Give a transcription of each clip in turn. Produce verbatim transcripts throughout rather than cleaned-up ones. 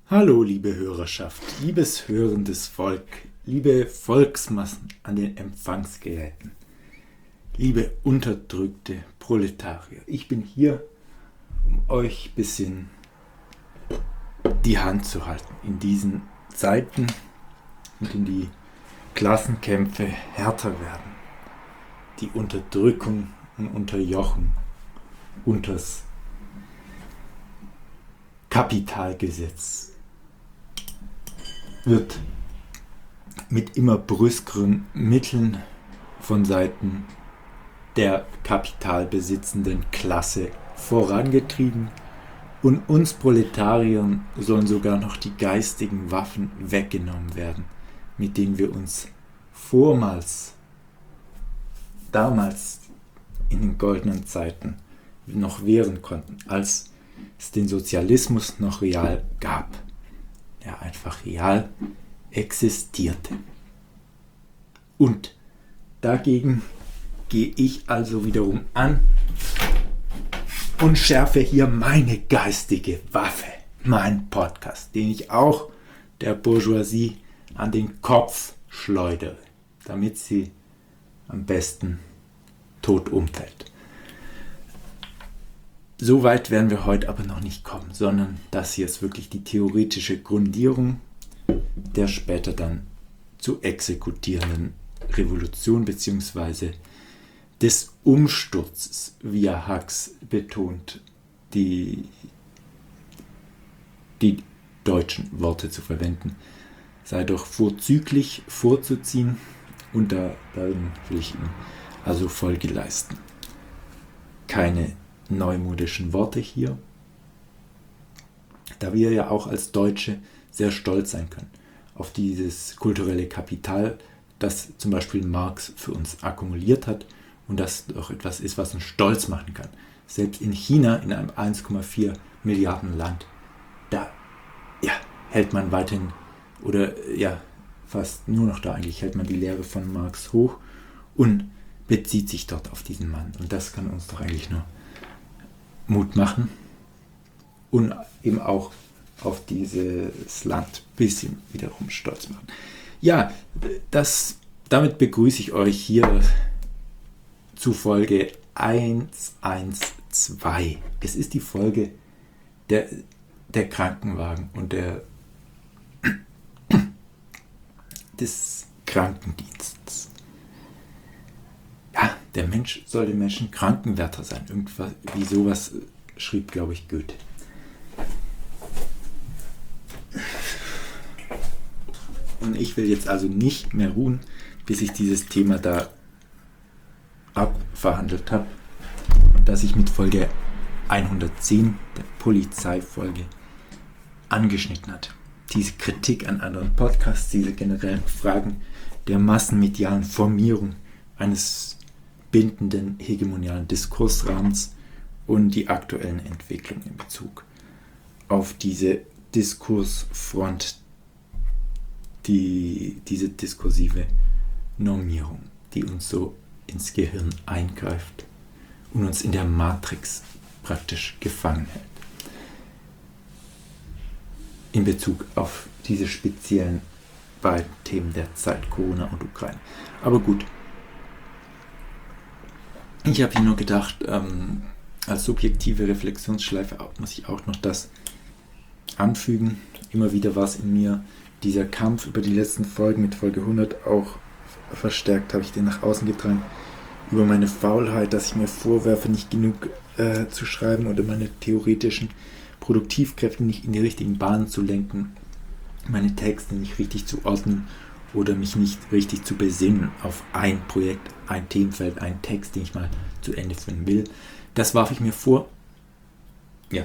Hallo liebe Hörerschaft, liebes hörendes Volk, liebe Volksmassen an den Empfangsgeräten, liebe unterdrückte Proletarier. Ich bin hier, um euch ein bisschen die Hand zu halten in diesen Zeiten, in denen die Klassenkämpfe härter werden, die Unterdrückung und Unterjochung unters Kapitalgesetz wird mit immer brüskeren Mitteln von Seiten der kapitalbesitzenden Klasse vorangetrieben und uns Proletariern sollen sogar noch die geistigen Waffen weggenommen werden, mit denen wir uns vormals, damals in den goldenen Zeiten noch wehren konnten, als es den Sozialismus noch real gab, der einfach real existierte. Und dagegen gehe ich also wiederum an und schärfe hier meine geistige Waffe, meinen Podcast, den ich auch der Bourgeoisie an den Kopf schleudere, damit sie am besten tot umfällt. So weit werden wir heute aber noch nicht kommen, sondern das hier ist wirklich die theoretische Grundierung der später dann zu exekutierenden Revolution bzw. des Umsturzes, wie Hux betont, die, die deutschen Worte zu verwenden, sei doch vorzüglich vorzuziehen und da, darin will ich Ihnen also Folge leisten. Keine neumodischen Worte hier, da wir ja auch als Deutsche sehr stolz sein können auf dieses kulturelle Kapital, das zum Beispiel Marx für uns akkumuliert hat und das doch etwas ist, was uns stolz machen kann. Selbst in China, in einem eins Komma vier Milliarden Land, da ja, hält man weiterhin, oder ja, fast nur noch da eigentlich, hält man die Lehre von Marx hoch und bezieht sich dort auf diesen Mann. Und das kann uns doch eigentlich nur Mut machen und eben auch auf dieses Land ein bisschen wiederum stolz machen. Ja, das, damit begrüße ich euch hier zu Folge hundertzwölf. Es ist die Folge der, der Krankenwagen und der, des Krankendienstes. Ja, der Mensch soll dem Menschen Krankenwärter sein. Irgendwas, wie sowas schrieb, glaube ich, Goethe. Und ich will jetzt also nicht mehr ruhen, bis ich dieses Thema da abverhandelt habe, das ich mit Folge hundertzehn, der Polizeifolge, angeschnitten hat. Diese Kritik an anderen Podcasts, diese generellen Fragen der massenmedialen Formierung eines bindenden hegemonialen Diskursrahmens und die aktuellen Entwicklungen in Bezug auf diese Diskursfront, die, diese diskursive Normierung, die uns so ins Gehirn eingreift und uns in der Matrix praktisch gefangen hält. In Bezug auf diese speziellen beiden Themen der Zeit, Corona und Ukraine. Aber gut, ich habe hier nur gedacht, ähm, als subjektive Reflexionsschleife muss ich auch noch das anfügen. Immer wieder war es in mir dieser Kampf über die letzten Folgen mit Folge hundert auch verstärkt, habe ich den nach außen getragen, über meine Faulheit, dass ich mir vorwerfe, nicht genug äh, zu schreiben oder meine theoretischen Produktivkräfte nicht in die richtigen Bahnen zu lenken, meine Texte nicht richtig zu ordnen oder mich nicht richtig zu besinnen auf ein Projekt, ein Themenfeld, einen Text, den ich mal zu Ende führen will. Das warf ich mir vor. Ja.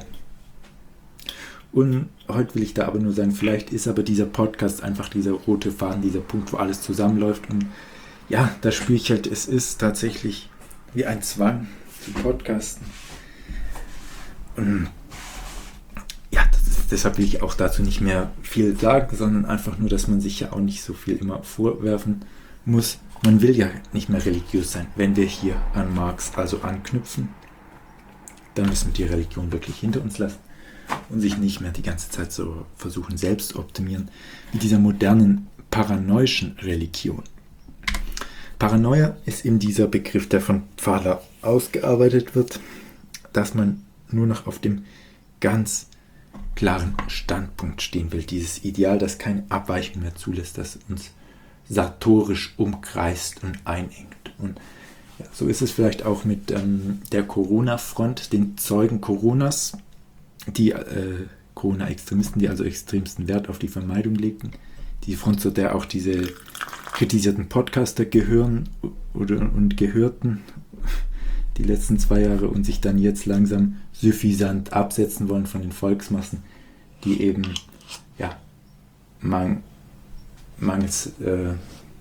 Und heute will ich da aber nur sagen, vielleicht ist aber dieser Podcast einfach dieser rote Faden, dieser Punkt, wo alles zusammenläuft. Und ja, da spüre ich halt, es ist tatsächlich wie ein Zwang zu podcasten. Und ja, das ist, deshalb will ich auch dazu nicht mehr viel sagen, sondern einfach nur, dass man sich ja auch nicht so viel immer vorwerfen muss. Man will ja nicht mehr religiös sein. Wenn wir hier an Marx also anknüpfen, dann müssen wir die Religion wirklich hinter uns lassen. und sich nicht mehr die ganze Zeit so versuchen, selbst zu optimieren, wie dieser modernen paranoischen Religion. Paranoia ist eben dieser Begriff, der von Pfahler ausgearbeitet wird, dass man nur noch auf dem ganz klaren Standpunkt stehen will. Dieses Ideal, das keine Abweichung mehr zulässt, das uns sartorisch umkreist und einengt. Und ja, so ist es vielleicht auch mit ähm, der Corona-Front, den Zeugen Coronas, die äh, Corona-Extremisten, die also extremsten Wert auf die Vermeidung legten. Die Front, zu der auch diese kritisierten Podcaster gehören oder, und gehörten die letzten zwei Jahre und sich dann jetzt langsam suffisant absetzen wollen von den Volksmassen, die eben ja, mang, mangels äh,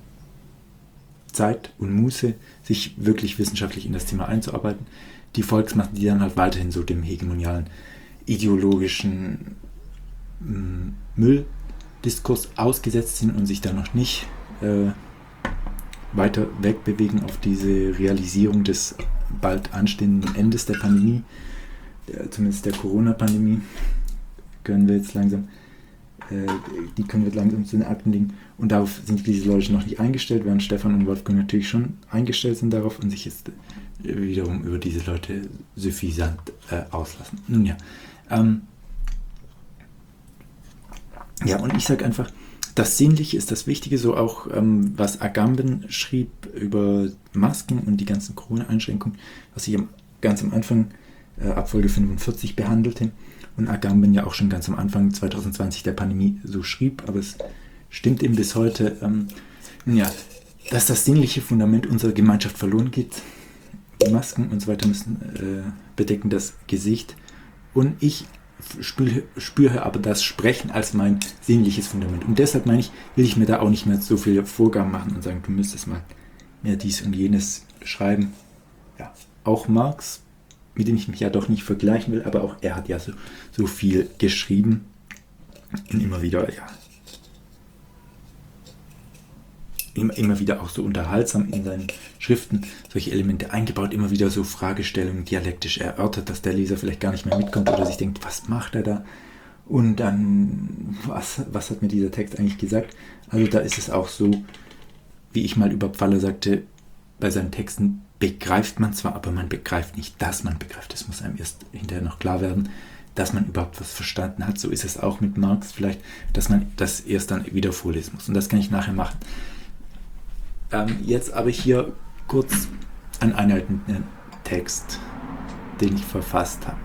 Zeit und Muße, sich wirklich wissenschaftlich in das Thema einzuarbeiten. Die Volksmassen, die dann halt weiterhin so dem hegemonialen ideologischen mh, Mülldiskurs ausgesetzt sind und sich da noch nicht äh, weiter wegbewegen auf diese Realisierung des bald anstehenden Endes der Pandemie, der, zumindest der Corona-Pandemie, können wir jetzt langsam, äh, die können wir langsam zu den Akten legen. Und darauf sind diese Leute noch nicht eingestellt, während Stefan und Wolfgang natürlich schon eingestellt sind darauf und sich jetzt äh, wiederum über diese Leute suffisant äh, auslassen. Nun ja, ähm, ja, und ich sage einfach, das Sinnliche ist das Wichtige, so auch ähm, was Agamben schrieb über Masken und die ganzen Corona-Einschränkungen, was ich am, ganz am Anfang äh, ab Folge fünfundvierzig behandelte und Agamben ja auch schon ganz am Anfang zwanzig zwanzig der Pandemie so schrieb, aber es stimmt eben bis heute, ähm, ja, dass das sinnliche Fundament unserer Gemeinschaft verloren geht. Die Masken und so weiter müssen äh, bedecken das Gesicht und ich spüre, spüre aber das Sprechen als mein sinnliches Fundament. Und deshalb meine ich, will ich mir da auch nicht mehr so viele Vorgaben machen und sagen, du müsstest mal mehr dies und jenes schreiben. Ja, auch Marx, mit dem ich mich ja doch nicht vergleichen will, aber auch er hat ja so, so viel geschrieben und immer wieder, ja, immer, immer wieder auch so unterhaltsam in seinen Schriften solche Elemente eingebaut, immer wieder so Fragestellungen dialektisch erörtert, dass der Leser vielleicht gar nicht mehr mitkommt oder sich denkt, was macht er da? Und dann, was, was hat mir dieser Text eigentlich gesagt? Also da ist es auch so, wie ich mal über Pfaller sagte, bei seinen Texten begreift man zwar, aber man begreift nicht, dass man begreift. Es muss einem erst hinterher noch klar werden, dass man überhaupt was verstanden hat. So ist es auch mit Marx vielleicht, dass man das erst dann wieder vorlesen muss. Und das kann ich nachher machen. Ähm, jetzt aber hier kurz einen einleitenden Text, den ich verfasst habe.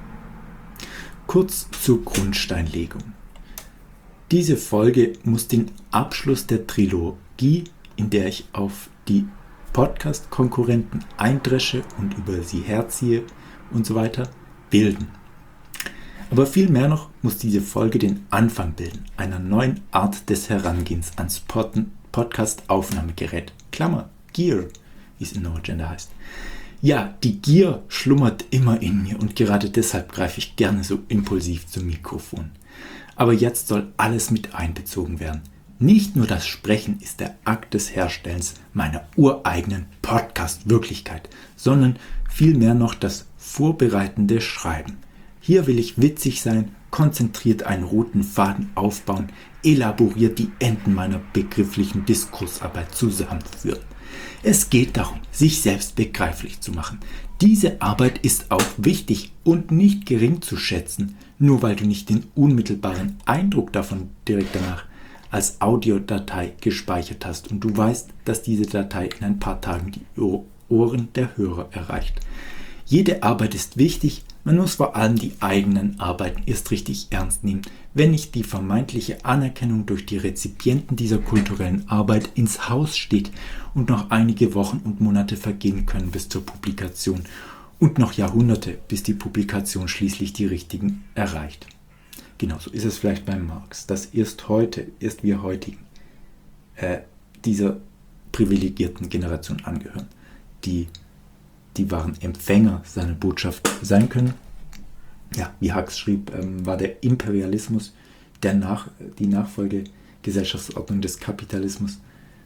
Kurz zur Grundsteinlegung. Diese Folge muss den Abschluss der Trilogie, in der ich auf die Podcast-Konkurrenten eindresche und über sie herziehe und so weiter, bilden. Aber viel mehr noch muss diese Folge den Anfang bilden, einer neuen Art des Herangehens ans Podden Podcast-Aufnahmegerät. Klammer, Gear, wie es in No Agenda heißt. Ja, die Gier schlummert immer in mir und gerade deshalb greife ich gerne so impulsiv zum Mikrofon. Aber jetzt soll alles mit einbezogen werden. Nicht nur das Sprechen ist der Akt des Herstellens meiner ureigenen Podcast-Wirklichkeit, sondern vielmehr noch das vorbereitende Schreiben. Hier will ich witzig sein, konzentriert einen roten Faden aufbauen, elaboriert die Enden meiner begrifflichen Diskursarbeit zusammenführen. Es geht darum, sich selbst begreiflich zu machen. Diese Arbeit ist auch wichtig und nicht gering zu schätzen, nur weil du nicht den unmittelbaren Eindruck davon direkt danach als Audiodatei gespeichert hast und du weißt, dass diese Datei in ein paar Tagen die Ohren der Hörer erreicht. Jede Arbeit ist wichtig, man muss vor allem die eigenen Arbeiten erst richtig ernst nehmen, wenn nicht die vermeintliche Anerkennung durch die Rezipienten dieser kulturellen Arbeit ins Haus steht und noch einige Wochen und Monate vergehen können bis zur Publikation und noch Jahrhunderte, bis die Publikation schließlich die Richtigen erreicht. Genauso ist es vielleicht bei Marx, dass erst heute, erst wir heutigen, äh, dieser privilegierten Generation angehören, die die wahren Empfänger seiner Botschaft sein können. Ja, wie Hux schrieb, ähm, war der Imperialismus der Nach- die Nachfolgegesellschaftsordnung des Kapitalismus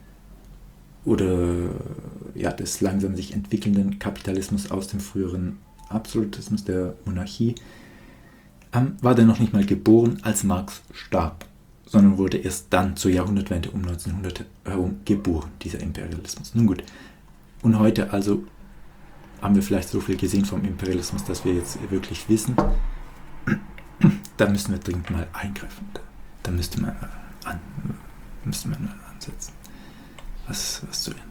oder ja, des langsam sich entwickelnden Kapitalismus aus dem früheren Absolutismus der Monarchie. ähm, war der noch nicht mal geboren, als Marx starb, sondern wurde erst dann zur Jahrhundertwende um neunzehnhundert herum geboren, dieser Imperialismus. Nun gut, und heute also haben wir vielleicht so viel gesehen vom Imperialismus, dass wir jetzt wirklich wissen, da müssen wir dringend mal eingreifen. Da, da müsste man an, müsste man mal ansetzen, was, was zu ändern.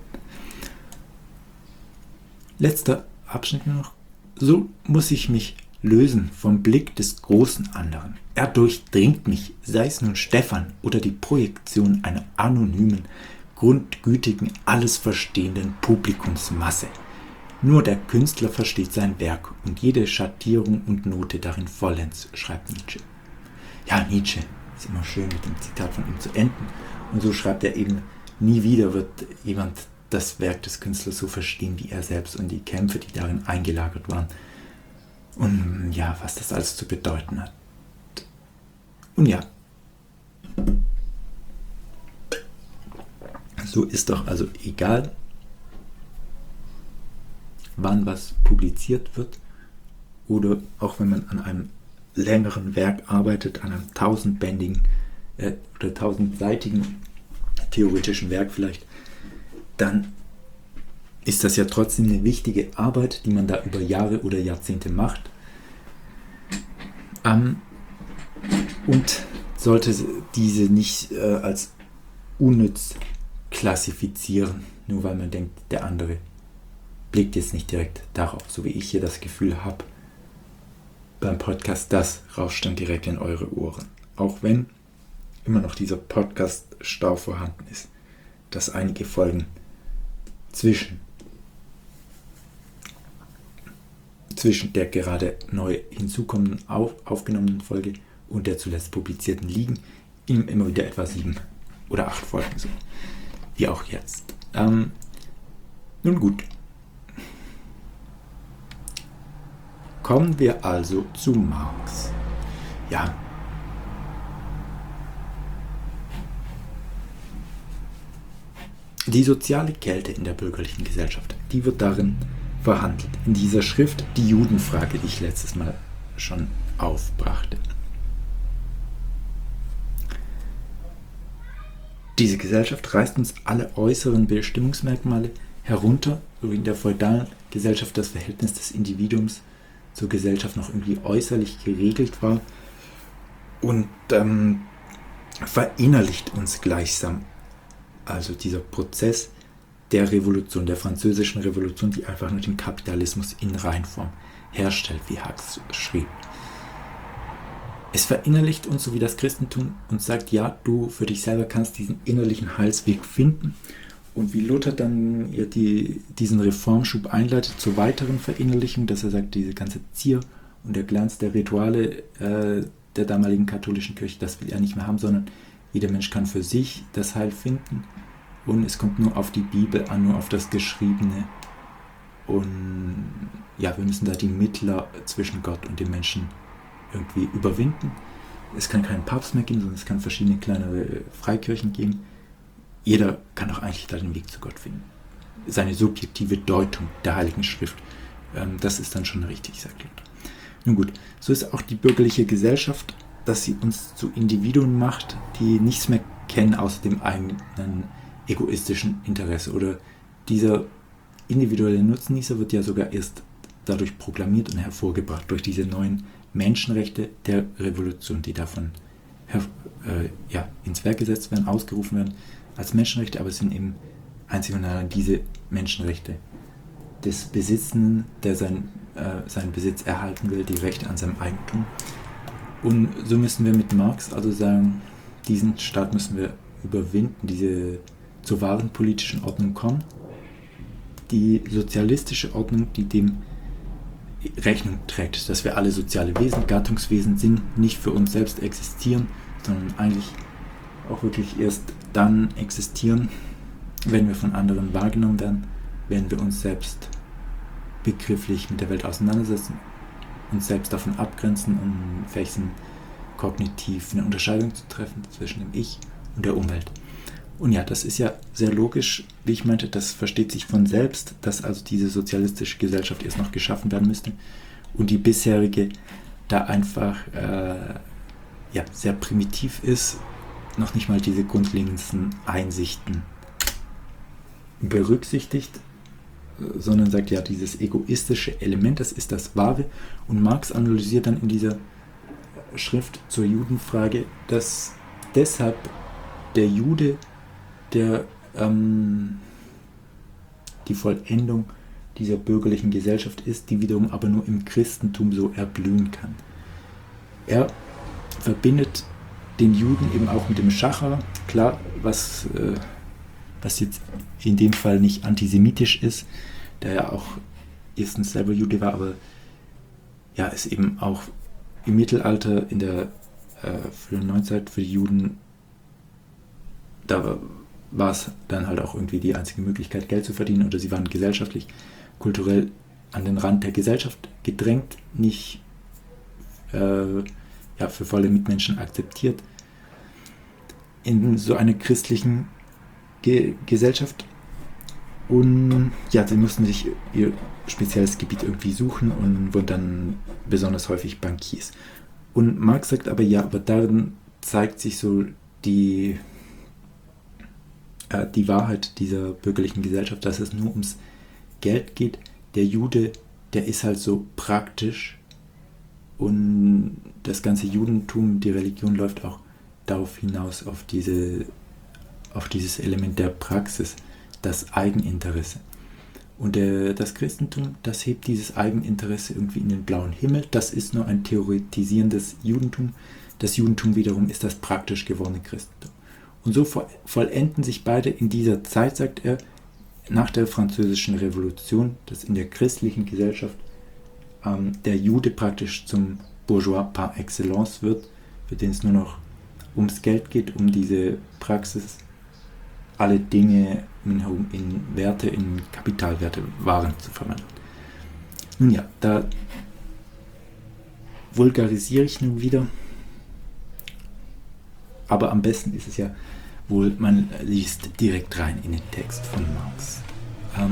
Letzter Abschnitt noch. So muss ich mich lösen vom Blick des großen anderen. Er durchdringt mich, sei es nun Stefan oder die Projektion einer anonymen, grundgütigen, alles verstehenden Publikumsmasse. Nur der Künstler versteht sein Werk und jede Schattierung und Note darin vollends, schreibt Nietzsche. Ja, Nietzsche ist immer schön mit dem Zitat von ihm zu enden. Und so schreibt er eben, nie wieder wird jemand das Werk des Künstlers so verstehen wie er selbst und die Kämpfe, die darin eingelagert waren. Und ja, was das alles zu bedeuten hat. Und ja, so ist doch also egal, wann was publiziert wird oder auch wenn man an einem längeren Werk arbeitet, an einem tausendbändigen äh, oder tausendseitigen theoretischen Werk vielleicht, dann ist das ja trotzdem eine wichtige Arbeit, die man da über Jahre oder Jahrzehnte macht. Ähm, und sollte diese nicht äh, als unnütz klassifizieren, nur weil man denkt, der andere blickt jetzt nicht direkt darauf, so wie ich hier das Gefühl habe beim Podcast, das rauscht dann direkt in eure Ohren. Auch wenn immer noch dieser Podcast-Stau vorhanden ist, dass einige Folgen zwischen, zwischen der gerade neu hinzukommenden auf, aufgenommenen Folge und der zuletzt publizierten liegen, immer wieder etwa sieben oder acht Folgen so, wie auch jetzt. Ähm, nun gut. Kommen wir also zu Marx. Ja. Die soziale Kälte in der bürgerlichen Gesellschaft, die wird darin verhandelt. In dieser Schrift die Judenfrage, die ich letztes Mal schon aufbrachte. Diese Gesellschaft reißt uns alle äußeren Bestimmungsmerkmale herunter, so wie in der feudalen Gesellschaft das Verhältnis des Individuums zur Gesellschaft noch irgendwie äußerlich geregelt war und ähm, verinnerlicht uns gleichsam. Also dieser Prozess der Revolution, der französischen Revolution, die einfach nur den Kapitalismus in Reinform herstellt, wie Marx schrieb. Es verinnerlicht uns, so wie das Christentum, und sagt, ja, du für dich selber kannst diesen innerlichen Heilsweg finden. Und wie Luther dann ja die, diesen Reformschub einleitet zur weiteren Verinnerlichung, dass er sagt, diese ganze Zier und der Glanz der Rituale äh, der damaligen katholischen Kirche, das will er nicht mehr haben, sondern jeder Mensch kann für sich das Heil finden und es kommt nur auf die Bibel an, nur auf das Geschriebene. Und ja, wir müssen da die Mittler zwischen Gott und dem Menschen irgendwie überwinden. Es kann keinen Papst mehr geben, sondern es kann verschiedene kleinere Freikirchen geben. Jeder kann doch eigentlich da den Weg zu Gott finden. Seine subjektive Deutung der Heiligen Schrift, ähm, das ist dann schon richtig, sagt Luther. Nun gut, so ist auch die bürgerliche Gesellschaft, dass sie uns zu Individuen macht, die nichts mehr kennen außer dem eigenen egoistischen Interesse. Oder dieser individuelle Nutznießer wird ja sogar erst dadurch proklamiert und hervorgebracht, durch diese neuen Menschenrechte der Revolution, die davon her, äh, ja, ins Werk gesetzt werden, ausgerufen werden als Menschenrechte, aber es sind eben einzig und allein diese Menschenrechte des Besitzenden, der sein, äh, seinen Besitz erhalten will, die Rechte an seinem Eigentum. Und so müssen wir mit Marx also sagen, diesen Staat müssen wir überwinden, diese zur wahren politischen Ordnung kommen. Die sozialistische Ordnung, die dem Rechnung trägt, dass wir alle soziale Wesen, Gattungswesen sind, nicht für uns selbst existieren, sondern eigentlich auch wirklich erst dann existieren, wenn wir von anderen wahrgenommen werden, wenn wir uns selbst begrifflich mit der Welt auseinandersetzen, uns selbst davon abgrenzen und fähig sind, kognitiv eine Unterscheidung zu treffen zwischen dem Ich und der Umwelt. Und ja, das ist ja sehr logisch, wie ich meinte, das versteht sich von selbst, dass also diese sozialistische Gesellschaft erst noch geschaffen werden müsste und die bisherige da einfach äh, ja, sehr primitiv ist, noch nicht mal diese grundlegendsten Einsichten berücksichtigt, sondern sagt, ja, dieses egoistische Element, das ist das Wahre. Und Marx analysiert dann in dieser Schrift zur Judenfrage, dass deshalb der Jude der ähm, die Vollendung dieser bürgerlichen Gesellschaft ist, die wiederum aber nur im Christentum so erblühen kann. Er verbindet den Juden eben auch mit dem Schacher, klar, was, äh, was jetzt in dem Fall nicht antisemitisch ist, der ja auch erstens selber Jude war, aber ja, es eben auch im Mittelalter in der äh, frühen Neuzeit für die Juden, da war es dann halt auch irgendwie die einzige Möglichkeit, Geld zu verdienen, oder sie waren gesellschaftlich, kulturell an den Rand der Gesellschaft gedrängt, nicht äh, ja, für volle Mitmenschen akzeptiert. In so einer christlichen Ge- Gesellschaft. Und ja, sie mussten sich ihr spezielles Gebiet irgendwie suchen und wurden dann besonders häufig Bankiers. Und Marx sagt aber, ja, aber darin zeigt sich so die, äh, die Wahrheit dieser bürgerlichen Gesellschaft, dass es nur ums Geld geht. Der Jude, der ist halt so praktisch, und das ganze Judentum, die Religion läuft auch darauf hinaus, auf, diese, auf dieses Element der Praxis, das Eigeninteresse. Und der, das Christentum, das hebt dieses Eigeninteresse irgendwie in den blauen Himmel. Das ist nur ein theoretisierendes Judentum. Das Judentum wiederum ist das praktisch gewordene Christentum. Und so vollenden sich beide in dieser Zeit, sagt er, nach der Französischen Revolution, dass in der christlichen Gesellschaft ähm, der Jude praktisch zum Bourgeois par excellence wird, für den es nur noch ums Geld geht, um diese Praxis, alle Dinge in, in Werte, in Kapitalwerte, Waren zu verwandeln. Nun ja, da vulgarisiere ich nun wieder, aber am besten ist es ja wohl, man liest direkt rein in den Text von Marx. Ähm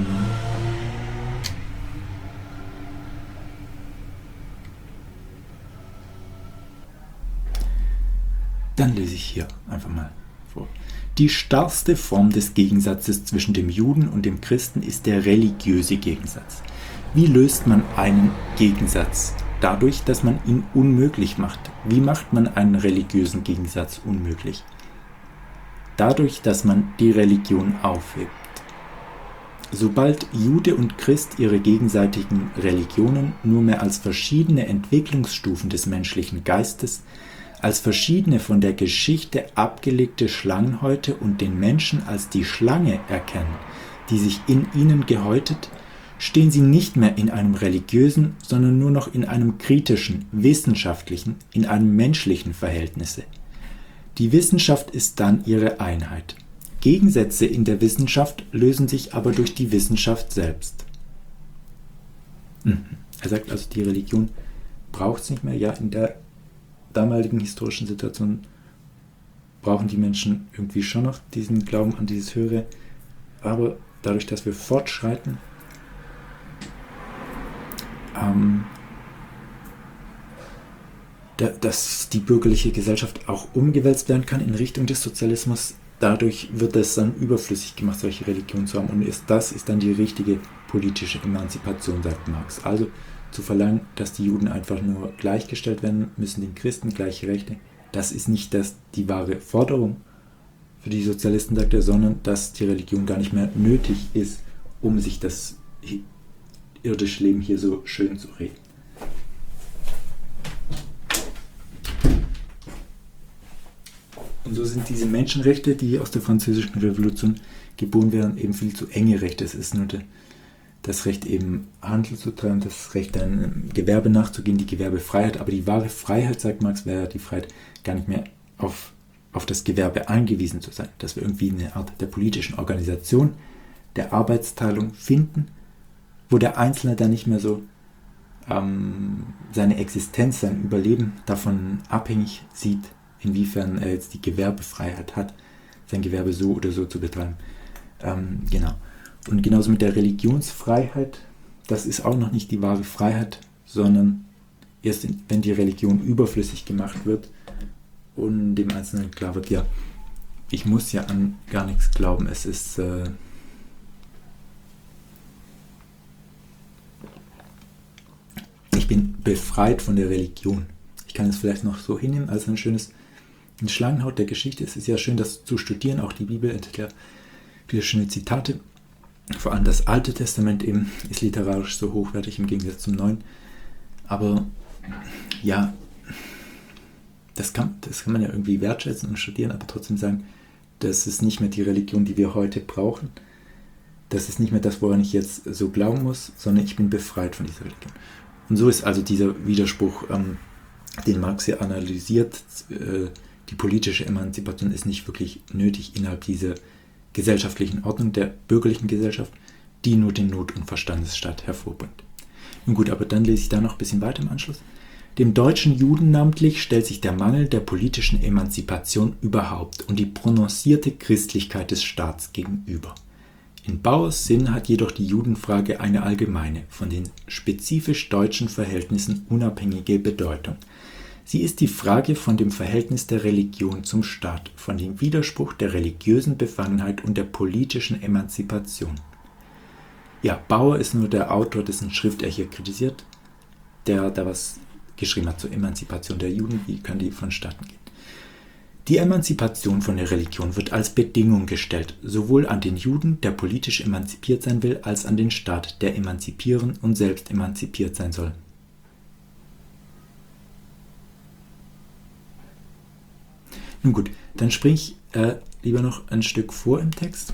Dann lese ich hier einfach mal vor. Die starrste Form des Gegensatzes zwischen dem Juden und dem Christen ist der religiöse Gegensatz. Wie löst man einen Gegensatz? Dadurch, dass man ihn unmöglich macht. Wie macht man einen religiösen Gegensatz unmöglich? Dadurch, dass man die Religion aufhebt. Sobald Jude und Christ ihre gegenseitigen Religionen nur mehr als verschiedene Entwicklungsstufen des menschlichen Geistes, als verschiedene von der Geschichte abgelegte Schlangenhäute und den Menschen als die Schlange erkennen, die sich in ihnen gehäutet, stehen sie nicht mehr in einem religiösen, sondern nur noch in einem kritischen, wissenschaftlichen, in einem menschlichen Verhältnisse. Die Wissenschaft ist dann ihre Einheit. Gegensätze in der Wissenschaft lösen sich aber durch die Wissenschaft selbst. Mhm. Er sagt also, die Religion braucht es nicht mehr. Ja, in der damaligen historischen Situation brauchen die Menschen irgendwie schon noch diesen Glauben an dieses Höhere, aber dadurch, dass wir fortschreiten, ähm, da, dass die bürgerliche Gesellschaft auch umgewälzt werden kann in Richtung des Sozialismus, dadurch wird es dann überflüssig gemacht, solche Religionen zu haben, und ist, das ist dann die richtige politische Emanzipation, sagt Marx. Also zu verlangen, dass die Juden einfach nur gleichgestellt werden müssen, den Christen gleiche Rechte, das ist nicht das, die wahre Forderung für die Sozialisten, sagt er, sondern dass die Religion gar nicht mehr nötig ist, um sich das irdische Leben hier so schön zu reden. Und so sind diese Menschenrechte, die aus der Französischen Revolution geboren werden, eben viel zu enge Rechte. Es ist nur der das Recht eben Handel zu treiben, das Recht einem Gewerbe nachzugehen, die Gewerbefreiheit, aber die wahre Freiheit, sagt Marx, wäre die Freiheit, gar nicht mehr auf, auf das Gewerbe angewiesen zu sein, dass wir irgendwie eine Art der politischen Organisation, der Arbeitsteilung finden, wo der Einzelne dann nicht mehr so ähm, seine Existenz, sein Überleben davon abhängig sieht, inwiefern er jetzt die Gewerbefreiheit hat, sein Gewerbe so oder so zu betreiben. Ähm, genau. Und genauso mit der Religionsfreiheit, das ist auch noch nicht die wahre Freiheit, sondern erst in, wenn die Religion überflüssig gemacht wird und dem Einzelnen klar wird, ja, ich muss ja an gar nichts glauben, es ist äh, ich bin befreit von der Religion. Ich kann es vielleicht noch so hinnehmen als ein schönes in Schlangenhaut der Geschichte. Es ist ja schön, das zu studieren, auch die Bibel enthält ja viele schöne Zitate. Vor allem das Alte Testament eben ist literarisch so hochwertig im Gegensatz zum Neuen. Aber ja, das kann, das kann man ja irgendwie wertschätzen und studieren, aber trotzdem sagen, das ist nicht mehr die Religion, die wir heute brauchen. Das ist nicht mehr das, woran ich jetzt so glauben muss, sondern ich bin befreit von dieser Religion. Und so ist also dieser Widerspruch, ähm, den Marx hier analysiert, äh, die politische Emanzipation ist nicht wirklich nötig innerhalb dieser gesellschaftlichen Ordnung, der bürgerlichen Gesellschaft, die nur den Not- und Verstandesstaat hervorbringt. Nun gut, aber dann lese ich da noch ein bisschen weiter im Anschluss. Dem deutschen Juden namentlich stellt sich der Mangel der politischen Emanzipation überhaupt und die prononcierte Christlichkeit des Staats gegenüber. In Bauers Sinn hat jedoch die Judenfrage eine allgemeine, von den spezifisch deutschen Verhältnissen unabhängige Bedeutung. Sie ist die Frage von dem Verhältnis der Religion zum Staat, von dem Widerspruch der religiösen Befangenheit und der politischen Emanzipation. Ja, Bauer ist nur der Autor, dessen Schrift er hier kritisiert, der da was geschrieben hat zur Emanzipation der Juden, wie kann die vonstatten gehen. Die Emanzipation von der Religion wird als Bedingung gestellt, sowohl an den Juden, der politisch emanzipiert sein will, als an den Staat, der emanzipieren und selbst emanzipiert sein soll. Nun gut, dann springe ich äh, lieber noch ein Stück vor im Text.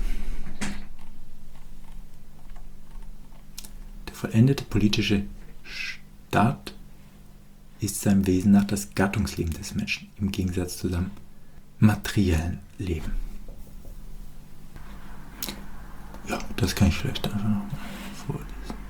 Der vollendete politische Staat ist seinem Wesen nach das Gattungsleben des Menschen, im Gegensatz zu seinem materiellen Leben. Ja, das kann ich vielleicht einfach noch mal vorlesen.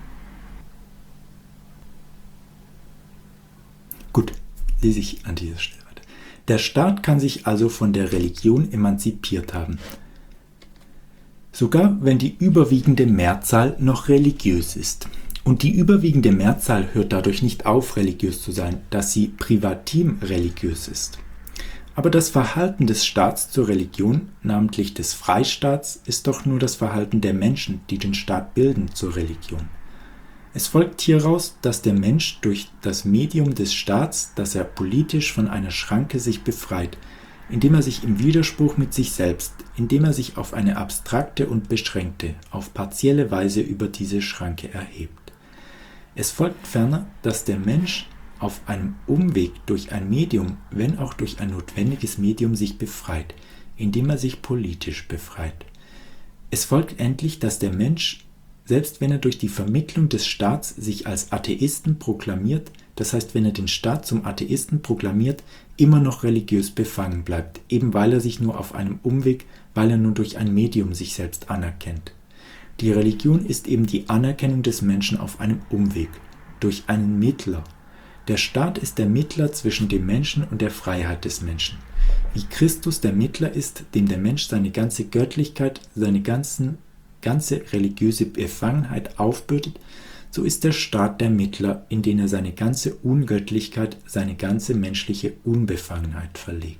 Gut, lese ich an dieser Stelle weiter. Der Staat kann sich also von der Religion emanzipiert haben. Sogar wenn die überwiegende Mehrzahl noch religiös ist. Und die überwiegende Mehrzahl hört dadurch nicht auf, religiös zu sein, dass sie privatim religiös ist. Aber das Verhalten des Staats zur Religion, namentlich des Freistaats, ist doch nur das Verhalten der Menschen, die den Staat bilden, zur Religion. Es folgt hieraus, dass der Mensch durch das Medium des Staats, dass er politisch von einer Schranke sich befreit, indem er sich im Widerspruch mit sich selbst, indem er sich auf eine abstrakte und beschränkte, auf partielle Weise über diese Schranke erhebt. Es folgt ferner, dass der Mensch auf einem Umweg durch ein Medium, wenn auch durch ein notwendiges Medium, sich befreit, indem er sich politisch befreit. Es folgt endlich, dass der Mensch, selbst wenn er durch die Vermittlung des Staats sich als Atheisten proklamiert, das heißt, wenn er den Staat zum Atheisten proklamiert, immer noch religiös befangen bleibt, eben weil er sich nur auf einem Umweg, weil er nur durch ein Medium sich selbst anerkennt. Die Religion ist eben die Anerkennung des Menschen auf einem Umweg, durch einen Mittler. Der Staat ist der Mittler zwischen dem Menschen und der Freiheit des Menschen. Wie Christus der Mittler ist, dem der Mensch seine ganze Göttlichkeit, seine ganzen, ganze religiöse Befangenheit aufbürdet, so ist der Staat der Mittler, in den er seine ganze Ungöttlichkeit, seine ganze menschliche Unbefangenheit verlegt.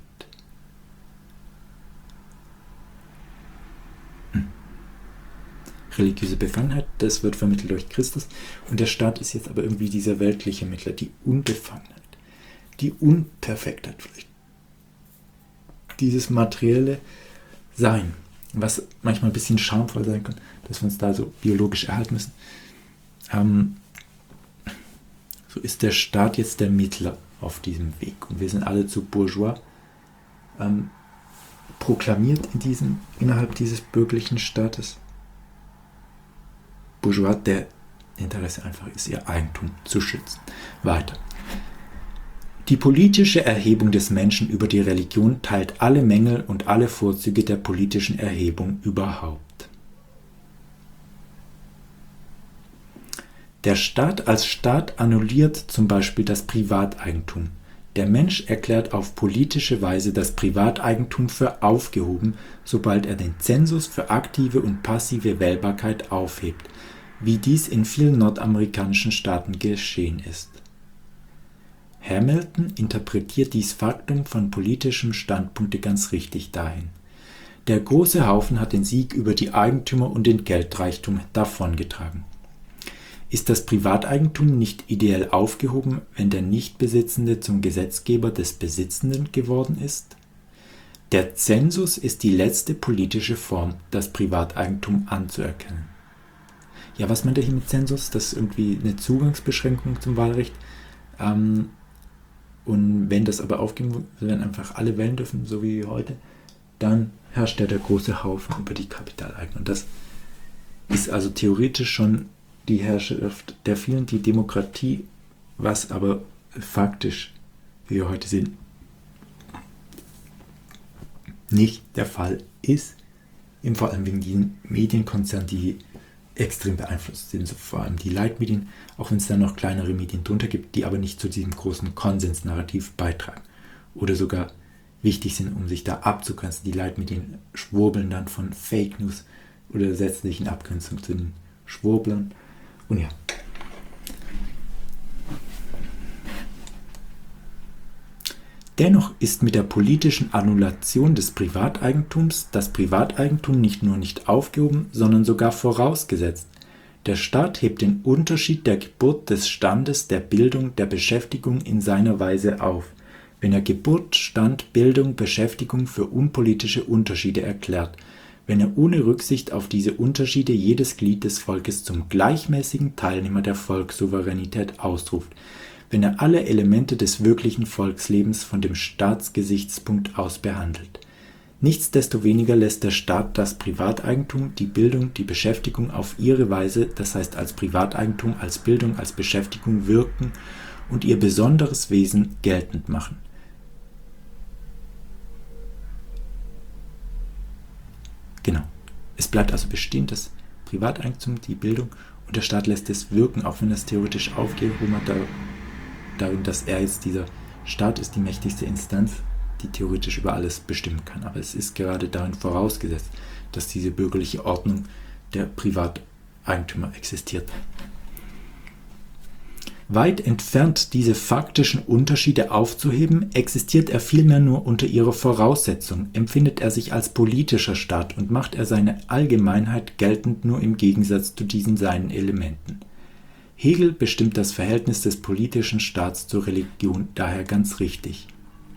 Religiöse Befangenheit, das wird vermittelt durch Christus. Und der Staat ist jetzt aber irgendwie dieser weltliche Mittler, die Unbefangenheit, die Unperfektheit vielleicht. Dieses materielle Sein, was manchmal ein bisschen schamvoll sein kann, dass wir uns da so biologisch erhalten müssen. Ähm, so ist der Staat jetzt der Mittler auf diesem Weg. Und wir sind alle zu Bourgeois ähm, proklamiert in diesem, innerhalb dieses bürgerlichen Staates. Bourgeois, der Interesse einfach ist, ihr Eigentum zu schützen. Weiter. Die politische Erhebung des Menschen über die Religion teilt alle Mängel und alle Vorzüge der politischen Erhebung überhaupt. Der Staat als Staat annulliert zum Beispiel das Privateigentum. Der Mensch erklärt auf politische Weise das Privateigentum für aufgehoben, sobald er den Zensus für aktive und passive Wählbarkeit aufhebt, wie dies in vielen nordamerikanischen Staaten geschehen ist. Hamilton interpretiert dies Faktum von politischem Standpunkte ganz richtig dahin. Der große Haufen hat den Sieg über die Eigentümer und den Geldreichtum davongetragen. Ist das Privateigentum nicht ideell aufgehoben, wenn der Nichtbesitzende zum Gesetzgeber des Besitzenden geworden ist? Der Zensus ist die letzte politische Form, das Privateigentum anzuerkennen. Ja, was meint er hier mit Zensus? Das ist irgendwie eine Zugangsbeschränkung zum Wahlrecht. Ähm, und wenn das aber aufgeben wird, wenn einfach alle wählen dürfen, so wie heute, dann herrscht ja der große Haufen über die Kapitaleigner. Und das ist also theoretisch schon die Herrschaft der vielen, die Demokratie, was aber faktisch, wie wir heute sehen, nicht der Fall ist, eben vor allem wegen den Medienkonzernen, die extrem beeinflusst sind, so vor allem die Leitmedien, auch wenn es da noch kleinere Medien drunter gibt, die aber nicht zu diesem großen Konsensnarrativ beitragen oder sogar wichtig sind, um sich da abzugrenzen. Die Leitmedien schwurbeln dann von Fake News oder setzen sich in Abgrenzung zu den Schwurblern. Und ja. Dennoch ist mit der politischen Annulation des Privateigentums das Privateigentum nicht nur nicht aufgehoben, sondern sogar vorausgesetzt. Der Staat hebt den Unterschied der Geburt, des Standes, der Bildung, der Beschäftigung in seiner Weise auf, wenn er Geburt, Stand, Bildung, Beschäftigung für unpolitische Unterschiede erklärt, wenn er ohne Rücksicht auf diese Unterschiede jedes Glied des Volkes zum gleichmäßigen Teilnehmer der Volkssouveränität ausruft, wenn er alle Elemente des wirklichen Volkslebens von dem Staatsgesichtspunkt aus behandelt. Nichtsdestoweniger lässt der Staat das Privateigentum, die Bildung, die Beschäftigung auf ihre Weise, das heißt als Privateigentum, als Bildung, als Beschäftigung wirken und ihr besonderes Wesen geltend machen. Genau. Es bleibt also bestehen, das Privateigentum, die Bildung, und der Staat lässt es wirken, auch wenn es theoretisch aufgehoben hat, darin, dass er jetzt dieser Staat ist, die mächtigste Instanz, die theoretisch über alles bestimmen kann. Aber es ist gerade darin vorausgesetzt, dass diese bürgerliche Ordnung der Privateigentümer existiert. Weit entfernt, diese faktischen Unterschiede aufzuheben, existiert er vielmehr nur unter ihrer Voraussetzung, empfindet er sich als politischer Staat und macht er seine Allgemeinheit geltend nur im Gegensatz zu diesen seinen Elementen. Hegel bestimmt das Verhältnis des politischen Staats zur Religion daher ganz richtig.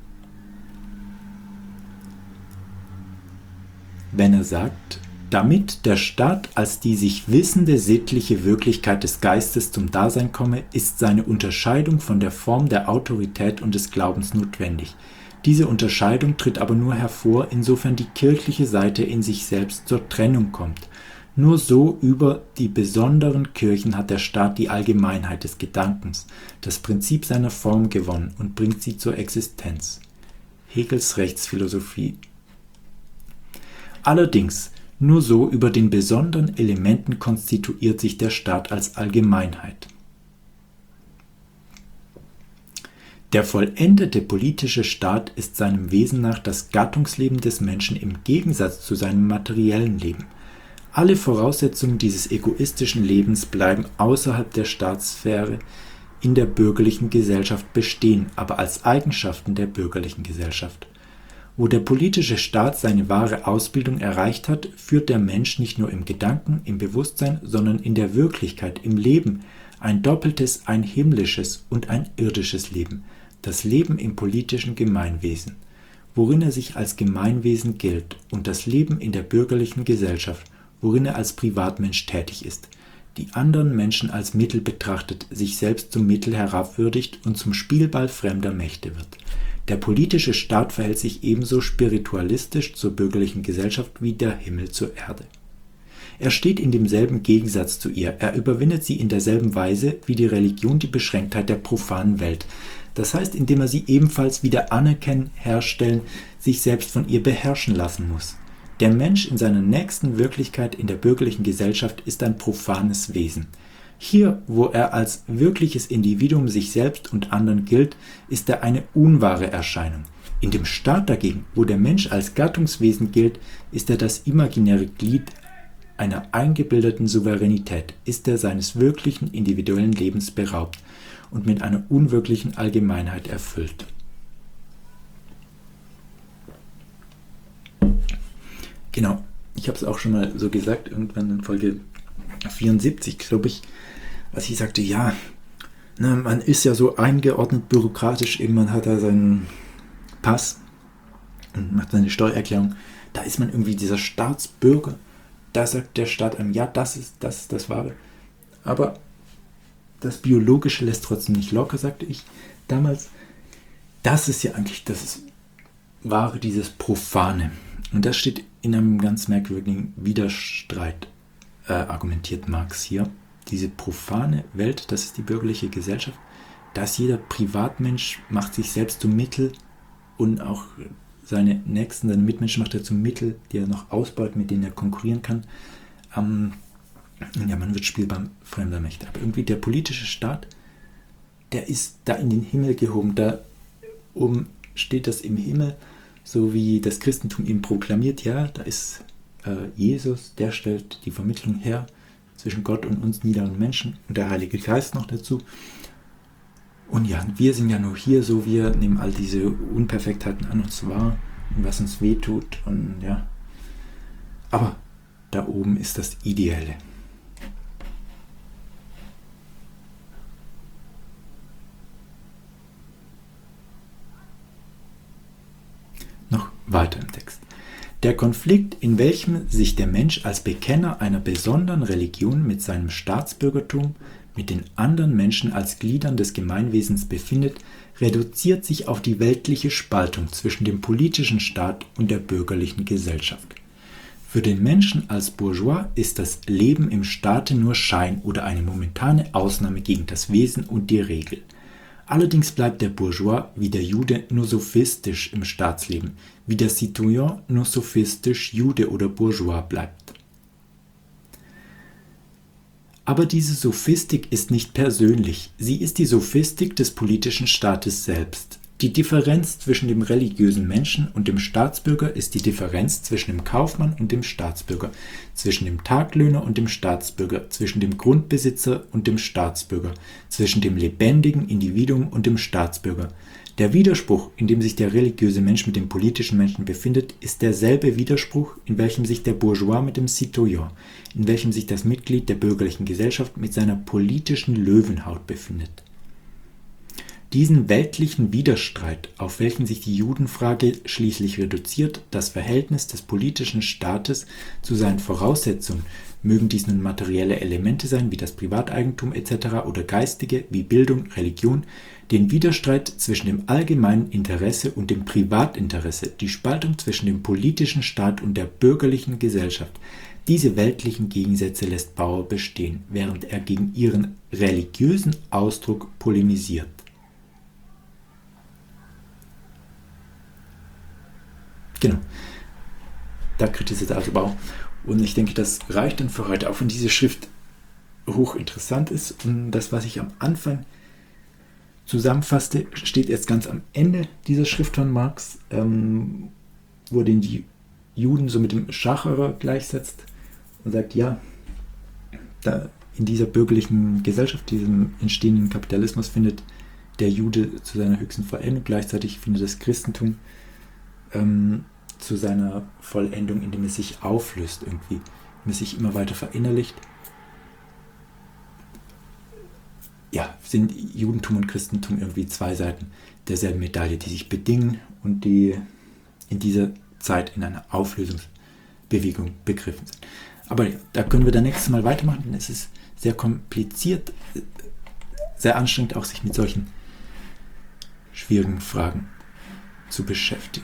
Wenn er sagt, damit der Staat als die sich wissende sittliche Wirklichkeit des Geistes zum Dasein komme, ist seine Unterscheidung von der Form der Autorität und des Glaubens notwendig. Diese Unterscheidung tritt aber nur hervor, insofern die kirchliche Seite in sich selbst zur Trennung kommt. Nur so über die besonderen Kirchen hat der Staat die Allgemeinheit des Gedankens, das Prinzip seiner Form gewonnen und bringt sie zur Existenz. Hegels Rechtsphilosophie. Allerdings, nur so über den besonderen Elementen konstituiert sich der Staat als Allgemeinheit. Der vollendete politische Staat ist seinem Wesen nach das Gattungsleben des Menschen im Gegensatz zu seinem materiellen Leben. Alle Voraussetzungen dieses egoistischen Lebens bleiben außerhalb der Staatssphäre in der bürgerlichen Gesellschaft bestehen, aber als Eigenschaften der bürgerlichen Gesellschaft. Wo der politische Staat seine wahre Ausbildung erreicht hat, führt der Mensch nicht nur im Gedanken, im Bewusstsein, sondern in der Wirklichkeit, im Leben, ein doppeltes, ein himmlisches und ein irdisches Leben, das Leben im politischen Gemeinwesen, worin er sich als Gemeinwesen gilt, und das Leben in der bürgerlichen Gesellschaft, worin er als Privatmensch tätig ist, die anderen Menschen als Mittel betrachtet, sich selbst zum Mittel herabwürdigt und zum Spielball fremder Mächte wird. Der politische Staat verhält sich ebenso spiritualistisch zur bürgerlichen Gesellschaft wie der Himmel zur Erde. Er steht in demselben Gegensatz zu ihr, er überwindet sie in derselben Weise wie die Religion die Beschränktheit der profanen Welt, das heißt, indem er sie ebenfalls wieder anerkennen, herstellen, sich selbst von ihr beherrschen lassen muss. Der Mensch in seiner nächsten Wirklichkeit in der bürgerlichen Gesellschaft ist ein profanes Wesen. Hier, wo er als wirkliches Individuum sich selbst und anderen gilt, ist er eine unwahre Erscheinung. In dem Staat dagegen, wo der Mensch als Gattungswesen gilt, ist er das imaginäre Glied einer eingebildeten Souveränität, ist er seines wirklichen individuellen Lebens beraubt. und mit einer unwirklichen Allgemeinheit erfüllt. Genau, ich habe es auch schon mal so gesagt, irgendwann in Folge vierundsiebzig, glaube ich, als ich sagte, ja, ne, man ist ja so eingeordnet bürokratisch, irgendwann hat er seinen Pass und macht seine Steuererklärung, da ist man irgendwie dieser Staatsbürger, da sagt der Staat einem, ja, das ist das, ist das Wahre. Aber das Biologische lässt trotzdem nicht locker, sagte ich damals. Das ist ja eigentlich das Wahre, dieses Profane. Und das steht in einem ganz merkwürdigen Widerstreit, äh, argumentiert Marx hier. Diese profane Welt, das ist die bürgerliche Gesellschaft, da ist jeder Privatmensch, macht sich selbst zum Mittel und auch seine Nächsten, seine Mitmenschen macht er zum Mittel, die er noch ausbaut, mit denen er konkurrieren kann. Ähm, ja, man wird spielbar fremder Mächte. Aber irgendwie der politische Staat, der ist da in den Himmel gehoben. Da oben steht das im Himmel, so wie das Christentum eben proklamiert. Ja, da ist äh, Jesus, der stellt die Vermittlung her zwischen Gott und uns niederen Menschen und der Heilige Geist noch dazu. Und ja, wir sind ja nur hier so, wir nehmen all diese Unperfektheiten an uns wahr und was uns wehtut und ja. Aber da oben ist das Ideelle. Noch weiter im Text. Der Konflikt, in welchem sich der Mensch als Bekenner einer besonderen Religion mit seinem Staatsbürgertum mit den anderen Menschen als Gliedern des Gemeinwesens befindet, reduziert sich auf die weltliche Spaltung zwischen dem politischen Staat und der bürgerlichen Gesellschaft. Für den Menschen als Bourgeois ist das Leben im Staate nur Schein oder eine momentane Ausnahme gegen das Wesen und die Regel. Allerdings bleibt der Bourgeois wie der Jude nur sophistisch im Staatsleben, wie der Citoyen nur sophistisch Jude oder Bourgeois bleibt. Aber diese Sophistik ist nicht persönlich, sie ist die Sophistik des politischen Staates selbst. Die Differenz zwischen dem religiösen Menschen und dem Staatsbürger ist die Differenz zwischen dem Kaufmann und dem Staatsbürger, zwischen dem Taglöhner und dem Staatsbürger, zwischen dem Grundbesitzer und dem Staatsbürger, zwischen dem lebendigen Individuum und dem Staatsbürger. Der Widerspruch, in dem sich der religiöse Mensch mit dem politischen Menschen befindet, ist derselbe Widerspruch, in welchem sich der Bourgeois mit dem Citoyen, in welchem sich das Mitglied der bürgerlichen Gesellschaft mit seiner politischen Löwenhaut befindet. Diesen weltlichen Widerstreit, auf welchen sich die Judenfrage schließlich reduziert, das Verhältnis des politischen Staates zu seinen Voraussetzungen, mögen dies nun materielle Elemente sein, wie das Privateigentum et cetera oder geistige, wie Bildung, Religion, den Widerstreit zwischen dem allgemeinen Interesse und dem Privatinteresse, die Spaltung zwischen dem politischen Staat und der bürgerlichen Gesellschaft. Diese weltlichen Gegensätze lässt Bauer bestehen, während er gegen ihren religiösen Ausdruck polemisiert. Genau, da kritisiert also Bauer. Und ich denke, das reicht dann für heute, auch wenn diese Schrift hochinteressant ist. Und das, was ich am Anfang zusammenfasste, steht jetzt ganz am Ende dieser Schrift von Marx, ähm, wo den die Juden so mit dem Schacherer gleichsetzt und sagt, ja, da in dieser bürgerlichen Gesellschaft, diesem entstehenden Kapitalismus, findet der Jude zu seiner höchsten Vollendung. Gleichzeitig findet das Christentum ähm, zu seiner Vollendung, indem es sich auflöst irgendwie, indem es sich immer weiter verinnerlicht. Ja, sind Judentum und Christentum irgendwie zwei Seiten derselben Medaille, die sich bedingen und die in dieser Zeit in einer Auflösungsbewegung begriffen sind. Aber ja, da können wir dann nächstes Mal weitermachen, denn es ist sehr kompliziert, sehr anstrengend, auch sich mit solchen schwierigen Fragen zu beschäftigen.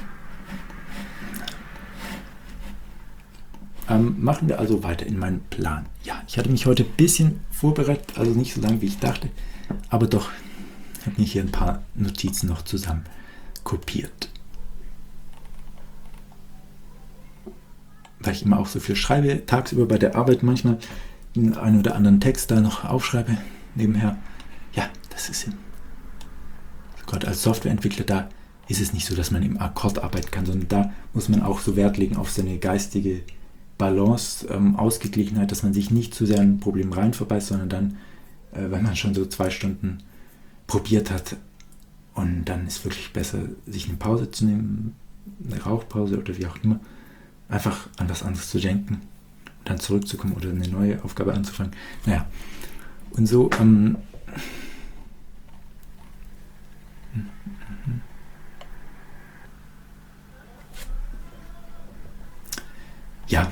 Ähm, machen wir also weiter in meinem Plan. Ja, ich hatte mich heute ein bisschen vorbereitet, also nicht so lange, wie ich dachte, aber doch, ich habe mir hier ein paar Notizen noch zusammen kopiert. Weil ich immer auch so viel schreibe, tagsüber bei der Arbeit manchmal den einen oder anderen Text da noch aufschreibe, nebenher. Ja, das ist ja, gerade als Softwareentwickler, da ist es nicht so, dass man im Akkord arbeiten kann, sondern da muss man auch so Wert legen auf seine geistige Balance, ähm, Ausgeglichenheit, dass man sich nicht zu sehr in ein Problem rein verbeißt, sondern dann, äh, wenn man schon so zwei Stunden probiert hat. Und dann ist wirklich besser, sich eine Pause zu nehmen, eine Rauchpause oder wie auch immer, einfach an was anderes zu denken und dann zurückzukommen oder eine neue Aufgabe anzufangen. Naja, und so, ähm, ja,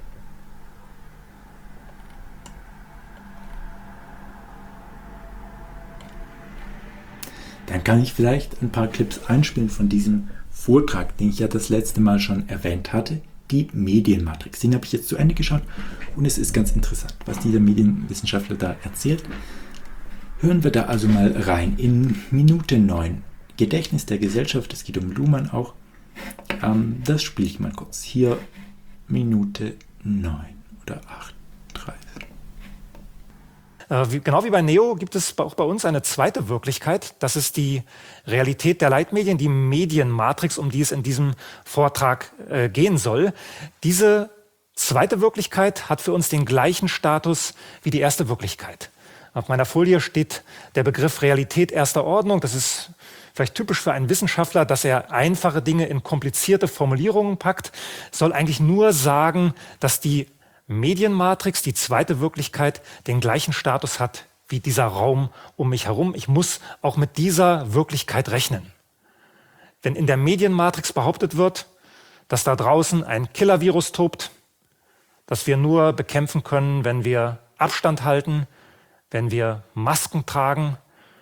dann kann ich vielleicht ein paar Clips einspielen von diesem Vortrag, den ich ja das letzte Mal schon erwähnt hatte, die Medienmatrix. Den habe ich jetzt zu Ende geschaut und es ist ganz interessant, was dieser Medienwissenschaftler da erzählt. Hören wir da also mal rein. In Minute neun, Gedächtnis der Gesellschaft, es geht um Luhmann auch. Ähm, das spiele ich mal kurz. Hier Minute neun oder acht, drei. Äh, wie, genau wie bei Neo gibt es auch bei uns eine zweite Wirklichkeit. Das ist die Realität der Leitmedien, die Medienmatrix, um die es in diesem Vortrag äh, gehen soll. Diese zweite Wirklichkeit hat für uns den gleichen Status wie die erste Wirklichkeit. Auf meiner Folie steht der Begriff Realität erster Ordnung. Das ist vielleicht typisch für einen Wissenschaftler, dass er einfache Dinge in komplizierte Formulierungen packt. Soll eigentlich nur sagen, dass die Medienmatrix, die zweite Wirklichkeit, den gleichen Status hat wie dieser Raum um mich herum. Ich muss auch mit dieser Wirklichkeit rechnen. Wenn in der Medienmatrix behauptet wird, dass da draußen ein Killer-Virus tobt, das wir nur bekämpfen können, wenn wir Abstand halten, wenn wir Masken tragen,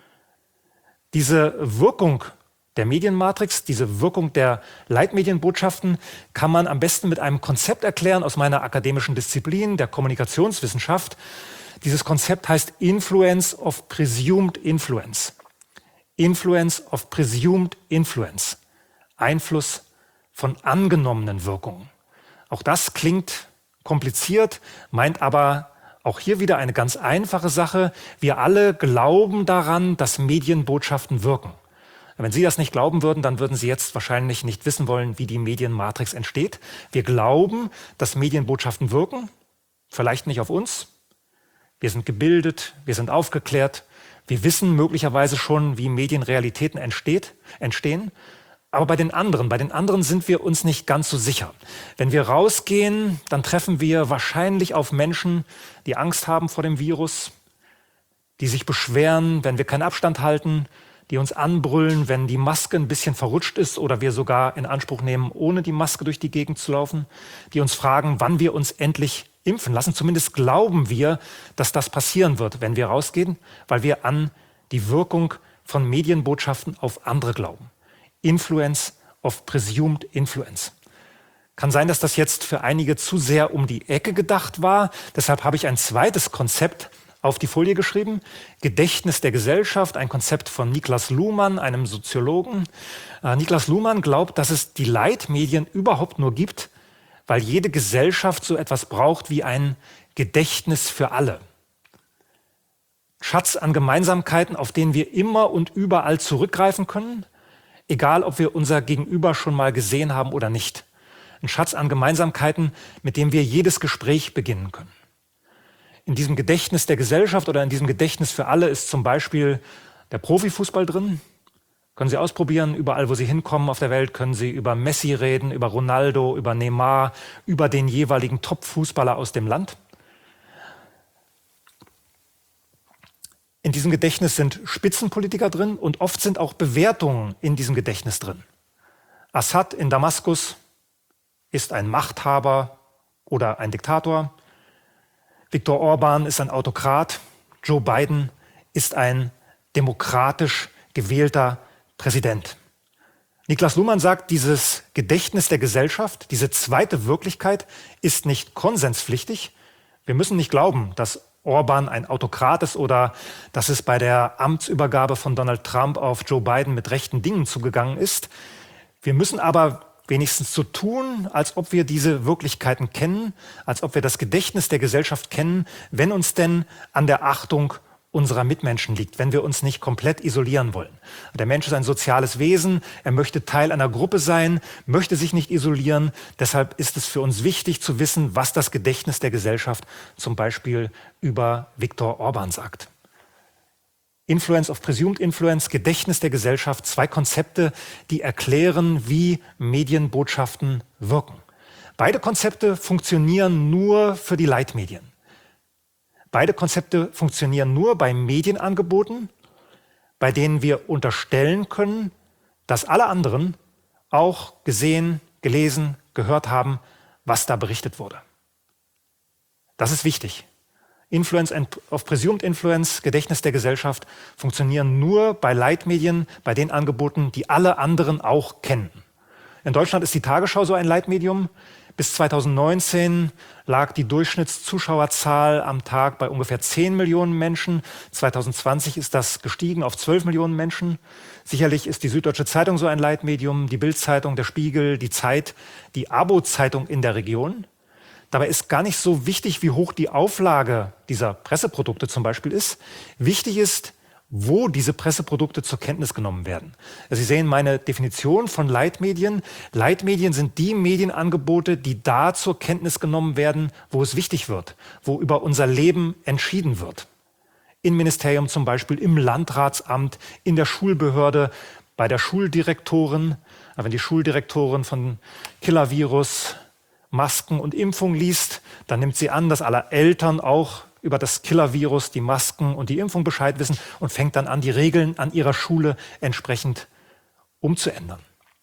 diese Wirkung der Medienmatrix, diese Wirkung der Leitmedienbotschaften kann man am besten mit einem Konzept erklären aus meiner akademischen Disziplin, der Kommunikationswissenschaft. Dieses Konzept heißt Influence of Presumed Influence. Influence of Presumed Influence. Einfluss von angenommenen Wirkungen. Auch das klingt kompliziert, meint aber auch hier wieder eine ganz einfache Sache. Wir alle glauben daran, dass Medienbotschaften wirken. Wenn Sie das nicht glauben würden, dann würden Sie jetzt wahrscheinlich nicht wissen wollen, wie die Medienmatrix entsteht. Wir glauben, dass Medienbotschaften wirken, vielleicht nicht auf uns. Wir sind gebildet, wir sind aufgeklärt, wir wissen möglicherweise schon, wie Medienrealitäten entsteht, entstehen. Aber bei den anderen, bei den anderen sind wir uns nicht ganz so sicher. Wenn wir rausgehen, dann treffen wir wahrscheinlich auf Menschen, die Angst haben vor dem Virus, die sich beschweren, wenn wir keinen Abstand halten, die uns anbrüllen, wenn die Maske ein bisschen verrutscht ist oder wir sogar in Anspruch nehmen, ohne die Maske durch die Gegend zu laufen, die uns fragen, wann wir uns endlich impfen lassen. Zumindest glauben wir, dass das passieren wird, wenn wir rausgehen, weil wir an die Wirkung von Medienbotschaften auf andere glauben. Influence of Presumed Influence. Kann sein, dass das jetzt für einige zu sehr um die Ecke gedacht war. Deshalb habe ich ein zweites Konzept auf die Folie geschrieben. Gedächtnis der Gesellschaft, ein Konzept von Niklas Luhmann, einem Soziologen. Äh, Niklas Luhmann glaubt, dass es die Leitmedien überhaupt nur gibt, weil jede Gesellschaft so etwas braucht wie ein Gedächtnis für alle. Schatz an Gemeinsamkeiten, auf den wir immer und überall zurückgreifen können, egal ob wir unser Gegenüber schon mal gesehen haben oder nicht. Ein Schatz an Gemeinsamkeiten, mit dem wir jedes Gespräch beginnen können. In diesem Gedächtnis der Gesellschaft oder in diesem Gedächtnis für alle ist zum Beispiel der Profifußball drin. Können Sie ausprobieren, überall wo Sie hinkommen auf der Welt, können Sie über Messi reden, über Ronaldo, über Neymar, über den jeweiligen Top-Fußballer aus dem Land. In diesem Gedächtnis sind Spitzenpolitiker drin und oft sind auch Bewertungen in diesem Gedächtnis drin. Assad in Damaskus ist ein Machthaber oder ein Diktator. Viktor Orban ist ein Autokrat. Joe Biden ist ein demokratisch gewählter Präsident. Niklas Luhmann sagt, dieses Gedächtnis der Gesellschaft, diese zweite Wirklichkeit ist nicht konsenspflichtig. Wir müssen nicht glauben, dass Orban ein Autokrat ist oder dass es bei der Amtsübergabe von Donald Trump auf Joe Biden mit rechten Dingen zugegangen ist. Wir müssen aber wenigstens so tun, als ob wir diese Wirklichkeiten kennen, als ob wir das Gedächtnis der Gesellschaft kennen, wenn uns denn an der Achtung unserer Mitmenschen liegt, wenn wir uns nicht komplett isolieren wollen. Der Mensch ist ein soziales Wesen, er möchte Teil einer Gruppe sein, möchte sich nicht isolieren. Deshalb ist es für uns wichtig zu wissen, was das Gedächtnis der Gesellschaft zum Beispiel über Viktor Orban sagt. Influence of Presumed Influence, Gedächtnis der Gesellschaft, zwei Konzepte, die erklären, wie Medienbotschaften wirken. Beide Konzepte funktionieren nur für die Leitmedien. Beide Konzepte funktionieren nur bei Medienangeboten, bei denen wir unterstellen können, dass alle anderen auch gesehen, gelesen, gehört haben, was da berichtet wurde. Das ist wichtig. Influence of Presumed Influence, Gedächtnis der Gesellschaft, funktionieren nur bei Leitmedien, bei den Angeboten, die alle anderen auch kennen. In Deutschland ist die Tagesschau so ein Leitmedium. Bis zweitausendneunzehn lag die Durchschnittszuschauerzahl am Tag bei ungefähr zehn Millionen Menschen. zweitausendzwanzig ist das gestiegen auf zwölf Millionen Menschen. Sicherlich ist die Süddeutsche Zeitung so ein Leitmedium, die Bild-Zeitung, der Spiegel, die Zeit, die Abo-Zeitung in der Region. Dabei ist gar nicht so wichtig, wie hoch die Auflage dieser Presseprodukte zum Beispiel ist. Wichtig ist, wo diese Presseprodukte zur Kenntnis genommen werden. Also Sie sehen meine Definition von Leitmedien. Leitmedien sind die Medienangebote, die da zur Kenntnis genommen werden, wo es wichtig wird, wo über unser Leben entschieden wird. Im Ministerium zum Beispiel, im Landratsamt, in der Schulbehörde, bei der Schuldirektorin. Wenn die Schuldirektorin von Killer-Virus, Masken und Impfung liest, dann nimmt sie an, dass alle Eltern auch über das Killer-Virus, die Masken und die Impfung Bescheid wissen und fängt dann an, die Regeln an ihrer Schule entsprechend umzuändern.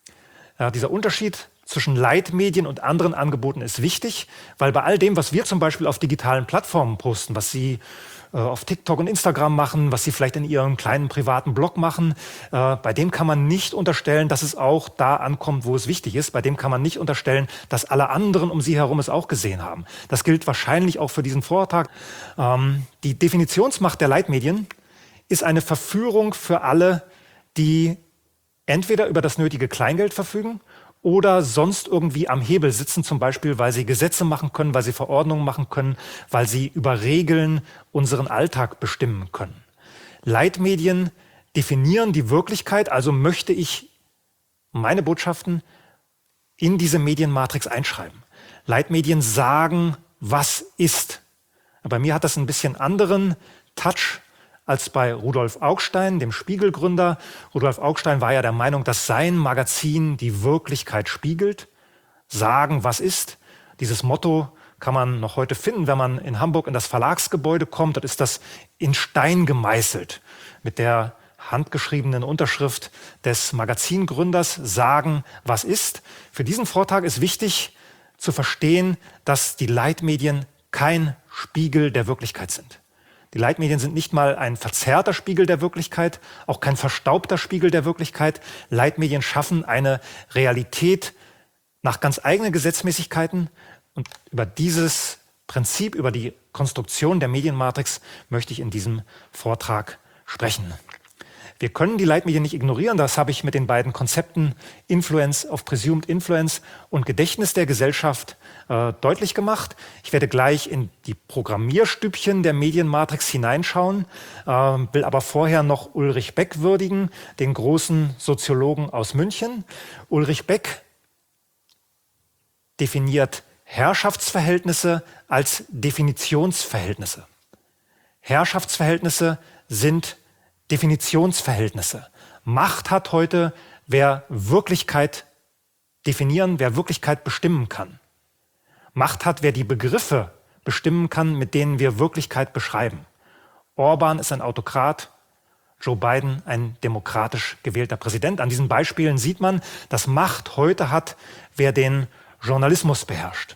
Ja, dieser Unterschied zwischen Leitmedien und anderen Angeboten ist wichtig, weil bei all dem, was wir zum Beispiel auf digitalen Plattformen posten, was Sie äh, auf TikTok und Instagram machen, was Sie vielleicht in Ihrem kleinen privaten Blog machen, äh, bei dem kann man nicht unterstellen, dass es auch da ankommt, wo es wichtig ist. Bei dem kann man nicht unterstellen, dass alle anderen um Sie herum es auch gesehen haben. Das gilt wahrscheinlich auch für diesen Vortrag. Ähm, die Definitionsmacht der Leitmedien ist eine Verführung für alle, die entweder über das nötige Kleingeld verfügen oder sonst irgendwie am Hebel sitzen, zum Beispiel, weil sie Gesetze machen können, weil sie Verordnungen machen können, weil sie über Regeln unseren Alltag bestimmen können. Leitmedien definieren die Wirklichkeit, also möchte ich meine Botschaften in diese Medienmatrix einschreiben. Leitmedien sagen, was ist. Bei mir hat das ein bisschen anderen Touch als bei Rudolf Augstein, dem Spiegelgründer. Rudolf Augstein war ja der Meinung, dass sein Magazin die Wirklichkeit spiegelt. Sagen, was ist. Dieses Motto kann man noch heute finden, wenn man in Hamburg in das Verlagsgebäude kommt. Dort ist das in Stein gemeißelt mit der handgeschriebenen Unterschrift des Magazingründers. Sagen, was ist. Für diesen Vortrag ist wichtig zu verstehen, dass die Leitmedien kein Spiegel der Wirklichkeit sind. Die Leitmedien sind nicht mal ein verzerrter Spiegel der Wirklichkeit, auch kein verstaubter Spiegel der Wirklichkeit. Leitmedien schaffen eine Realität nach ganz eigenen Gesetzmäßigkeiten. Und über dieses Prinzip, über die Konstruktion der Medienmatrix möchte ich in diesem Vortrag sprechen. Wir können die Leitmedien nicht ignorieren. Das habe ich mit den beiden Konzepten Influence of Presumed Influence und Gedächtnis der Gesellschaft äh, deutlich gemacht. Ich werde gleich in die Programmierstübchen der Medienmatrix hineinschauen, äh, will aber vorher noch Ulrich Beck würdigen, den großen Soziologen aus München. Ulrich Beck definiert Herrschaftsverhältnisse als Definitionsverhältnisse. Herrschaftsverhältnisse sind Definitionsverhältnisse. Macht hat heute, wer Wirklichkeit definieren, wer Wirklichkeit bestimmen kann. Macht hat, wer die Begriffe bestimmen kann, mit denen wir Wirklichkeit beschreiben. Orban ist ein Autokrat, Joe Biden ein demokratisch gewählter Präsident. An diesen Beispielen sieht man, dass Macht heute hat, wer den Journalismus beherrscht.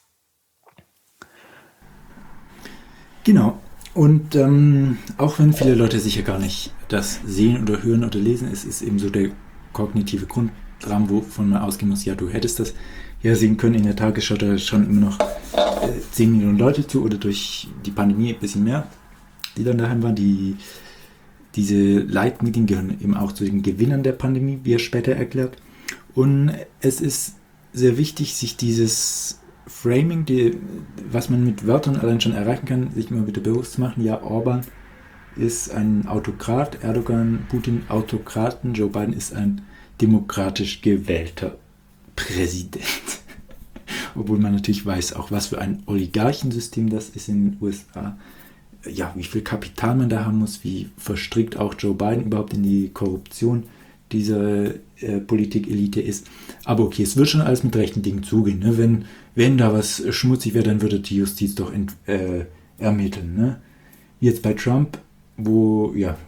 Genau. Und ähm, auch wenn viele Leute sicher gar nicht das sehen oder hören oder lesen, es ist eben so der kognitive Grundrahmen, wovon man ausgehen muss, ja, du hättest das ja sehen können. In der Tagesschau, da schauen immer noch äh, zehn Millionen Leute zu oder durch die Pandemie ein bisschen mehr, die dann daheim waren. Die, diese Leitmedien gehören eben auch zu den Gewinnern der Pandemie, wie er später erklärt. Und es ist sehr wichtig, sich dieses Framing, die, was man mit Wörtern allein schon erreichen kann, sich immer wieder bewusst zu machen. Ja, Orban ist ein Autokrat, Erdogan, Putin Autokraten, Joe Biden ist ein demokratisch gewählter Präsident. Obwohl man natürlich weiß, auch was für ein Oligarchensystem das ist in den U S A. ja, wie viel Kapital man da haben muss, wie verstrickt auch Joe Biden überhaupt in die Korruption dieser äh, Politikelite ist. Aber okay, es wird schon alles mit rechten Dingen zugehen. Ne? Wenn, wenn da was schmutzig wäre, dann würde die Justiz doch ent, äh, ermitteln. Ne? Wie jetzt bei Trump, wo, ja,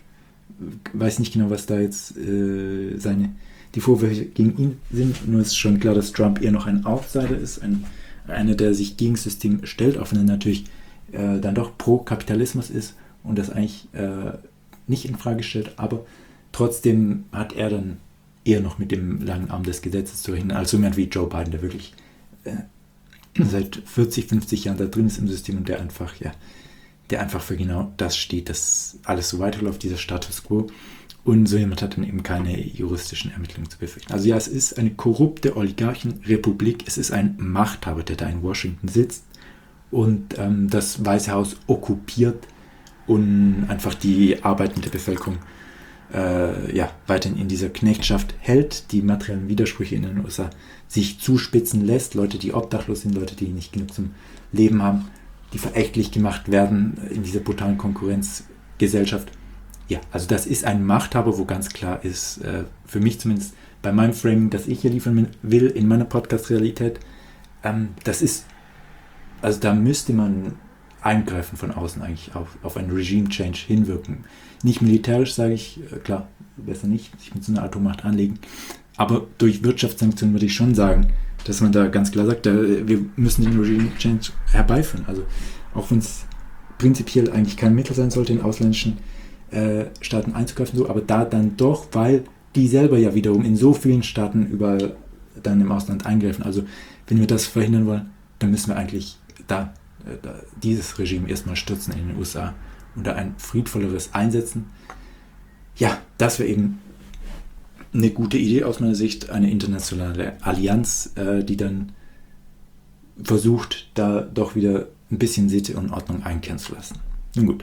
weiß nicht genau, was da jetzt äh, seine, die Vorwürfe gegen ihn sind. Nur ist schon klar, dass Trump eher noch ein Outsider ist, ein, einer, der sich gegen das System stellt, auch wenn er natürlich äh, dann doch pro Kapitalismus ist und das eigentlich äh, nicht in Frage stellt, aber trotzdem hat er dann eher noch mit dem langen Arm des Gesetzes zu rechnen, als jemand wie Joe Biden, der wirklich äh, seit vierzig, fünfzig Jahren da drin ist im System und der einfach, ja, der einfach für genau das steht, dass alles so weiterläuft, dieser Status quo. Und so jemand hat dann eben keine juristischen Ermittlungen zu befürchten. Also ja, es ist eine korrupte Oligarchenrepublik, es ist ein Machthaber, der da in Washington sitzt und ähm, das Weiße Haus okkupiert und einfach die arbeitende Bevölkerung äh, ja, weiterhin in dieser Knechtschaft hält, die materiellen Widersprüche in den U S A sich zuspitzen lässt, Leute, die obdachlos sind, Leute, die nicht genug zum Leben haben, die verächtlich gemacht werden in dieser brutalen Konkurrenzgesellschaft. Ja, also das ist ein Machthaber, wo ganz klar ist, äh, für mich zumindest bei meinem Framing, das ich hier liefern will in meiner Podcast-Realität, ähm, das ist, also da müsste man eingreifen von außen eigentlich auf, auf einen Regime-Change hinwirken. Nicht militärisch, sage ich, äh, klar, besser nicht, sich mit so einer Atommacht anlegen, aber durch Wirtschaftssanktionen würde ich schon sagen, dass man da ganz klar sagt, äh, wir müssen den Regime-Change herbeiführen. Also auch wenn es prinzipiell eigentlich kein Mittel sein sollte, in ausländischen äh, Staaten einzugreifen, so, aber da dann doch, weil die selber ja wiederum in so vielen Staaten überall dann im Ausland eingreifen. Also wenn wir das verhindern wollen, dann müssen wir eigentlich da, äh, da dieses Regime erstmal stürzen in den U S A und da ein friedvolleres einsetzen. Ja, das wäre eben eine gute Idee aus meiner Sicht, eine internationale Allianz, äh, die dann versucht, da doch wieder ein bisschen Sitte und Ordnung einkehren zu lassen. Nun gut.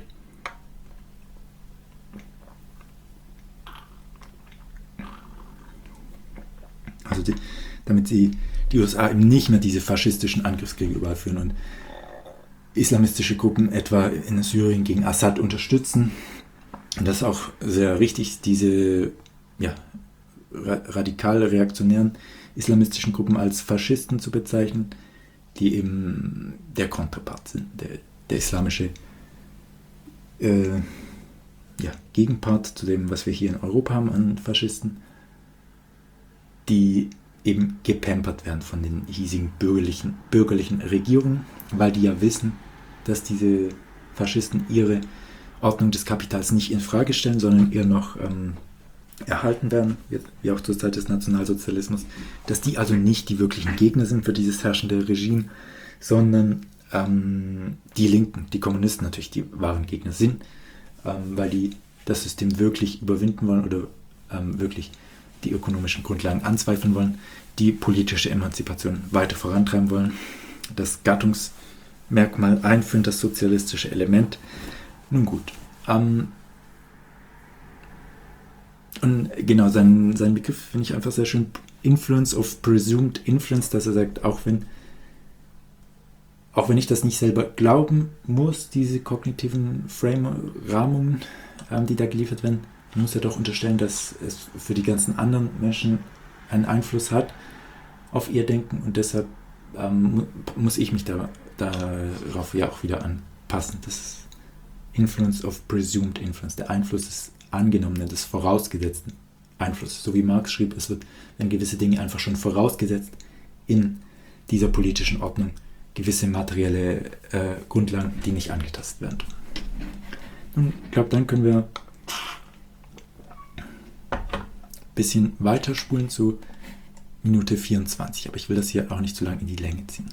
Also die, damit sie die U S A eben nicht mehr diese faschistischen Angriffskriege überall führen und islamistische Gruppen etwa in Syrien gegen Assad unterstützen. Und das ist auch sehr richtig, diese ja, ra- radikal reaktionären islamistischen Gruppen als Faschisten zu bezeichnen, die eben der Kontrapart sind, der, der islamische äh, ja, Gegenpart zu dem, was wir hier in Europa haben an Faschisten, die eben gepampert werden von den hiesigen bürgerlichen, bürgerlichen Regierungen, weil die ja wissen, dass diese Faschisten ihre Ordnung des Kapitals nicht in Frage stellen, sondern eher noch ähm, erhalten werden, wie auch zur Zeit des Nationalsozialismus, dass die also nicht die wirklichen Gegner sind für dieses herrschende Regime, sondern ähm, die Linken, die Kommunisten natürlich die wahren Gegner sind, ähm, weil die das System wirklich überwinden wollen oder ähm, wirklich die ökonomischen Grundlagen anzweifeln wollen, die politische Emanzipation weiter vorantreiben wollen, das Gattungsmerkmal einführen, das sozialistische Element. Nun gut. Ähm, und genau, sein, sein Begriff finde ich einfach sehr schön. Influence of Presumed Influence, dass er sagt, auch wenn, auch wenn ich das nicht selber glauben muss, diese kognitiven Frame-Rahmungen, ähm, die da geliefert werden, muss er doch unterstellen, dass es für die ganzen anderen Menschen einen Einfluss hat auf ihr Denken und deshalb ähm, muss ich mich da, darauf ja auch wieder anpassen. Das ist Influence of Presumed Influence, der Einfluss des angenommenen, des vorausgesetzten Einflusses. So wie Marx schrieb, es wird, wenn gewisse Dinge einfach schon vorausgesetzt in dieser politischen Ordnung, gewisse materielle äh, Grundlagen, die nicht angetastet werden. Und ich glaube, dann können wir bisschen weiterspulen zu Minute vierundzwanzig, aber ich will das hier auch nicht zu lange in die Länge ziehen.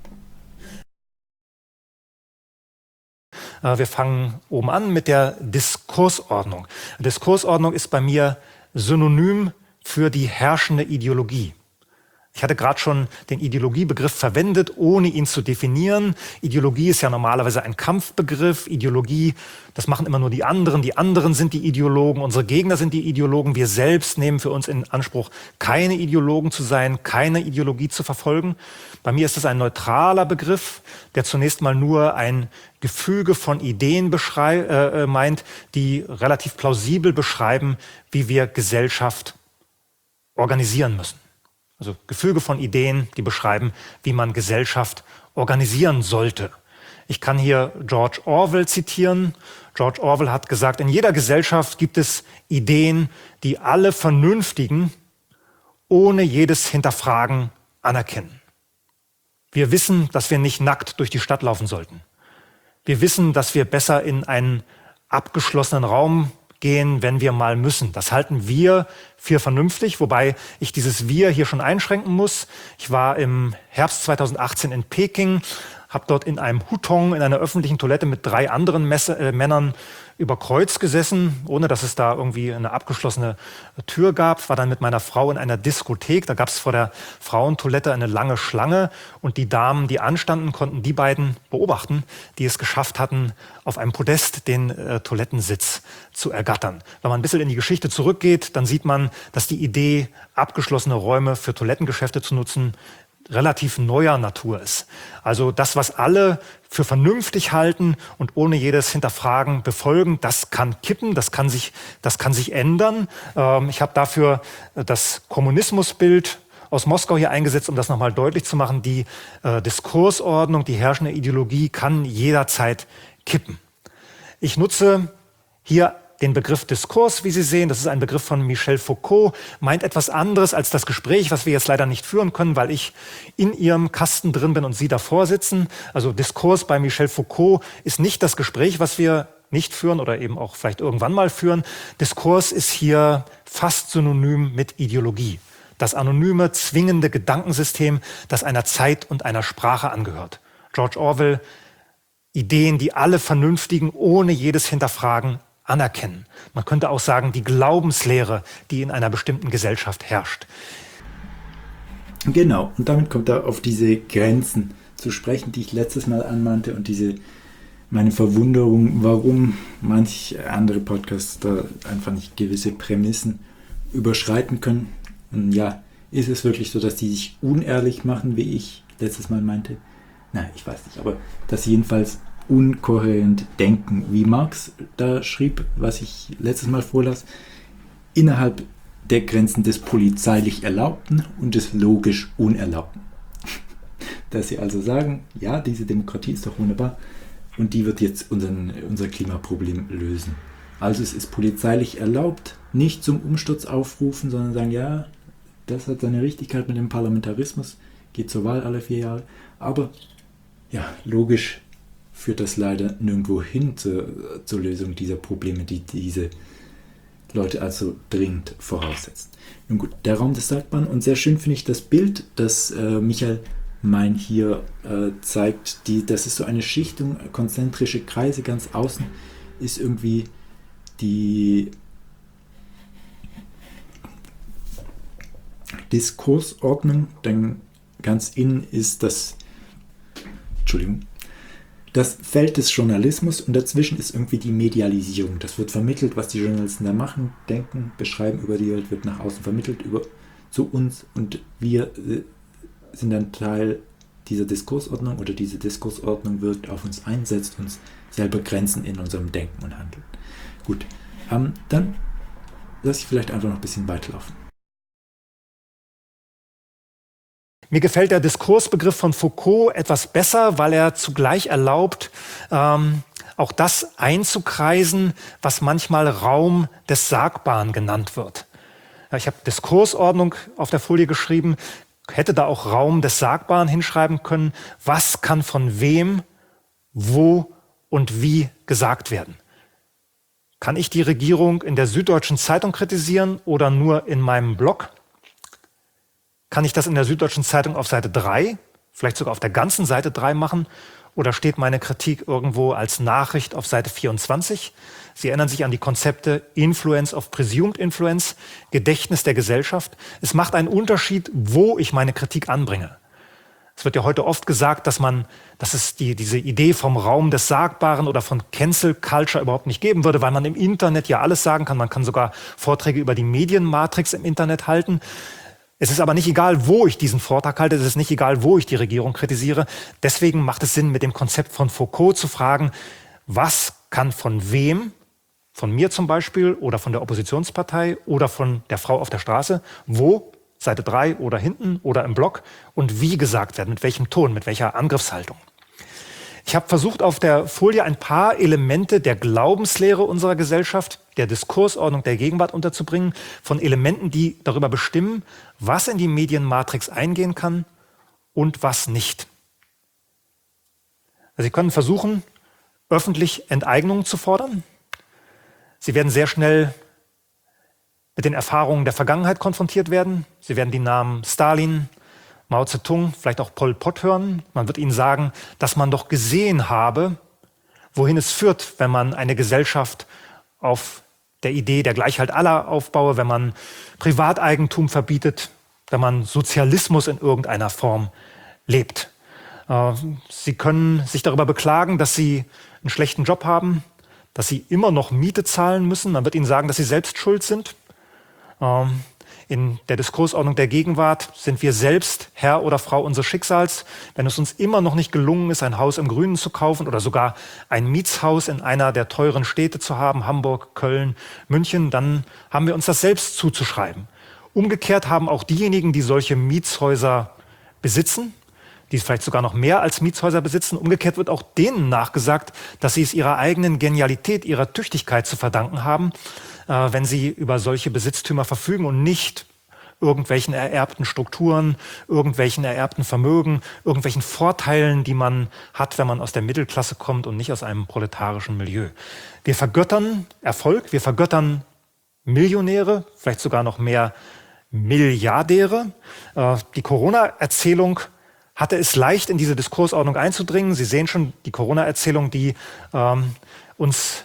Wir fangen oben an mit der Diskursordnung. Diskursordnung ist bei mir synonym für die herrschende Ideologie. Ich hatte gerade schon den Ideologiebegriff verwendet, ohne ihn zu definieren. Ideologie ist ja normalerweise ein Kampfbegriff. Ideologie, das machen immer nur die anderen. Die anderen sind die Ideologen, unsere Gegner sind die Ideologen. Wir selbst nehmen für uns in Anspruch, keine Ideologen zu sein, keine Ideologie zu verfolgen. Bei mir ist es ein neutraler Begriff, der zunächst mal nur ein Gefüge von Ideen beschrei- äh, meint, die relativ plausibel beschreiben, wie wir Gesellschaft organisieren müssen. Also Gefüge von Ideen, die beschreiben, wie man Gesellschaft organisieren sollte. Ich kann hier George Orwell zitieren. George Orwell hat gesagt, in jeder Gesellschaft gibt es Ideen, die alle Vernünftigen ohne jedes Hinterfragen anerkennen. Wir wissen, dass wir nicht nackt durch die Stadt laufen sollten. Wir wissen, dass wir besser in einen abgeschlossenen Raum gehen, wenn wir mal müssen. Das halten wir für vernünftig, wobei ich dieses Wir hier schon einschränken muss. Ich war im Herbst zweitausendachtzehn in Peking, habe dort in einem Hutong in einer öffentlichen Toilette mit drei anderen Messe, äh, Männern über Kreuz gesessen, ohne dass es da irgendwie eine abgeschlossene Tür gab. War dann mit meiner Frau in einer Diskothek. Da gab es vor der Frauentoilette eine lange Schlange und die Damen, die anstanden, konnten die beiden beobachten, die es geschafft hatten, auf einem Podest den äh, Toilettensitz zu ergattern. Wenn man ein bisschen in die Geschichte zurückgeht, dann sieht man, dass die Idee, abgeschlossene Räume für Toilettengeschäfte zu nutzen, relativ neuer Natur ist. Also das, was alle für vernünftig halten und ohne jedes Hinterfragen befolgen, das kann kippen, das kann sich, das kann sich ändern. Ähm, ich habe dafür das Kommunismusbild aus Moskau hier eingesetzt, um das nochmal deutlich zu machen. Die äh, Diskursordnung, die herrschende Ideologie kann jederzeit kippen. Ich nutze hier den Begriff Diskurs, wie Sie sehen, das ist ein Begriff von Michel Foucault, meint etwas anderes als das Gespräch, was wir jetzt leider nicht führen können, weil ich in Ihrem Kasten drin bin und Sie davor sitzen. Also Diskurs bei Michel Foucault ist nicht das Gespräch, was wir nicht führen oder eben auch vielleicht irgendwann mal führen. Diskurs ist hier fast synonym mit Ideologie. Das anonyme, zwingende Gedankensystem, das einer Zeit und einer Sprache angehört. George Orwell, Ideen, die alle Vernünftigen ohne jedes Hinterfragen anerkennen. Man könnte auch sagen, die Glaubenslehre, die in einer bestimmten Gesellschaft herrscht. Genau, und damit kommt er auf diese Grenzen zu sprechen, die ich letztes Mal anmahnte und diese meine Verwunderung, warum manche andere Podcaster einfach nicht gewisse Prämissen überschreiten können. Und ja, ist es wirklich so, dass die sich unehrlich machen, wie ich letztes Mal meinte? Nein, ich weiß nicht, aber dass sie jedenfalls unkohärent denken, wie Marx da schrieb, was ich letztes Mal vorlas, innerhalb der Grenzen des polizeilich Erlaubten und des logisch Unerlaubten. Dass sie also sagen, ja, diese Demokratie ist doch wunderbar und die wird jetzt unseren, unser Klimaproblem lösen. Also es ist polizeilich erlaubt, nicht zum Umsturz aufrufen, sondern sagen, ja, das hat seine Richtigkeit mit dem Parlamentarismus, geht zur Wahl alle vier Jahre, aber ja, logisch führt das leider nirgendwo hin zur, zur Lösung dieser Probleme, die diese Leute also dringend voraussetzen. Nun gut, der Raum des Sagbaren, und sehr schön finde ich das Bild, das äh, Michael Mein hier äh, zeigt, die, das ist so eine Schichtung, konzentrische Kreise, ganz außen ist irgendwie die Diskursordnung, dann ganz innen ist das Entschuldigung, das Feld des Journalismus und dazwischen ist irgendwie die Medialisierung. Das wird vermittelt, was die Journalisten da machen, denken, beschreiben über die Welt, wird nach außen vermittelt über, zu uns und wir sind dann Teil dieser Diskursordnung oder diese Diskursordnung wirkt auf uns ein, setzt uns selber Grenzen in unserem Denken und Handeln. Gut, ähm, dann lasse ich vielleicht einfach noch ein bisschen weiterlaufen. Mir gefällt der Diskursbegriff von Foucault etwas besser, weil er zugleich erlaubt, ähm, auch das einzukreisen, was manchmal Raum des Sagbaren genannt wird. Ja, ich habe Diskursordnung auf der Folie geschrieben, hätte da auch Raum des Sagbaren hinschreiben können. Was kann von wem, wo und wie gesagt werden? Kann ich die Regierung in der Süddeutschen Zeitung kritisieren oder nur in meinem Blog? Kann ich das in der Süddeutschen Zeitung auf Seite drei, vielleicht sogar auf der ganzen Seite drei machen? oder steht meine Kritik irgendwo als Nachricht auf Seite vierundzwanzig? Sie erinnern sich an die Konzepte Influence of Presumed Influence, Gedächtnis der Gesellschaft. Es macht einen Unterschied, wo ich meine Kritik anbringe. Es wird ja heute oft gesagt, dass man, dass es die, diese Idee vom Raum des Sagbaren oder von Cancel Culture überhaupt nicht geben würde, weil man im Internet ja alles sagen kann. Man kann sogar Vorträge über die Medienmatrix im Internet halten. Es ist aber nicht egal, wo ich diesen Vortrag halte. Es ist nicht egal, wo ich die Regierung kritisiere. Deswegen macht es Sinn, mit dem Konzept von Foucault zu fragen, was kann von wem, von mir zum Beispiel oder von der Oppositionspartei oder von der Frau auf der Straße, wo, Seite drei oder hinten oder im Blog und wie gesagt werden, mit welchem Ton, mit welcher Angriffshaltung. Ich habe versucht, auf der Folie ein paar Elemente der Glaubenslehre unserer Gesellschaft, der Diskursordnung der Gegenwart unterzubringen, von Elementen, die darüber bestimmen, was in die Medienmatrix eingehen kann und was nicht. Also Sie können versuchen, öffentlich Enteignungen zu fordern. Sie werden sehr schnell mit den Erfahrungen der Vergangenheit konfrontiert werden. Sie werden die Namen Stalin, Mao Zedong, vielleicht auch Pol Pot hören. Man wird ihnen sagen, dass man doch gesehen habe, wohin es führt, wenn man eine Gesellschaft auf der Idee der Gleichheit aller aufbaue, wenn man Privateigentum verbietet, wenn man Sozialismus in irgendeiner Form lebt. Sie können sich darüber beklagen, dass sie einen schlechten Job haben, dass sie immer noch Miete zahlen müssen. Man wird ihnen sagen, dass sie selbst schuld sind. In der Diskursordnung der Gegenwart sind wir selbst Herr oder Frau unseres Schicksals. Wenn es uns immer noch nicht gelungen ist, ein Haus im Grünen zu kaufen oder sogar ein Mietshaus in einer der teuren Städte zu haben, Hamburg, Köln, München, dann haben wir uns das selbst zuzuschreiben. Umgekehrt haben auch diejenigen, die solche Mietshäuser besitzen, die vielleicht sogar noch mehr als Mietshäuser besitzen, umgekehrt wird auch denen nachgesagt, dass sie es ihrer eigenen Genialität, ihrer Tüchtigkeit zu verdanken haben, äh, wenn sie über solche Besitztümer verfügen und nicht irgendwelchen ererbten Strukturen, irgendwelchen ererbten Vermögen, irgendwelchen Vorteilen, die man hat, wenn man aus der Mittelklasse kommt und nicht aus einem proletarischen Milieu. Wir vergöttern Erfolg, wir vergöttern Millionäre, vielleicht sogar noch mehr Milliardäre. Äh, die Corona-Erzählung hatte es leicht, in diese Diskursordnung einzudringen. Sie sehen schon die Corona-Erzählung, die ähm, uns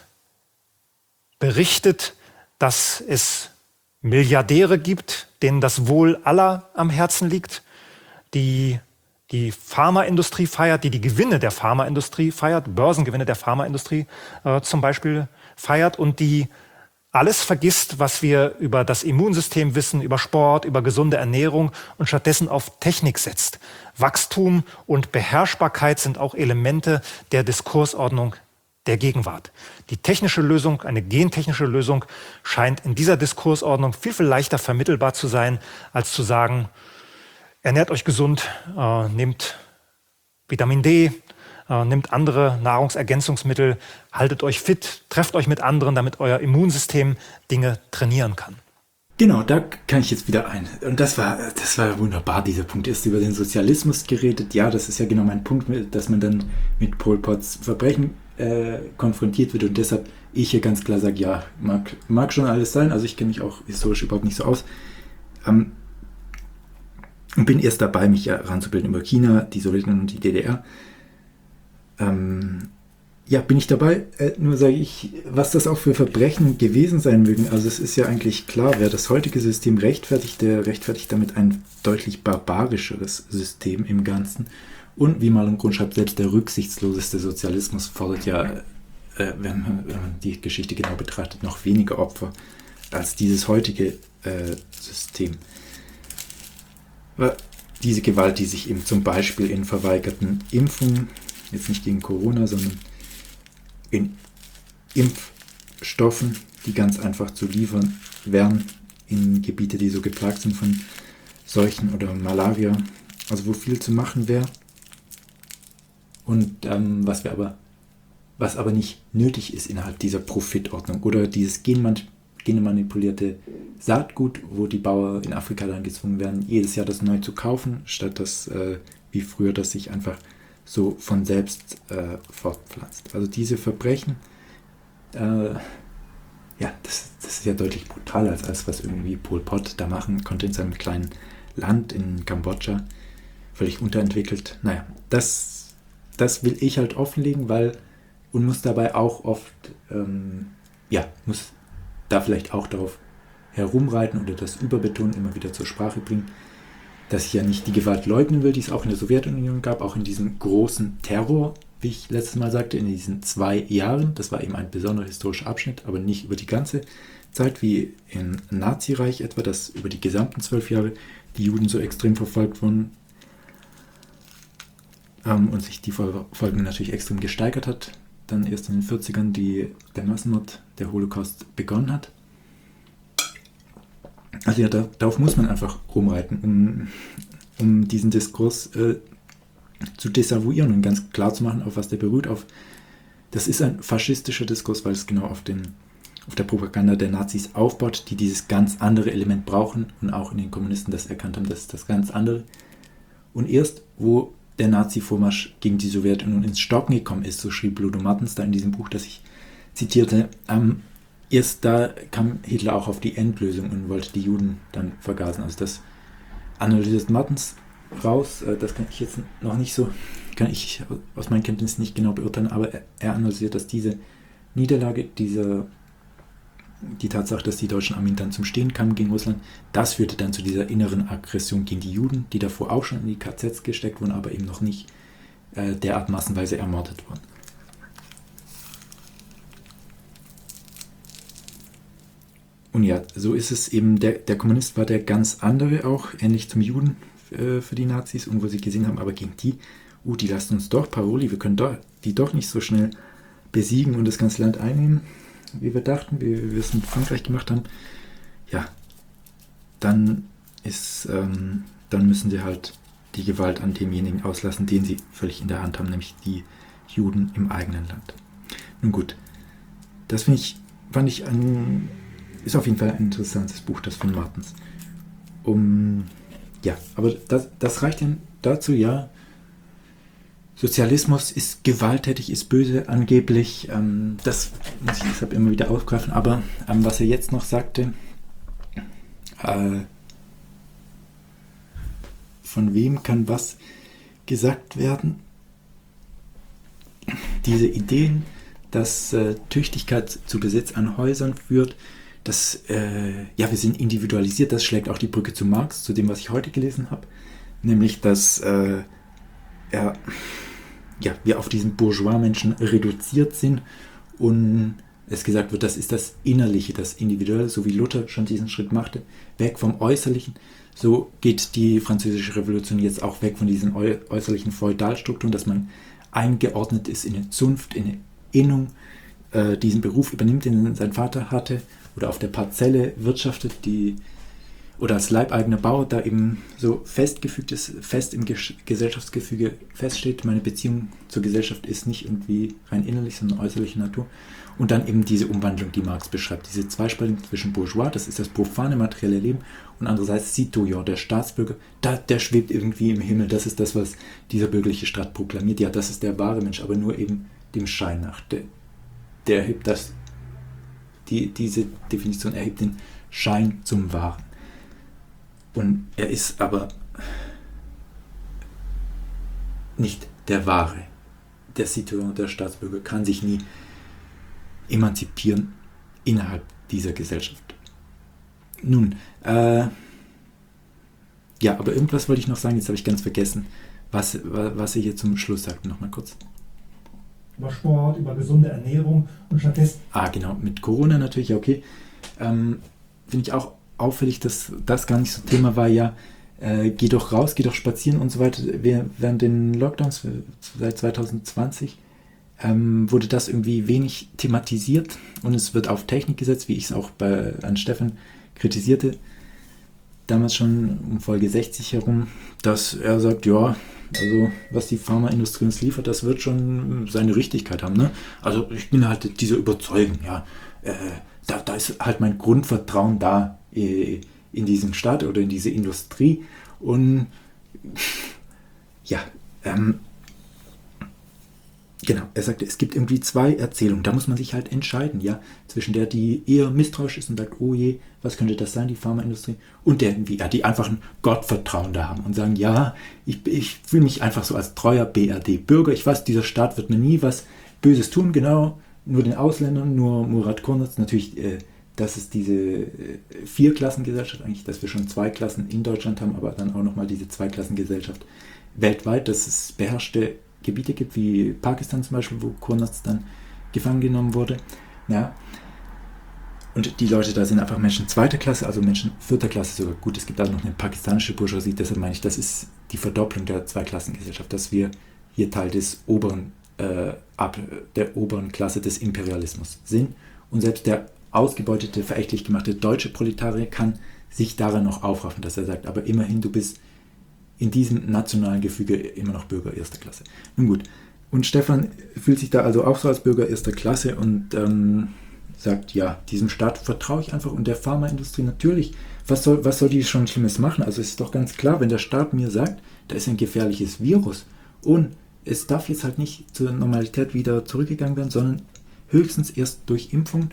berichtet, dass es Milliardäre gibt, denen das Wohl aller am Herzen liegt, die die Pharmaindustrie feiert, die die Gewinne der Pharmaindustrie feiert, Börsengewinne der Pharmaindustrie äh, zum Beispiel feiert und die alles vergisst, was wir über das Immunsystem wissen, über Sport, über gesunde Ernährung und stattdessen auf Technik setzt. Wachstum und Beherrschbarkeit sind auch Elemente der Diskursordnung der Gegenwart. Die technische Lösung, eine gentechnische Lösung, scheint in dieser Diskursordnung viel, viel leichter vermittelbar zu sein, als zu sagen, ernährt euch gesund, äh, nehmt Vitamin D, äh, nehmt andere Nahrungsergänzungsmittel, haltet euch fit, trefft euch mit anderen, damit euer Immunsystem Dinge trainieren kann. Genau, da kann ich jetzt wieder ein. Und das war, das war wunderbar, dieser Punkt. Ist über den Sozialismus geredet. Ja, das ist ja genau mein Punkt, dass man dann mit Pol Pots Verbrechen äh, konfrontiert wird und deshalb ich hier ganz klar sage, ja, mag, mag schon alles sein. Also ich kenne mich auch historisch überhaupt nicht so aus. Ähm, und bin erst dabei, mich ja ranzubilden über China, die Sowjetunion und die D D R. Ähm, Ja, bin ich dabei. Äh, nur sage ich, was das auch für Verbrechen gewesen sein mögen. Also es ist ja eigentlich klar, wer das heutige System rechtfertigt, der rechtfertigt damit ein deutlich barbarischeres System im Ganzen. Und wie Malum Grund schreibt, selbst der rücksichtsloseste Sozialismus fordert ja, äh, wenn, man, wenn man die Geschichte genau betrachtet, noch weniger Opfer als dieses heutige äh, System. Aber diese Gewalt, die sich eben zum Beispiel in verweigerten Impfungen, jetzt nicht gegen Corona, sondern in Impfstoffen, die ganz einfach zu liefern wären in Gebiete, die so geplagt sind von Seuchen oder Malaria, also wo viel zu machen wäre. Und ähm, was wir aber, was aber nicht nötig ist innerhalb dieser Profitordnung oder dieses genman- genmanipulierte Saatgut, wo die Bauern in Afrika dann gezwungen werden, jedes Jahr das neu zu kaufen, statt das äh, wie früher, das sich einfach so von selbst äh, fortpflanzt. Also diese Verbrechen, äh, ja, das, das ist ja deutlich brutaler als alles, was irgendwie Pol Pot da machen konnte in seinem kleinen Land in Kambodscha, völlig unterentwickelt. Naja, das das will ich halt offenlegen, weil und muss dabei auch oft, ähm, ja, muss da vielleicht auch darauf herumreiten oder das Überbetonen immer wieder zur Sprache bringen, dass ich ja nicht die Gewalt leugnen will, die es auch in der Sowjetunion gab, auch in diesem großen Terror, wie ich letztes Mal sagte, in diesen zwei Jahren. Das war eben ein besonderer historischer Abschnitt, aber nicht über die ganze Zeit, wie im Nazireich etwa, dass über die gesamten zwölf Jahre die Juden so extrem verfolgt wurden ähm, und sich die Verfolgung natürlich extrem gesteigert hat. Dann erst in den vierzigern die, der Massenmord, der Holocaust begonnen hat. Also ja, da, darauf muss man einfach rumreiten, um, um diesen Diskurs äh, zu desavouieren und ganz klar zu machen, auf was der beruht. Auf, das ist ein faschistischer Diskurs, weil es genau auf, den, auf der Propaganda der Nazis aufbaut, die dieses ganz andere Element brauchen und auch in den Kommunisten das erkannt haben, das ist das ganz andere. Und erst, wo der Nazi-Vormarsch gegen die Sowjetunion ins Stocken gekommen ist, so schrieb Ludo Martens da in diesem Buch, das ich zitierte, ähm, erst da kam Hitler auch auf die Endlösung und wollte die Juden dann vergasen. Also das analysiert Martens raus, äh, das kann ich jetzt noch nicht so, kann ich aus meinen Kenntnissen nicht genau beurteilen, aber er, er analysiert, dass diese Niederlage, diese, die Tatsache, dass die deutschen Armeen dann zum Stehen kamen gegen Russland, das führte dann zu dieser inneren Aggression gegen die Juden, die davor auch schon in die K Zs gesteckt wurden, aber eben noch nicht äh, derart massenweise ermordet wurden. Und ja, so ist es eben, der, der Kommunist war der ganz andere auch, ähnlich zum Juden äh, für die Nazis, und wo sie gesehen haben, aber gegen die, uh, die lassen uns doch Paroli, wir können doch, die doch nicht so schnell besiegen und das ganze Land einnehmen, wie wir dachten, wie wir es mit Frankreich gemacht haben. Ja, dann ist, ähm, dann müssen sie halt die Gewalt an demjenigen auslassen, den sie völlig in der Hand haben, nämlich die Juden im eigenen Land. Nun gut, das finde ich, fand ich ein Ist auf jeden Fall ein interessantes Buch, das von Martens. Um, ja, aber das, das reicht dann dazu, ja. Sozialismus ist gewalttätig, ist böse angeblich. Ähm, das muss ich deshalb immer wieder aufgreifen. Aber ähm, was er jetzt noch sagte, äh, von wem kann was gesagt werden? Diese Ideen, dass äh, Tüchtigkeit zu Besitz an Häusern führt, Das, äh, ja, wir sind individualisiert, das schlägt auch die Brücke zu Marx, zu dem, was ich heute gelesen habe, nämlich, dass äh, ja, ja, wir auf diesen Bourgeois-Menschen reduziert sind und es gesagt wird, das ist das Innerliche, das Individuelle, so wie Luther schon diesen Schritt machte, weg vom Äußerlichen. So geht die französische Revolution jetzt auch weg von diesen äußerlichen Feudalstrukturen, dass man eingeordnet ist in eine Zunft, in eine Innung, äh, diesen Beruf übernimmt, den sein Vater hatte, oder auf der Parzelle wirtschaftet, die oder als leibeigener Bauer da eben so festgefügt ist, fest im Ges- Gesellschaftsgefüge feststeht, meine Beziehung zur Gesellschaft ist nicht irgendwie rein innerlich, sondern äußerliche Natur. Und dann eben diese Umwandlung, die Marx beschreibt, diese Zweispaltung zwischen Bourgeois, das ist das profane materielle Leben, und andererseits Citoyen, der Staatsbürger, da, der schwebt irgendwie im Himmel, das ist das, was dieser bürgerliche Staat proklamiert, ja, das ist der wahre Mensch, aber nur eben dem Schein nach. Der, der hebt das Die, diese Definition erhebt den Schein zum Wahren. Und er ist aber nicht der Wahre. Der Citoyen, der Staatsbürger, kann sich nie emanzipieren innerhalb dieser Gesellschaft. Nun, äh, ja, aber irgendwas wollte ich noch sagen, jetzt habe ich ganz vergessen, was, was er hier zum Schluss sagt. Nochmal kurz. Über Sport, über gesunde Ernährung und stattdessen... Ah, genau, mit Corona natürlich, ja, okay. Ähm, finde ich auch auffällig, dass das gar nicht so Thema war, ja, äh, geh doch raus, geh doch spazieren und so weiter. Während den Lockdowns seit zwanzig zwanzig ähm, wurde das irgendwie wenig thematisiert und es wird auf Technik gesetzt, wie ich es auch bei, an Stefan kritisierte, damals schon um Folge sechzig herum, dass er sagt, ja, also was die Pharmaindustrie uns liefert, das wird schon seine Richtigkeit haben. Ne? Also ich bin halt dieser Überzeugung, ja, äh, da, da ist halt mein Grundvertrauen da äh, in diesen Staat oder in diese Industrie. Und ja, ähm, Genau, er sagte, es gibt irgendwie zwei Erzählungen, da muss man sich halt entscheiden, ja, zwischen der, die eher misstrauisch ist und sagt, oh je, was könnte das sein, die Pharmaindustrie, und der irgendwie, ja, die einfach ein Gottvertrauen da haben und sagen, ja, ich, ich fühle mich einfach so als treuer B R D-Bürger, ich weiß, dieser Staat wird mir nie was Böses tun, genau, nur den Ausländern, nur Murat Kurnaz, natürlich, äh, dass es diese äh, Vierklassengesellschaft eigentlich, dass wir schon zwei Klassen in Deutschland haben, aber dann auch nochmal diese Zweiklassengesellschaft weltweit, dass es beherrschte Gebiete gibt, wie Pakistan zum Beispiel, wo Kurnaz dann gefangen genommen wurde. Ja. Und die Leute da sind einfach Menschen zweiter Klasse, also Menschen vierter Klasse sogar. Gut, es gibt auch noch eine pakistanische Bourgeoisie, deshalb meine ich, das ist die Verdopplung der Zweiklassengesellschaft, dass wir hier Teil des oberen, äh, ab, der oberen Klasse des Imperialismus sind. Und selbst der ausgebeutete, verächtlich gemachte deutsche Proletarier kann sich daran noch aufraffen, dass er sagt, aber immerhin, du bist in diesem nationalen Gefüge immer noch Bürger erster Klasse. Nun gut, und Stefan fühlt sich da also auch so als Bürger erster Klasse und ähm, sagt, ja, diesem Staat vertraue ich einfach und der Pharmaindustrie natürlich, was soll, was soll die schon Schlimmes machen? Also es ist doch ganz klar, wenn der Staat mir sagt, da ist ein gefährliches Virus und es darf jetzt halt nicht zur Normalität wieder zurückgegangen werden, sondern höchstens erst durch Impfung.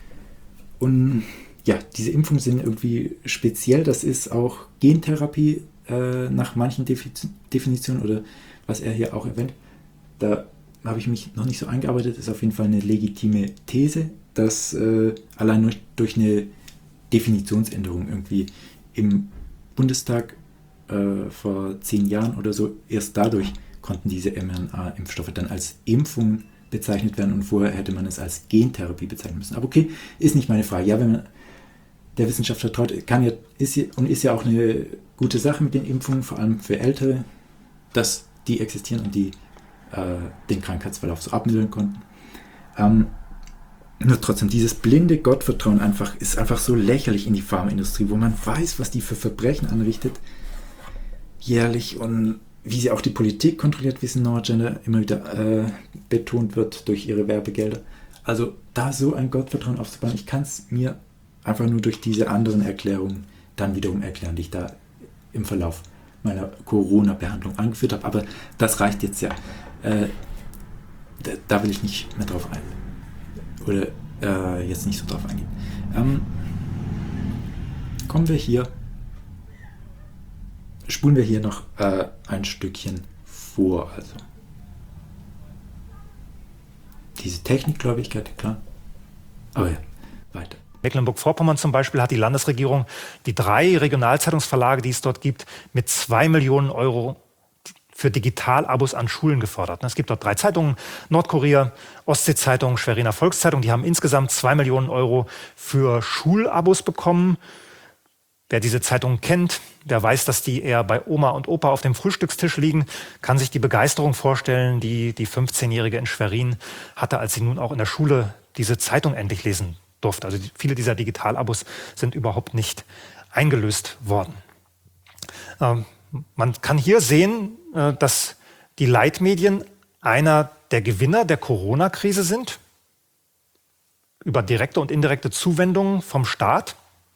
Und ja, diese Impfungen sind irgendwie speziell, das ist auch Gentherapie, nach manchen Definitionen oder was er hier auch erwähnt, da habe ich mich noch nicht so eingearbeitet, ist auf jeden Fall eine legitime These, dass äh, allein nur durch eine Definitionsänderung irgendwie im Bundestag äh, vor zehn Jahren oder so, erst dadurch konnten diese mRNA-Impfstoffe dann als Impfung bezeichnet werden und vorher hätte man es als Gentherapie bezeichnen müssen. Aber okay, ist nicht meine Frage. Ja, wenn man der Wissenschaft vertraut, kann ja, ist ja, und ist ja auch eine gute Sache mit den Impfungen, vor allem für Ältere, dass die existieren und die äh, den Krankheitsverlauf so abmildern konnten. Ähm, nur trotzdem, dieses blinde Gottvertrauen einfach ist einfach so lächerlich in die Pharmaindustrie, wo man weiß, was die für Verbrechen anrichtet, jährlich, und wie sie auch die Politik kontrolliert, wie es in Nordgender immer wieder äh, betont wird durch ihre Werbegelder. Also da so ein Gottvertrauen aufzubauen, ich kann es mir einfach nur durch diese anderen Erklärungen dann wiederum erklären, die ich da im Verlauf meiner Corona-Behandlung angeführt habe. Aber das reicht jetzt ja. Äh, da, da will ich nicht mehr drauf ein. Oder äh, jetzt nicht so drauf eingehen. Ähm, kommen wir hier, spulen wir hier noch äh, ein Stückchen vor. Also diese Technikgläubigkeit, klar. Aber ja, weiter. Mecklenburg-Vorpommern zum Beispiel hat die Landesregierung die drei Regionalzeitungsverlage, die es dort gibt, mit zwei Millionen Euro für Digitalabos an Schulen gefördert. Es gibt dort drei Zeitungen, Nordkurier, Ostsee-Zeitung, Schweriner Volkszeitung, die haben insgesamt zwei Millionen Euro für Schulabos bekommen. Wer diese Zeitung kennt, der weiß, dass die eher bei Oma und Opa auf dem Frühstückstisch liegen, kann sich die Begeisterung vorstellen, die die fünfzehnjährige in Schwerin hatte, als sie nun auch in der Schule diese Zeitung endlich lesen durfte. Also viele dieser Digitalabos sind überhaupt nicht eingelöst worden. Ähm, man kann hier sehen, äh, dass die Leitmedien einer der Gewinner der Corona-Krise sind, über direkte und indirekte Zuwendungen vom Staat.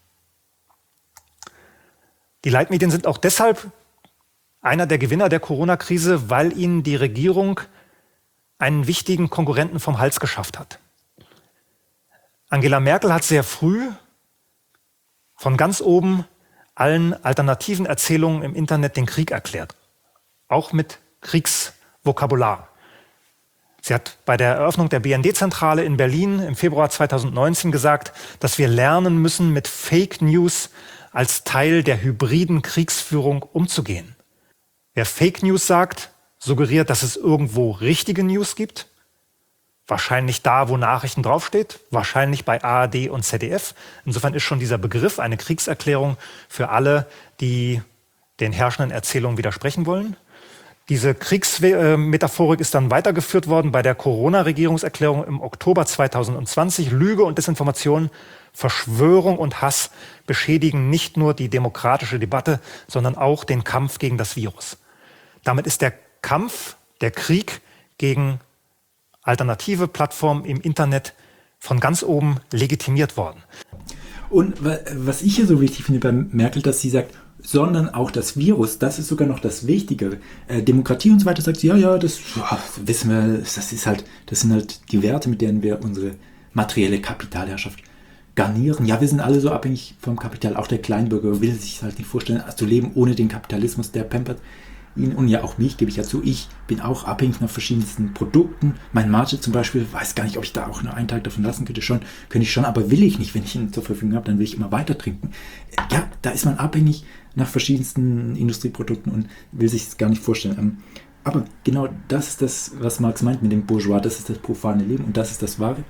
Die Leitmedien sind auch deshalb einer der Gewinner der Corona-Krise, weil ihnen die Regierung einen wichtigen Konkurrenten vom Hals geschafft hat. Angela Merkel hat sehr früh von ganz oben allen alternativen Erzählungen im Internet den Krieg erklärt. Auch mit Kriegsvokabular. Sie hat bei der Eröffnung der B N D-Zentrale in Berlin im Februar zweitausendneunzehn gesagt, dass wir lernen müssen, mit Fake News als Teil der hybriden Kriegsführung umzugehen. Wer Fake News sagt, suggeriert, dass es irgendwo richtige News gibt. Wahrscheinlich da, wo Nachrichten draufsteht, wahrscheinlich bei A R D und Z D F. Insofern ist schon dieser Begriff eine Kriegserklärung für alle, die den herrschenden Erzählungen widersprechen wollen. Diese Kriegsmetaphorik ist dann weitergeführt worden bei der Corona-Regierungserklärung im Oktober zweitausendzwanzig. Lüge und Desinformation, Verschwörung und Hass beschädigen nicht nur die demokratische Debatte, sondern auch den Kampf gegen das Virus. Damit ist der Kampf, der Krieg gegen alternative Plattformen im Internet von ganz oben legitimiert worden. Und was ich hier so wichtig finde bei Merkel, dass sie sagt, sondern auch das Virus, das ist sogar noch das Wichtigere. Äh, Demokratie und so weiter sagt, ja, ja, das ja, wissen wir, das ist halt, das sind halt die Werte, mit denen wir unsere materielle Kapitalherrschaft garnieren. Ja, wir sind alle so abhängig vom Kapital. Auch der Kleinbürger will sich halt nicht vorstellen, zu leben ohne den Kapitalismus, der pampert ihn und ja auch mich, gebe ich ja zu. Ich bin auch abhängig nach verschiedensten Produkten. Mein Mate zum Beispiel, weiß gar nicht, ob ich da auch nur einen Tag davon lassen könnte. Schon, könnte ich schon, aber will ich nicht. Wenn ich ihn zur Verfügung habe, dann will ich immer weiter trinken. Ja, da ist man abhängig nach verschiedensten Industrieprodukten und will sich das gar nicht vorstellen. Aber genau das ist das, was Marx meint mit dem Bourgeois. Das ist das profane Leben und das ist das Wahre.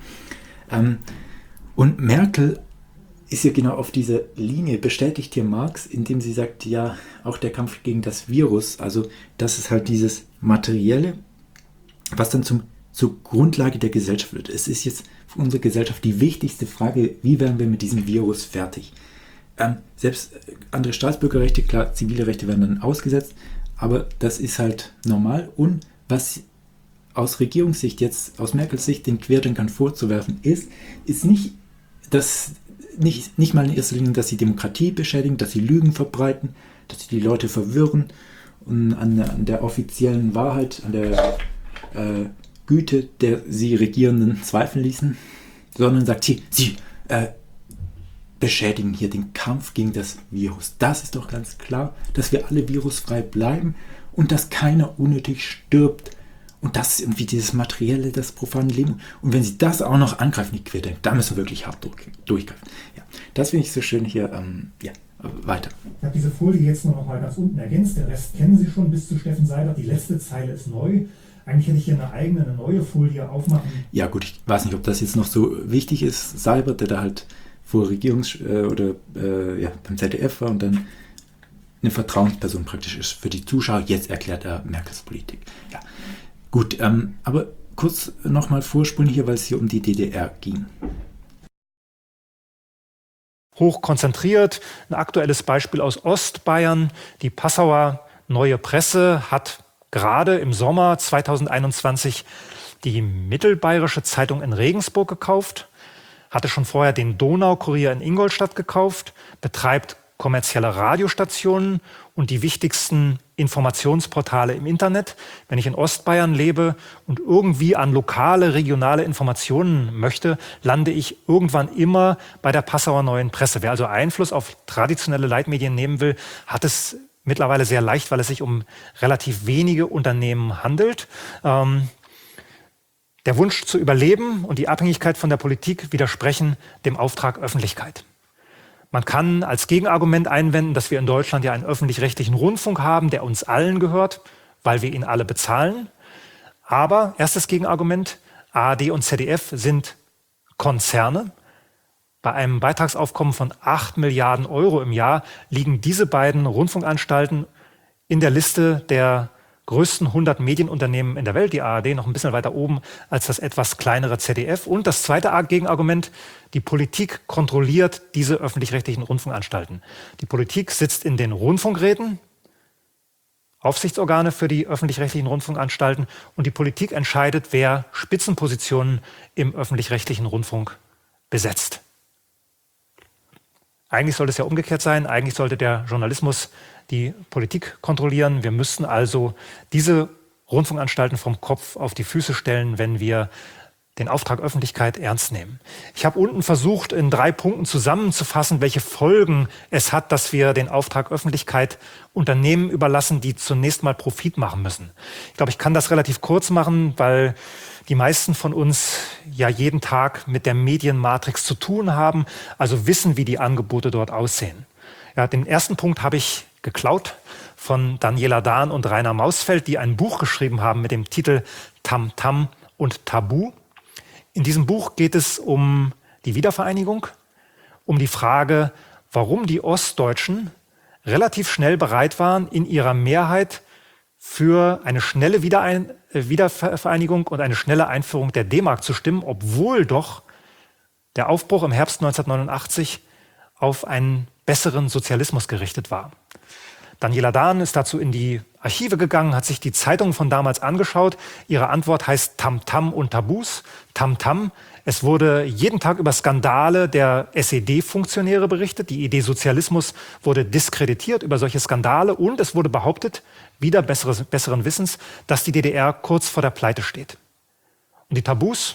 Und Merkel ist ja genau auf dieser Linie, bestätigt hier Marx, indem sie sagt, ja, auch der Kampf gegen das Virus, also das ist halt dieses Materielle, was dann zum, zur Grundlage der Gesellschaft wird. Es ist jetzt für unsere Gesellschaft die wichtigste Frage, wie werden wir mit diesem Virus fertig? Ähm, selbst andere Staatsbürgerrechte, klar, zivile Rechte werden dann ausgesetzt, aber das ist halt normal. Und was aus Regierungssicht jetzt, aus Merkels Sicht, den Querdenkern vorzuwerfen ist, ist nicht, dass Nicht, nicht mal in erster Linie, dass sie Demokratie beschädigen, dass sie Lügen verbreiten, dass sie die Leute verwirren und an, an der offiziellen Wahrheit, an der äh, Güte der sie Regierenden zweifeln ließen, sondern sagt, sie, sie äh, beschädigen hier den Kampf gegen das Virus. Das ist doch ganz klar, dass wir alle virusfrei bleiben und dass keiner unnötig stirbt. Und das ist irgendwie dieses materielle, das profane Leben. Und wenn sie das auch noch angreifen, die Querdenker, da müssen wir wirklich hart durch, durchgreifen. Ja, das finde ich so schön hier. Ähm, ja, weiter. Ich habe diese Folie jetzt nur noch mal ganz unten ergänzt. Der Rest kennen Sie schon bis zu Steffen Seibert. Die letzte Zeile ist neu. Eigentlich hätte ich hier eine eigene, eine neue Folie aufmachen. Ja gut, ich weiß nicht, ob das jetzt noch so wichtig ist. Seibert, der da halt vor Regierungs- äh, oder äh, ja, beim Z D F war und dann eine Vertrauensperson praktisch ist für die Zuschauer. Jetzt erklärt er Merkels Politik. Ja. Gut, ähm, aber kurz nochmal vorspulen hier, weil es hier um die D D R ging. Hoch konzentriert, ein aktuelles Beispiel aus Ostbayern. Die Passauer Neue Presse hat gerade im Sommer zweitausendeinundzwanzig die Mittelbayerische Zeitung in Regensburg gekauft, hatte schon vorher den Donaukurier in Ingolstadt gekauft, betreibt kommerzielle Radiostationen und die wichtigsten Informationsportale im Internet. Wenn ich in Ostbayern lebe und irgendwie an lokale, regionale Informationen möchte, lande ich irgendwann immer bei der Passauer Neuen Presse. Wer also Einfluss auf traditionelle Leitmedien nehmen will, hat es mittlerweile sehr leicht, weil es sich um relativ wenige Unternehmen handelt. Ähm, der Wunsch zu überleben und die Abhängigkeit von der Politik widersprechen dem Auftrag Öffentlichkeit. Man kann als Gegenargument einwenden, dass wir in Deutschland ja einen öffentlich-rechtlichen Rundfunk haben, der uns allen gehört, weil wir ihn alle bezahlen. Aber, erstes Gegenargument, A R D und Z D F sind Konzerne. Bei einem Beitragsaufkommen von acht Milliarden Euro im Jahr liegen diese beiden Rundfunkanstalten in der Liste der größten hundert Medienunternehmen in der Welt, die A R D noch ein bisschen weiter oben als das etwas kleinere Z D F. Und das zweite Gegenargument, die Politik kontrolliert diese öffentlich-rechtlichen Rundfunkanstalten. Die Politik sitzt in den Rundfunkräten, Aufsichtsorgane für die öffentlich-rechtlichen Rundfunkanstalten, und die Politik entscheidet, wer Spitzenpositionen im öffentlich-rechtlichen Rundfunk besetzt. Eigentlich sollte es ja umgekehrt sein. Eigentlich sollte der Journalismus die Politik kontrollieren. Wir müssten also diese Rundfunkanstalten vom Kopf auf die Füße stellen, wenn wir den Auftrag Öffentlichkeit ernst nehmen. Ich habe unten versucht, in drei Punkten zusammenzufassen, welche Folgen es hat, dass wir den Auftrag Öffentlichkeit Unternehmen überlassen, die zunächst mal Profit machen müssen. Ich glaube, ich kann das relativ kurz machen, weil die meisten von uns ja jeden Tag mit der Medienmatrix zu tun haben, also wissen, wie die Angebote dort aussehen. Ja, den ersten Punkt habe ich geklaut von Daniela Dahn und Rainer Mausfeld, die ein Buch geschrieben haben mit dem Titel Tam Tam und Tabu. In diesem Buch geht es um die Wiedervereinigung, um die Frage, warum die Ostdeutschen relativ schnell bereit waren, in ihrer Mehrheit für eine schnelle Wiederein- Wiedervereinigung und eine schnelle Einführung der D-Mark zu stimmen, obwohl doch der Aufbruch im Herbst neunzehnhundertneunundachtzig auf einen besseren Sozialismus gerichtet war. Daniela Dahn ist dazu in die Archive gegangen, hat sich die Zeitungen von damals angeschaut. Ihre Antwort heißt Tamtam und Tabus. Tamtam. Es wurde jeden Tag über Skandale der S E D-Funktionäre berichtet. Die Idee Sozialismus wurde diskreditiert über solche Skandale. Und es wurde behauptet, wieder besseres, besseren Wissens, dass die D D R kurz vor der Pleite steht. Und die Tabus,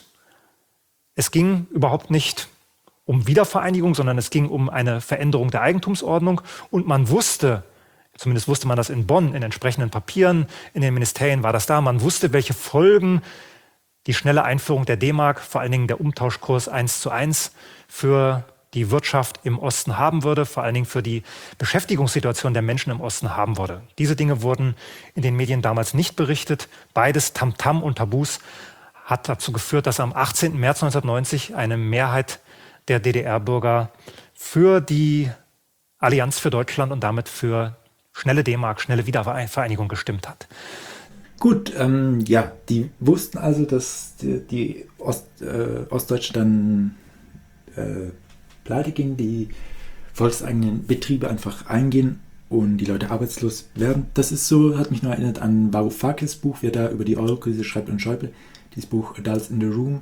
es ging überhaupt nicht um Wiedervereinigung, sondern es ging um eine Veränderung der Eigentumsordnung. Und man wusste, zumindest wusste man das in Bonn, in entsprechenden Papieren, in den Ministerien war das da, man wusste, welche Folgen die schnelle Einführung der D-Mark, vor allen Dingen der Umtauschkurs eins zu eins, für die Wirtschaft im Osten haben würde, vor allen Dingen für die Beschäftigungssituation der Menschen im Osten haben würde. Diese Dinge wurden in den Medien damals nicht berichtet. Beides, Tamtam und Tabus, hat dazu geführt, dass am achtzehnten März neunzehnhundertneunzig eine Mehrheit der D D R-Bürger für die Allianz für Deutschland und damit für schnelle D-Mark, schnelle Wiedervereinigung gestimmt hat. Gut, ähm, ja, die wussten also, dass die, die Ost, äh, Ostdeutschen dann äh, pleite gingen, die volkseigenen Betriebe einfach eingehen und die Leute arbeitslos werden. Das ist so, hat mich noch erinnert an Varoufakis Buch, wer da über die Eurokrise schreibt, und Schäuble, dieses Buch Adults in the Room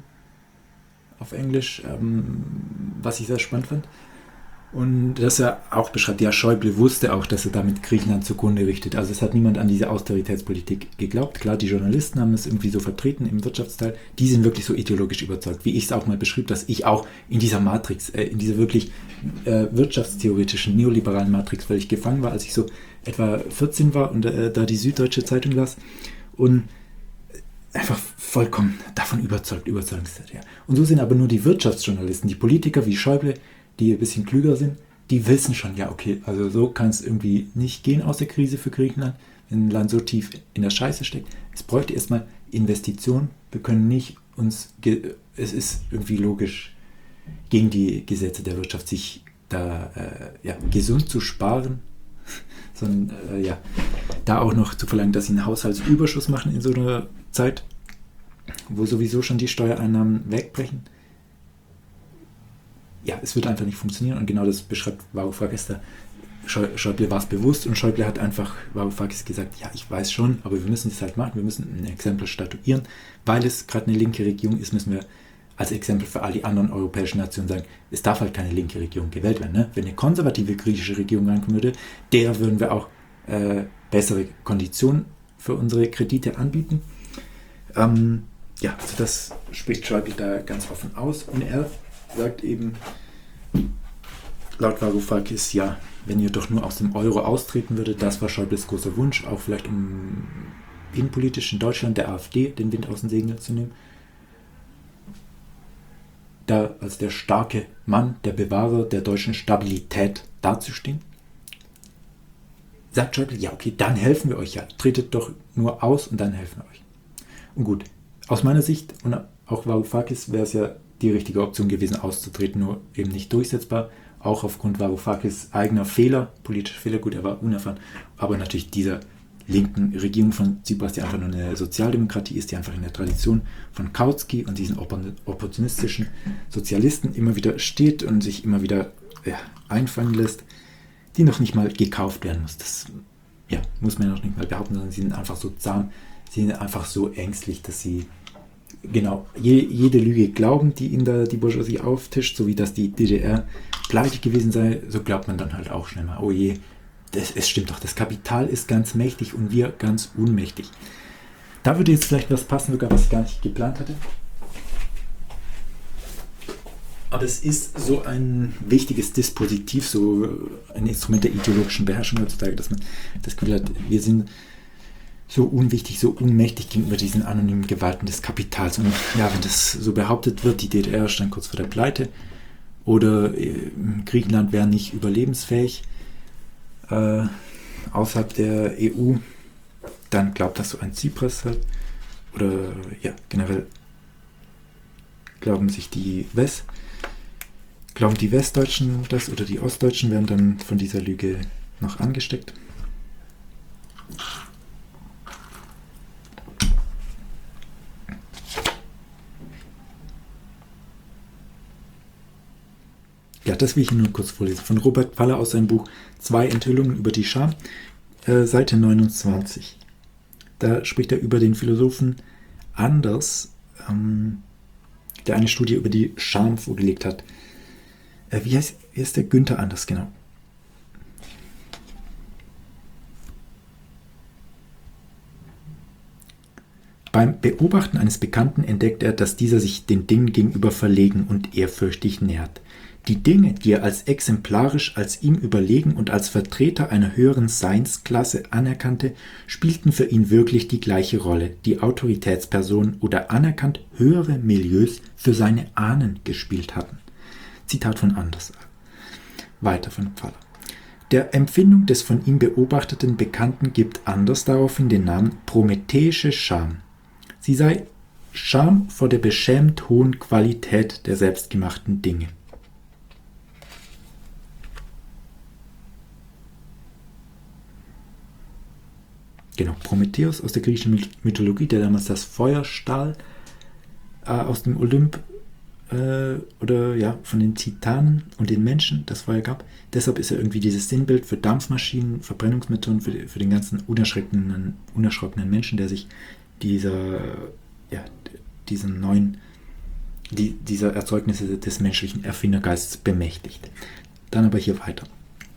auf Englisch, ähm, was ich sehr spannend fand. Und dass er auch beschreibt, ja, Schäuble wusste auch, dass er damit Griechenland zugrunde richtet. Also es hat niemand an diese Austeritätspolitik geglaubt. Klar, die Journalisten haben es irgendwie so vertreten im Wirtschaftsteil. Die sind wirklich so ideologisch überzeugt, wie ich es auch mal beschrieb, dass ich auch in dieser Matrix, äh, in dieser wirklich äh, wirtschaftstheoretischen, neoliberalen Matrix völlig gefangen war, als ich so etwa vierzehn war und äh, da die Süddeutsche Zeitung las. Und einfach vollkommen davon überzeugt, überzeugt ist. Ja. Und so sind aber nur die Wirtschaftsjournalisten, die Politiker wie Schäuble, die ein bisschen klüger sind, die wissen schon, ja okay, also so kann es irgendwie nicht gehen aus der Krise für Griechenland, wenn ein Land so tief in der Scheiße steckt. Es bräuchte erstmal Investitionen. Wir können nicht uns, es ist irgendwie logisch, gegen die Gesetze der Wirtschaft sich da äh, ja, gesund zu sparen, sondern äh, ja, da auch noch zu verlangen, dass sie einen Haushaltsüberschuss machen in so einer Zeit, wo sowieso schon die Steuereinnahmen wegbrechen. Ja, es wird einfach nicht funktionieren, und genau das beschreibt Varoufakis da. Schäuble war es bewusst, und Schäuble hat einfach Varoufakis gesagt, ja, ich weiß schon, aber wir müssen das halt machen, wir müssen ein Exempel statuieren, weil es gerade eine linke Regierung ist, müssen wir als Exempel für all die anderen europäischen Nationen sagen, es darf halt keine linke Regierung gewählt werden. Ne? Wenn eine konservative griechische Regierung reinkommen würde, der würden wir auch äh, bessere Konditionen für unsere Kredite anbieten. Ähm, ja, also das spricht Schäuble da ganz offen aus, und er sagt eben, laut Varoufakis, ja, wenn ihr doch nur aus dem Euro austreten würdet, das war Schäubles großer Wunsch, auch vielleicht um innenpolitisch in Deutschland der AfD den Wind aus den Segeln zu nehmen. Da als der starke Mann, der Bewahrer der deutschen Stabilität dazustehen. Sagt Schäuble, ja okay, dann helfen wir euch ja, tretet doch nur aus und dann helfen wir euch. Und gut, aus meiner Sicht, und auch Varoufakis, wäre es ja die richtige Option gewesen, auszutreten, nur eben nicht durchsetzbar, auch aufgrund Varoufakis eigener Fehler, politischer Fehler, gut, er war unerfahren, aber natürlich dieser linken Regierung von Tsipras, die einfach nur eine Sozialdemokratie ist, die einfach in der Tradition von Kautsky und diesen opportunistischen Sozialisten immer wieder steht und sich immer wieder ja, einfangen lässt, die noch nicht mal gekauft werden muss. Das ja, muss man ja noch nicht mal behaupten, sondern sie sind einfach so zahm, sie sind einfach so ängstlich, dass sie genau, je, jede Lüge glauben, die ihnen da die Bourgeoisie auftischt, so wie dass die D D R pleite gewesen sei, so glaubt man dann halt auch schnell mal, oh je, das, es stimmt doch, das Kapital ist ganz mächtig und wir ganz unmächtig. Da würde jetzt vielleicht was passen, sogar was ich gar nicht geplant hatte. Aber es ist so ein wichtiges Dispositiv, so ein Instrument der ideologischen Beherrschung heutzutage, dass man das Gefühl hat, wir sind so unwichtig, so unmächtig gegenüber diesen anonymen Gewalten des Kapitals. Und ja, wenn das so behauptet wird, die D D R stand kurz vor der Pleite oder Griechenland wäre nicht überlebensfähig äh, außerhalb der E U, dann glaubt das so ein Tsipras halt. Oder ja, generell glauben sich die West, glauben die Westdeutschen das, oder die Ostdeutschen werden dann von dieser Lüge noch angesteckt. Ja, das will ich Ihnen nur kurz vorlesen. Von Robert Faller aus seinem Buch Zwei Enthüllungen über die Scham. äh, Seite neunundzwanzig. Da spricht er über den Philosophen Anders, ähm, der eine Studie über die Scham vorgelegt hat. Äh, wie, heißt, wie heißt der? Günther Anders, genau. Beim Beobachten eines Bekannten entdeckt er, dass dieser sich den Dingen gegenüber verlegen und ehrfürchtig nähert. Die Dinge, die er als exemplarisch, als ihm überlegen und als Vertreter einer höheren Seinsklasse anerkannte, spielten für ihn wirklich die gleiche Rolle, die Autoritätspersonen oder anerkannt höhere Milieus für seine Ahnen gespielt hatten. Zitat von Anders. Weiter von Pfaller. Der Empfindung des von ihm beobachteten Bekannten gibt Anders daraufhin den Namen prometheische Scham. Sie sei Scham vor der beschämt hohen Qualität der selbstgemachten Dinge. Genau, Prometheus aus der griechischen Mythologie, der damals das Feuer stahl äh, aus dem Olymp äh, oder ja, von den Titanen und den Menschen das Feuer gab. Deshalb ist er irgendwie dieses Sinnbild für Dampfmaschinen, Verbrennungsmethoden, für, für den ganzen unerschrockenen, unerschrockenen Menschen, der sich dieser, ja, diesen neuen, die, dieser Erzeugnisse des menschlichen Erfindergeists bemächtigt. Dann aber hier weiter.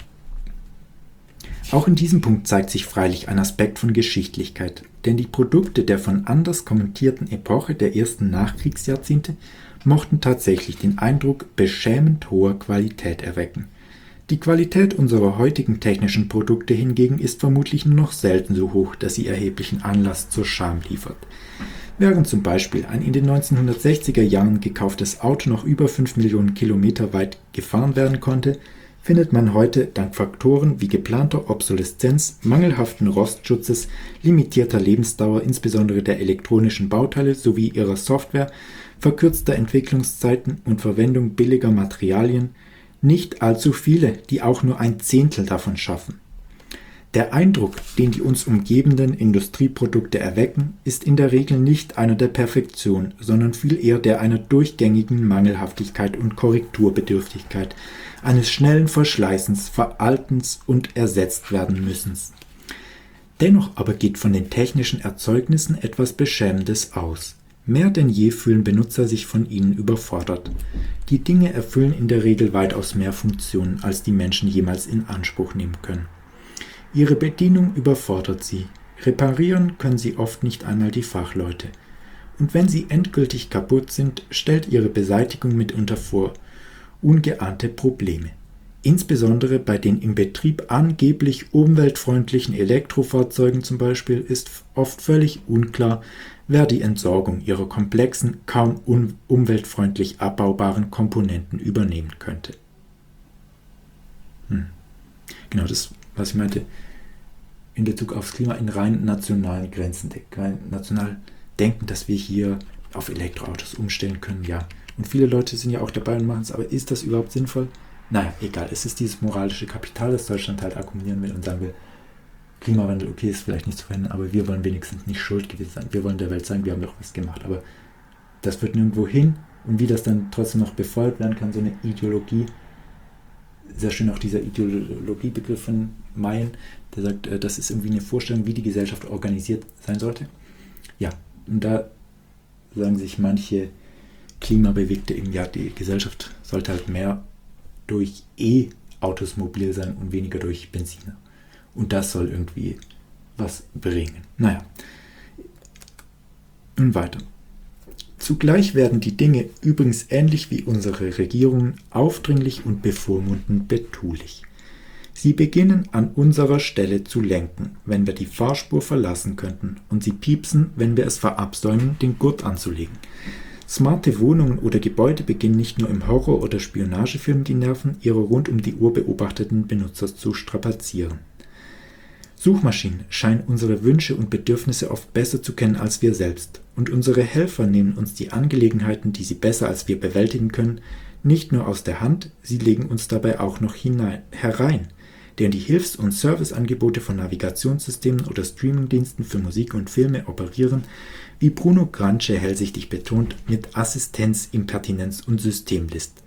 Auch in diesem Punkt zeigt sich freilich ein Aspekt von Geschichtlichkeit, denn die Produkte der von Anders kommentierten Epoche der ersten Nachkriegsjahrzehnte mochten tatsächlich den Eindruck beschämend hoher Qualität erwecken. Die Qualität unserer heutigen technischen Produkte hingegen ist vermutlich nur noch selten so hoch, dass sie erheblichen Anlass zur Scham liefert. Während zum Beispiel ein in den neunzehnhundertsechziger Jahren gekauftes Auto noch über fünf Millionen Kilometer weit gefahren werden konnte, findet man heute dank Faktoren wie geplanter Obsoleszenz, mangelhaften Rostschutzes, limitierter Lebensdauer insbesondere der elektronischen Bauteile sowie ihrer Software, verkürzter Entwicklungszeiten und Verwendung billiger Materialien nicht allzu viele, die auch nur ein Zehntel davon schaffen. Der Eindruck, den die uns umgebenden Industrieprodukte erwecken, ist in der Regel nicht einer der Perfektion, sondern viel eher der einer durchgängigen Mangelhaftigkeit und Korrekturbedürftigkeit, eines schnellen Verschleißens, Veraltens und Ersetztwerdenmüssens. Dennoch aber geht von den technischen Erzeugnissen etwas Beschämendes aus. Mehr denn je fühlen Benutzer sich von ihnen überfordert. Die Dinge erfüllen in der Regel weitaus mehr Funktionen, als die Menschen jemals in Anspruch nehmen können. Ihre Bedienung überfordert sie. Reparieren können sie oft nicht einmal die Fachleute. Und wenn sie endgültig kaputt sind, stellt ihre Beseitigung mitunter vor ungeahnte Probleme. Insbesondere bei den im Betrieb angeblich umweltfreundlichen Elektrofahrzeugen zum Beispiel ist oft völlig unklar, wer die Entsorgung ihrer komplexen, kaum un- umweltfreundlich abbaubaren Komponenten übernehmen könnte. Hm. Genau das, was ich meinte, in Bezug aufs Klima in rein nationalen Grenzen, rein national denken, dass wir hier auf Elektroautos umstellen können, ja. Und viele Leute sind ja auch dabei und machen es, aber ist das überhaupt sinnvoll? Naja, egal, es ist dieses moralische Kapital, das Deutschland halt akkumulieren will und sagen will, Klimawandel, okay, ist vielleicht nicht zu verhindern, aber wir wollen wenigstens nicht schuld gewesen sein. Wir wollen der Welt sagen, wir haben doch was gemacht, aber das wird nirgendwo hin und wie das dann trotzdem noch befolgt werden kann, so eine Ideologie, sehr schön auch dieser Ideologiebegriff von Mayen, der sagt, das ist irgendwie eine Vorstellung, wie die Gesellschaft organisiert sein sollte. Ja, und da sagen sich manche Klimabewegte eben, ja, die Gesellschaft sollte halt mehr durch E-Autos mobil sein und weniger durch Benziner. Und das soll irgendwie was bringen. Naja, nun weiter. Zugleich werden die Dinge übrigens ähnlich wie unsere Regierungen aufdringlich und bevormundend betulich. Sie beginnen an unserer Stelle zu lenken, wenn wir die Fahrspur verlassen könnten, und sie piepsen, wenn wir es verabsäumen, den Gurt anzulegen. Smarte Wohnungen oder Gebäude beginnen nicht nur im Horror- oder Spionagefilm die Nerven ihrer rund um die Uhr beobachteten Benutzer zu strapazieren. Suchmaschinen scheinen unsere Wünsche und Bedürfnisse oft besser zu kennen als wir selbst, und unsere Helfer nehmen uns die Angelegenheiten, die sie besser als wir bewältigen können, nicht nur aus der Hand, sie legen uns dabei auch noch hinein, herein, denn die Hilfs- und Serviceangebote von Navigationssystemen oder Streamingdiensten für Musik und Filme operieren, wie Bruno Grantsche hellsichtig betont, mit Assistenz, Impertinenz und Systemlist.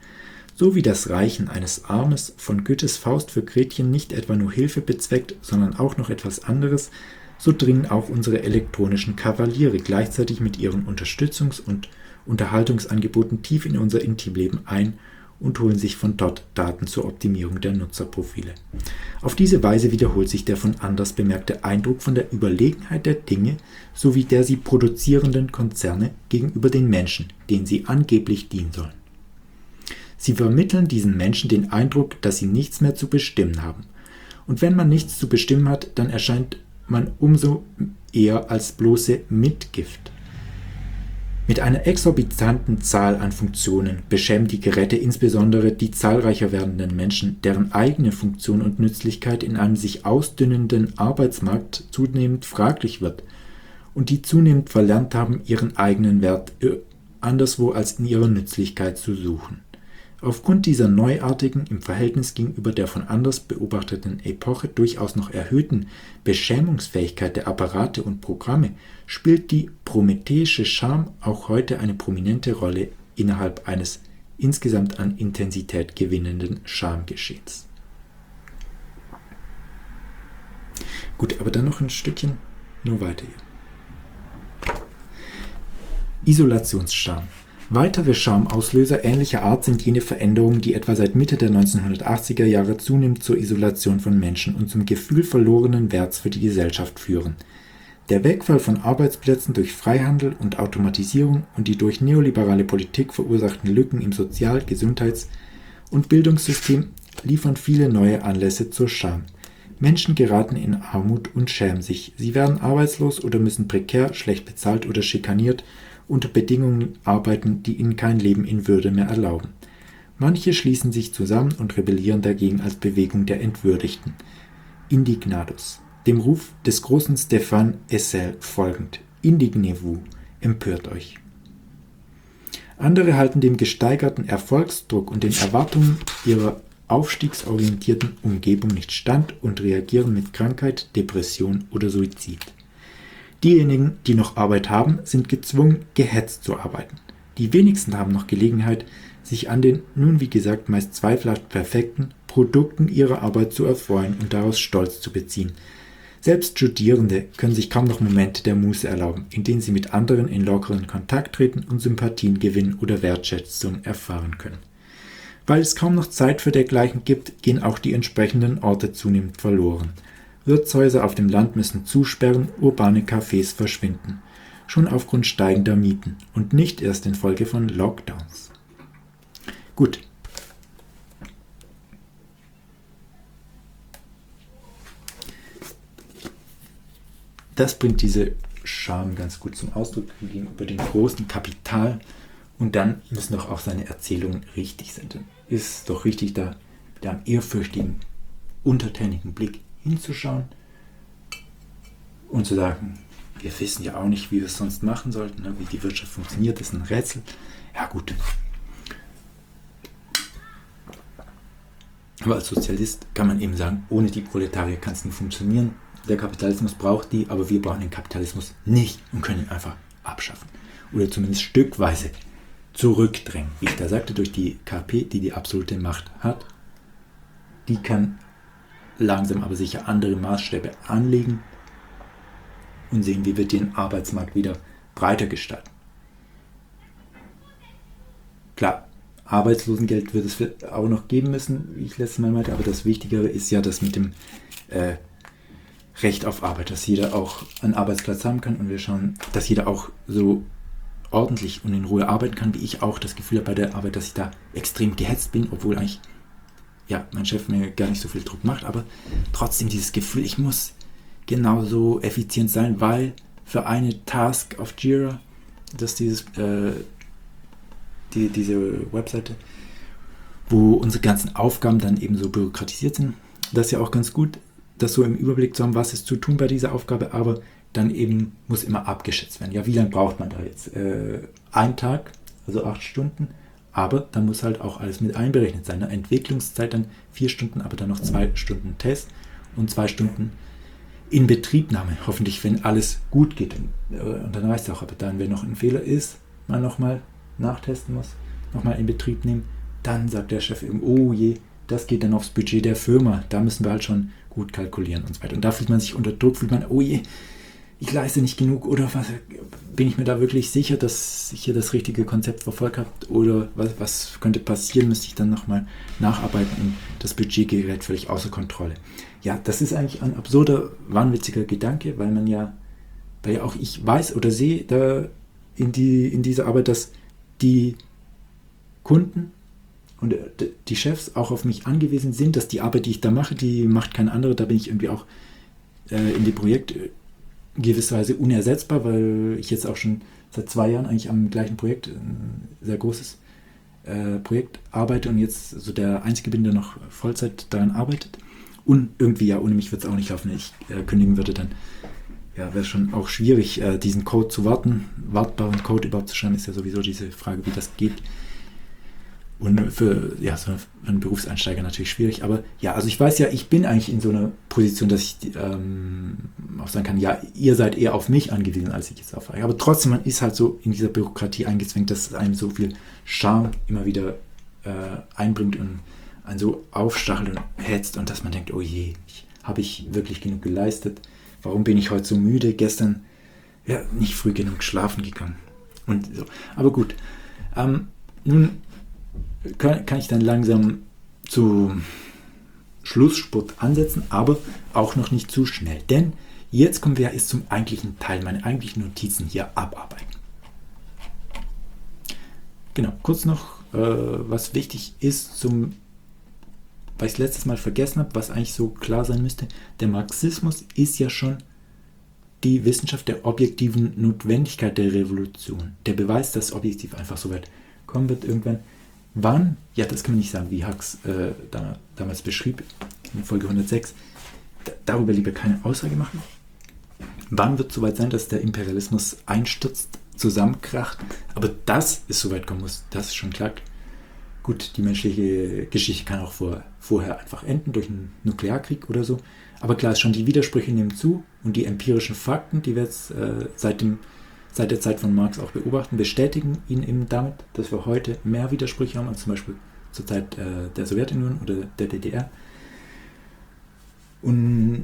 So wie das Reichen eines Armes von Goethes Faust für Gretchen nicht etwa nur Hilfe bezweckt, sondern auch noch etwas anderes, so dringen auch unsere elektronischen Kavaliere gleichzeitig mit ihren Unterstützungs- und Unterhaltungsangeboten tief in unser Intimleben ein und holen sich von dort Daten zur Optimierung der Nutzerprofile. Auf diese Weise wiederholt sich der von Anders bemerkte Eindruck von der Überlegenheit der Dinge sowie der sie produzierenden Konzerne gegenüber den Menschen, denen sie angeblich dienen sollen. Sie vermitteln diesen Menschen den Eindruck, dass sie nichts mehr zu bestimmen haben. Und wenn man nichts zu bestimmen hat, dann erscheint man umso eher als bloße Mitgift. Mit einer exorbitanten Zahl an Funktionen beschämen die Geräte insbesondere die zahlreicher werdenden Menschen, deren eigene Funktion und Nützlichkeit in einem sich ausdünnenden Arbeitsmarkt zunehmend fraglich wird und die zunehmend verlernt haben, ihren eigenen Wert anderswo als in ihrer Nützlichkeit zu suchen. Aufgrund dieser neuartigen, im Verhältnis gegenüber der von Anders beobachteten Epoche durchaus noch erhöhten Beschämungsfähigkeit der Apparate und Programme spielt die prometheische Scham auch heute eine prominente Rolle innerhalb eines insgesamt an Intensität gewinnenden Schamgeschehens. Gut, aber dann noch ein Stückchen nur weiter hier. Isolationsscham. Weitere Schamauslöser ähnlicher Art sind jene Veränderungen, die etwa seit Mitte der neunzehnhundertachtziger Jahre zunehmend zur Isolation von Menschen und zum Gefühl verlorenen Werts für die Gesellschaft führen. Der Wegfall von Arbeitsplätzen durch Freihandel und Automatisierung und die durch neoliberale Politik verursachten Lücken im Sozial-, Gesundheits- und Bildungssystem liefern viele neue Anlässe zur Scham. Menschen geraten in Armut und schämen sich. Sie werden arbeitslos oder müssen prekär, schlecht bezahlt oder schikaniert unter Bedingungen arbeiten, die ihnen kein Leben in Würde mehr erlauben. Manche schließen sich zusammen und rebellieren dagegen als Bewegung der Entwürdigten. Indignados. Dem Ruf des großen Stéphane Hessel folgend. Indignez-vous, empört euch. Andere halten dem gesteigerten Erfolgsdruck und den Erwartungen ihrer aufstiegsorientierten Umgebung nicht stand und reagieren mit Krankheit, Depression oder Suizid. Diejenigen, die noch Arbeit haben, sind gezwungen, gehetzt zu arbeiten. Die wenigsten haben noch Gelegenheit, sich an den, nun wie gesagt, meist zweifelhaft perfekten Produkten ihrer Arbeit zu erfreuen und daraus Stolz zu beziehen. Selbst Studierende können sich kaum noch Momente der Muße erlauben, in denen sie mit anderen in lockeren Kontakt treten und Sympathien gewinnen oder Wertschätzung erfahren können. Weil es kaum noch Zeit für dergleichen gibt, gehen auch die entsprechenden Orte zunehmend verloren. Wirtshäuser auf dem Land müssen zusperren, urbane Cafés verschwinden, schon aufgrund steigender Mieten und nicht erst infolge von Lockdowns. Gut. Das bringt diese Scham ganz gut zum Ausdruck gegenüber dem großen Kapital und dann müssen doch auch seine Erzählungen richtig sein. Ist doch richtig, da mit einem ehrfürchtigen, untertänigen Blick hinzuschauen und zu sagen, wir wissen ja auch nicht, wie wir es sonst machen sollten, ne? Wie die Wirtschaft funktioniert, ist ein Rätsel. Ja gut. Aber als Sozialist kann man eben sagen, ohne die Proletarier kann es nicht funktionieren. Der Kapitalismus braucht die, aber wir brauchen den Kapitalismus nicht und können ihn einfach abschaffen. Oder zumindest stückweise zurückdrängen. Wie ich da sagte, durch die K P, die die absolute Macht hat, die kann langsam aber sicher andere Maßstäbe anlegen und sehen, wie wir den Arbeitsmarkt wieder breiter gestalten. Klar, Arbeitslosengeld wird es auch noch geben müssen, wie ich letztes Mal meinte, aber das Wichtigere ist ja das mit dem äh, Recht auf Arbeit, dass jeder auch einen Arbeitsplatz haben kann und wir schauen, dass jeder auch so ordentlich und in Ruhe arbeiten kann, wie ich auch das Gefühl habe bei der Arbeit, dass ich da extrem gehetzt bin, obwohl eigentlich ja, mein Chef mir gar nicht so viel Druck macht, aber trotzdem dieses Gefühl, ich muss genauso effizient sein, weil für eine Task auf Jira, das ist dieses, äh, die, diese Webseite, wo unsere ganzen Aufgaben dann eben so bürokratisiert sind, das ist ja auch ganz gut, das so im Überblick zu haben, was ist zu tun bei dieser Aufgabe, aber dann eben muss immer abgeschätzt werden. Ja, wie lange braucht man da jetzt? Äh, ein Tag, also acht Stunden, aber dann muss halt auch alles mit einberechnet sein. Ne? Entwicklungszeit dann vier Stunden, aber dann noch zwei Stunden Test und zwei Stunden Inbetriebnahme. Hoffentlich, wenn alles gut geht. Und, äh, und dann reicht es auch. Aber dann, wenn noch ein Fehler ist, man nochmal nachtesten muss, nochmal in Betrieb nehmen dann sagt der Chef eben, oh je, das geht dann aufs Budget der Firma, da müssen wir halt schon gut kalkulieren und so weiter. Und da fühlt man sich unter Druck, fühlt man, oh je, ich leiste nicht genug oder was, bin ich mir da wirklich sicher, dass ich hier das richtige Konzept verfolgt habe oder was, was könnte passieren, müsste ich dann nochmal nacharbeiten und das Budget gerät völlig außer Kontrolle. Ja, das ist eigentlich ein absurder, wahnwitziger Gedanke, weil man ja, weil ja auch ich weiß oder sehe da in, die, in dieser Arbeit, dass die Kunden und die Chefs auch auf mich angewiesen sind, dass die Arbeit, die ich da mache, die macht kein anderer, da bin ich irgendwie auch äh, in dem Projekt gewisserweise unersetzbar, weil ich jetzt auch schon seit zwei Jahren eigentlich am gleichen Projekt, ein sehr großes äh, Projekt arbeite und jetzt so der Einzige bin, der noch Vollzeit daran arbeitet. Und irgendwie, ja, ohne mich wird es auch nicht laufen. Wenn ich äh, kündigen würde, dann ja, wäre es schon auch schwierig, äh, diesen Code zu warten. Wartbaren Code überhaupt zu schreiben, ist ja sowieso diese Frage, wie das geht. Und für, ja, so einen Berufseinsteiger natürlich schwierig. Aber ja, also ich weiß ja, ich bin eigentlich in so einer Position, dass ich ähm, auch sagen kann, ja, ihr seid eher auf mich angewiesen, als ich jetzt auf euch. Aber trotzdem, man ist halt so in dieser Bürokratie eingezwängt, dass es einem so viel Charme immer wieder äh, einbringt und einen so aufstachelt und hetzt und dass man denkt, oh je, habe ich wirklich genug geleistet? Warum bin ich heute so müde? Gestern ja nicht früh genug schlafen gegangen. Und so. Aber gut. Ähm, nun kann, kann ich dann langsam zu Schlussspurt ansetzen, aber auch noch nicht zu schnell. Denn jetzt kommen wir erst zum eigentlichen Teil, meine eigentlichen Notizen hier abarbeiten. Genau, kurz noch, äh, was wichtig ist, zum, weil ich es letztes Mal vergessen habe, was eigentlich so klar sein müsste. Der Marxismus ist ja schon die Wissenschaft der objektiven Notwendigkeit der Revolution. Der Beweis, dass objektiv einfach so weit kommen wird irgendwann. Wann? Ja, das kann man nicht sagen, wie Hux äh, da, damals beschrieb, in Folge hundertsechs. D- darüber lieber keine Aussage machen. Wann wird es soweit sein, dass der Imperialismus einstürzt, zusammenkracht? Aber dass es soweit kommen muss, das ist schon klar. Gut, die menschliche Geschichte kann auch vor, vorher einfach enden, durch einen Nuklearkrieg oder so. Aber klar ist schon, die Widersprüche nehmen zu und die empirischen Fakten, die wir jetzt äh, seit, dem, seit der Zeit von Marx auch beobachten, bestätigen ihn eben damit, dass wir heute mehr Widersprüche haben als zum Beispiel zur Zeit äh, der Sowjetunion oder der D D R. Und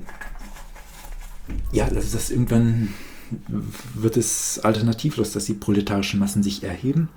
ja, also das irgendwann wird es alternativlos, dass die proletarischen Massen sich erheben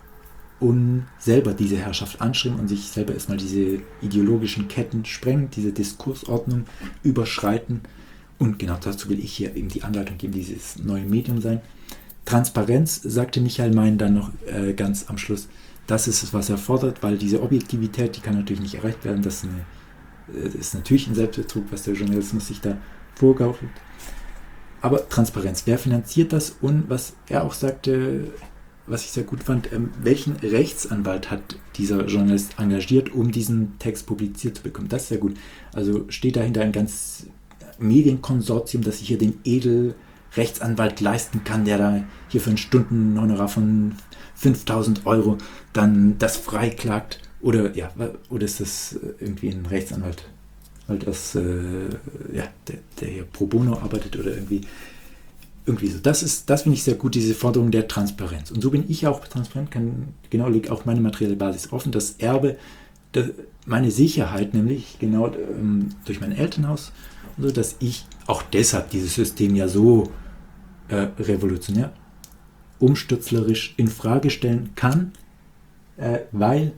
und selber diese Herrschaft anstreben und sich selber erstmal diese ideologischen Ketten sprengen, diese Diskursordnung überschreiten. Und genau dazu will ich hier eben die Anleitung geben, dieses neue Medium sein. Transparenz, sagte Michael Mein dann noch äh, ganz am Schluss, das ist es, was er fordert, weil diese Objektivität, die kann natürlich nicht erreicht werden. Das ist, eine, das ist natürlich ein Selbstbetrug, was der Journalismus sich da vorgaukelt. Aber Transparenz, wer finanziert das? Und was er auch sagte, was ich sehr gut fand, ähm, welchen Rechtsanwalt hat dieser Journalist engagiert, um diesen Text publiziert zu bekommen? Das ist sehr gut. Also steht dahinter ein ganz Medienkonsortium, das sich hier den Edelrechtsanwalt leisten kann, der da hier für ein Stundenhonorar von fünftausend Euro dann das freiklagt? Oder ja, oder ist das irgendwie ein Rechtsanwalt, halt das, äh, ja, der, der hier pro bono arbeitet oder irgendwie Irgendwie so. Das ist, das finde ich sehr gut, diese Forderung der Transparenz. Und so bin ich auch transparent, kann, genau, liegt auch meine materielle Basis offen. Das Erbe, das, meine Sicherheit, nämlich genau ähm, durch mein Elternhaus, und so, dass ich auch deshalb dieses System ja so äh, revolutionär, umstürzlerisch in Frage stellen kann, äh, weil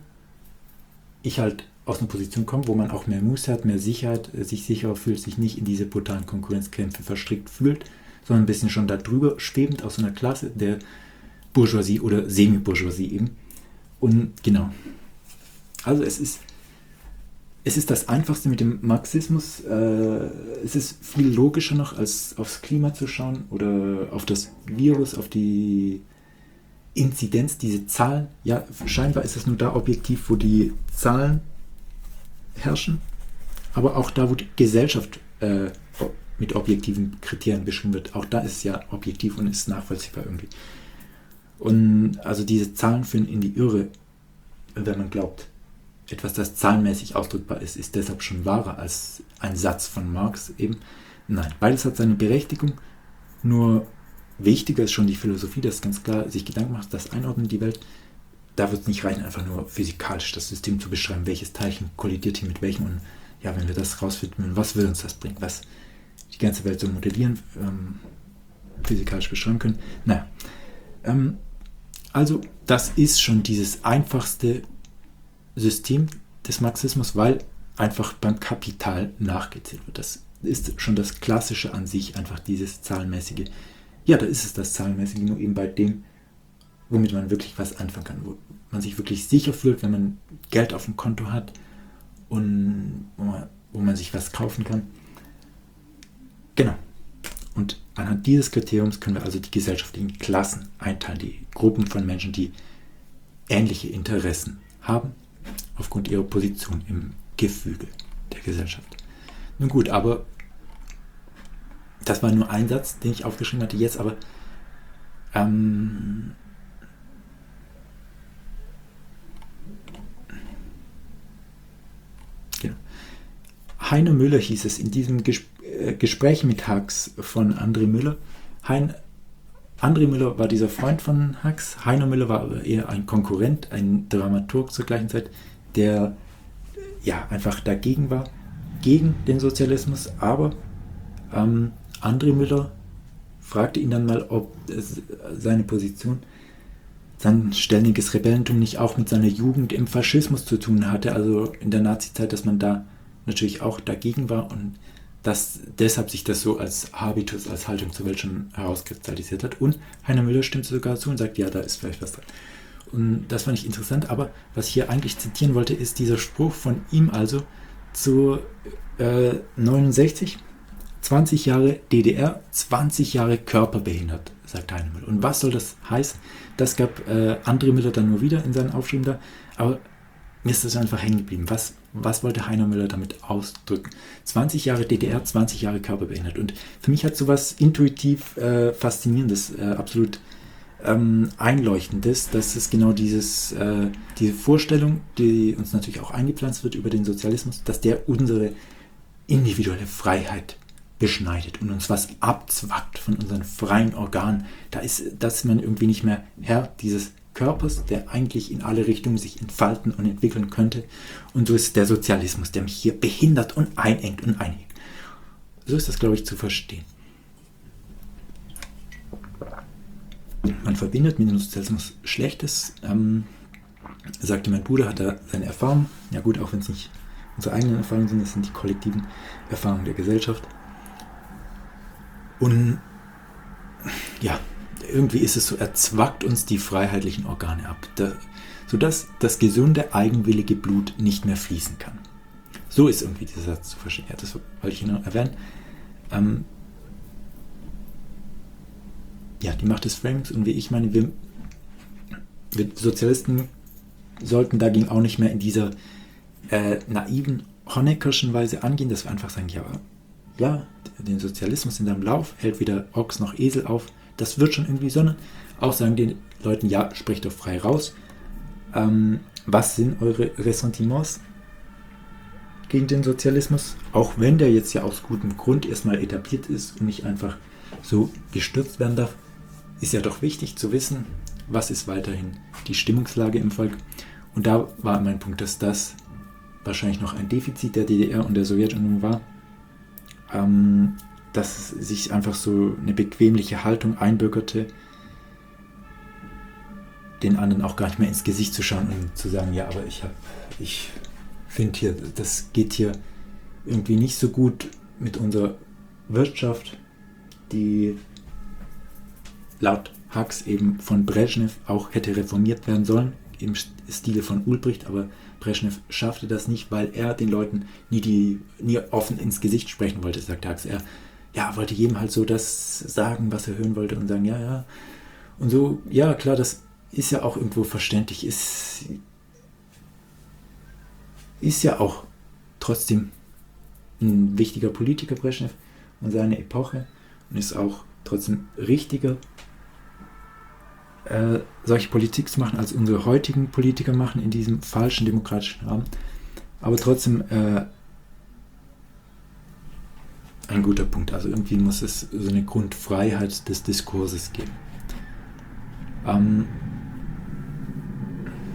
ich halt aus einer Position komme, wo man auch mehr Muße hat, mehr Sicherheit, äh, sich sicherer fühlt, sich nicht in diese brutalen Konkurrenzkämpfe verstrickt fühlt, sondern ein bisschen schon darüber schwebend aus einer Klasse der Bourgeoisie oder Semi-Bourgeoisie eben. Und genau. Also es ist, es ist das Einfachste mit dem Marxismus. Äh, es ist viel logischer noch, als aufs Klima zu schauen oder auf das Virus, auf die Inzidenz, diese Zahlen. Ja, scheinbar ist es nur da objektiv, wo die Zahlen herrschen, aber auch da, wo die Gesellschaft äh, mit objektiven Kriterien beschrieben wird. Auch da ist es ja objektiv und ist nachvollziehbar irgendwie. Und also diese Zahlen führen in die Irre, wenn man glaubt, etwas, das zahlenmäßig ausdrückbar ist, ist deshalb schon wahrer als ein Satz von Marx eben. Nein, beides hat seine Berechtigung, nur wichtiger ist schon die Philosophie, das ist ganz klar, sich Gedanken macht, das einordnen die Welt, da wird es nicht reichen, einfach nur physikalisch das System zu beschreiben, welches Teilchen kollidiert hier mit welchem und ja, wenn wir das rausfinden, was will uns das bringen, was die ganze Welt so modellieren, ähm, physikalisch beschreiben können. Naja, ähm, also das ist schon dieses einfachste System des Marxismus, weil einfach beim Kapital nachgezählt wird. Das ist schon das Klassische an sich, einfach dieses zahlenmäßige. Ja, da ist es das zahlenmäßige, nur eben bei dem, womit man wirklich was anfangen kann, wo man sich wirklich sicher fühlt, wenn man Geld auf dem Konto hat und wo man, wo man sich was kaufen kann. Genau. Und anhand dieses Kriteriums können wir also die gesellschaftlichen Klassen einteilen, die Gruppen von Menschen, die ähnliche Interessen haben, aufgrund ihrer Position im Gefüge der Gesellschaft. Nun gut, aber das war nur ein Satz, den ich aufgeschrieben hatte, jetzt aber ähm, genau. Heiner Müller hieß es in diesem Ges- äh, Gespräch mit Hux von André Müller. Hein, André Müller war dieser Freund von Hux, Heiner Müller war aber eher ein Konkurrent, ein Dramaturg zur gleichen Zeit, der ja einfach dagegen war, gegen den Sozialismus, aber ähm, André Müller fragte ihn dann mal, ob es, seine Position, sein ständiges Rebellentum nicht auch mit seiner Jugend im Faschismus zu tun hatte, also in der Nazizeit, dass man da natürlich auch dagegen war und dass deshalb sich das so als Habitus, als Haltung zur Welt schon herauskristallisiert hat. Und Heiner Müller stimmt sogar zu und sagt, ja, da ist vielleicht was dran. Und das fand ich interessant, aber was ich hier eigentlich zitieren wollte, ist dieser Spruch von ihm also zu äh, neunundsechzig, zwanzig Jahre D D R, zwanzig Jahre körperbehindert, sagt Heiner Müller. Und was soll das heißen? Das gab äh, André Müller dann nur wieder in seinen Aufschrieben da, aber mir ist das einfach hängen geblieben. Was, was wollte Heiner Müller damit ausdrücken? zwanzig Jahre D D R, zwanzig Jahre körperbehindert. Und für mich hat sowas intuitiv äh, Faszinierendes, äh, absolut ähm, Einleuchtendes. Das ist genau dieses, äh, diese Vorstellung, die uns natürlich auch eingepflanzt wird über den Sozialismus, dass der unsere individuelle Freiheit beschneidet und uns was abzwackt von unseren freien Organen. Da ist, dass man irgendwie nicht mehr Herr dieses Körpers, der eigentlich in alle Richtungen sich entfalten und entwickeln könnte. Und so ist der Sozialismus, der mich hier behindert und einengt und einhegt. So ist das, glaube ich, zu verstehen. Man verbindet mit dem Sozialismus Schlechtes. Ähm, sagte mein Bruder, hat da seine Erfahrungen. Ja gut, auch wenn es nicht unsere eigenen Erfahrungen sind, das sind die kollektiven Erfahrungen der Gesellschaft. Und ja, irgendwie ist es so, er zwackt uns die freiheitlichen Organe ab, da, sodass das gesunde, eigenwillige Blut nicht mehr fließen kann. So ist irgendwie dieser Satz zu verstehen. Ja, das wollte ich hier noch erwähnen. Ähm, ja, die Macht des Framings und wie ich meine, wir, wir Sozialisten sollten dagegen auch nicht mehr in dieser äh, naiven, honeckerschen Weise angehen, dass wir einfach sagen, ja, ja, den Sozialismus in seinem Lauf hält weder Ochs noch Esel auf, das wird schon irgendwie, sondern auch sagen den Leuten, ja, sprecht doch frei raus. Ähm, was sind eure Ressentiments gegen den Sozialismus? Auch wenn der jetzt ja aus gutem Grund erstmal etabliert ist und nicht einfach so gestürzt werden darf, ist ja doch wichtig zu wissen, was ist weiterhin die Stimmungslage im Volk. Und da war mein Punkt, dass das wahrscheinlich noch ein Defizit der D D R und der Sowjetunion war, ähm, dass sich einfach so eine bequemliche Haltung einbürgerte, den anderen auch gar nicht mehr ins Gesicht zu schauen und zu sagen, ja, aber ich habe, ich finde hier, das geht hier irgendwie nicht so gut mit unserer Wirtschaft, die laut Hux eben von Brezhnev auch hätte reformiert werden sollen, im Stile von Ulbricht, aber Brezhnev schaffte das nicht, weil er den Leuten nie, die, nie offen ins Gesicht sprechen wollte, sagt Hux. Er ja, wollte jedem halt so das sagen, was er hören wollte und sagen, ja, ja. Und so, ja, klar, das ist ja auch irgendwo verständlich, ist, ist ja auch trotzdem ein wichtiger Politiker, Brezhnev, und seine Epoche, und ist auch trotzdem richtiger, äh, solche Politik zu machen, als unsere heutigen Politiker machen in diesem falschen demokratischen Rahmen. Aber trotzdem äh, ein guter Punkt. Also irgendwie muss es so eine Grundfreiheit des Diskurses geben. Ähm,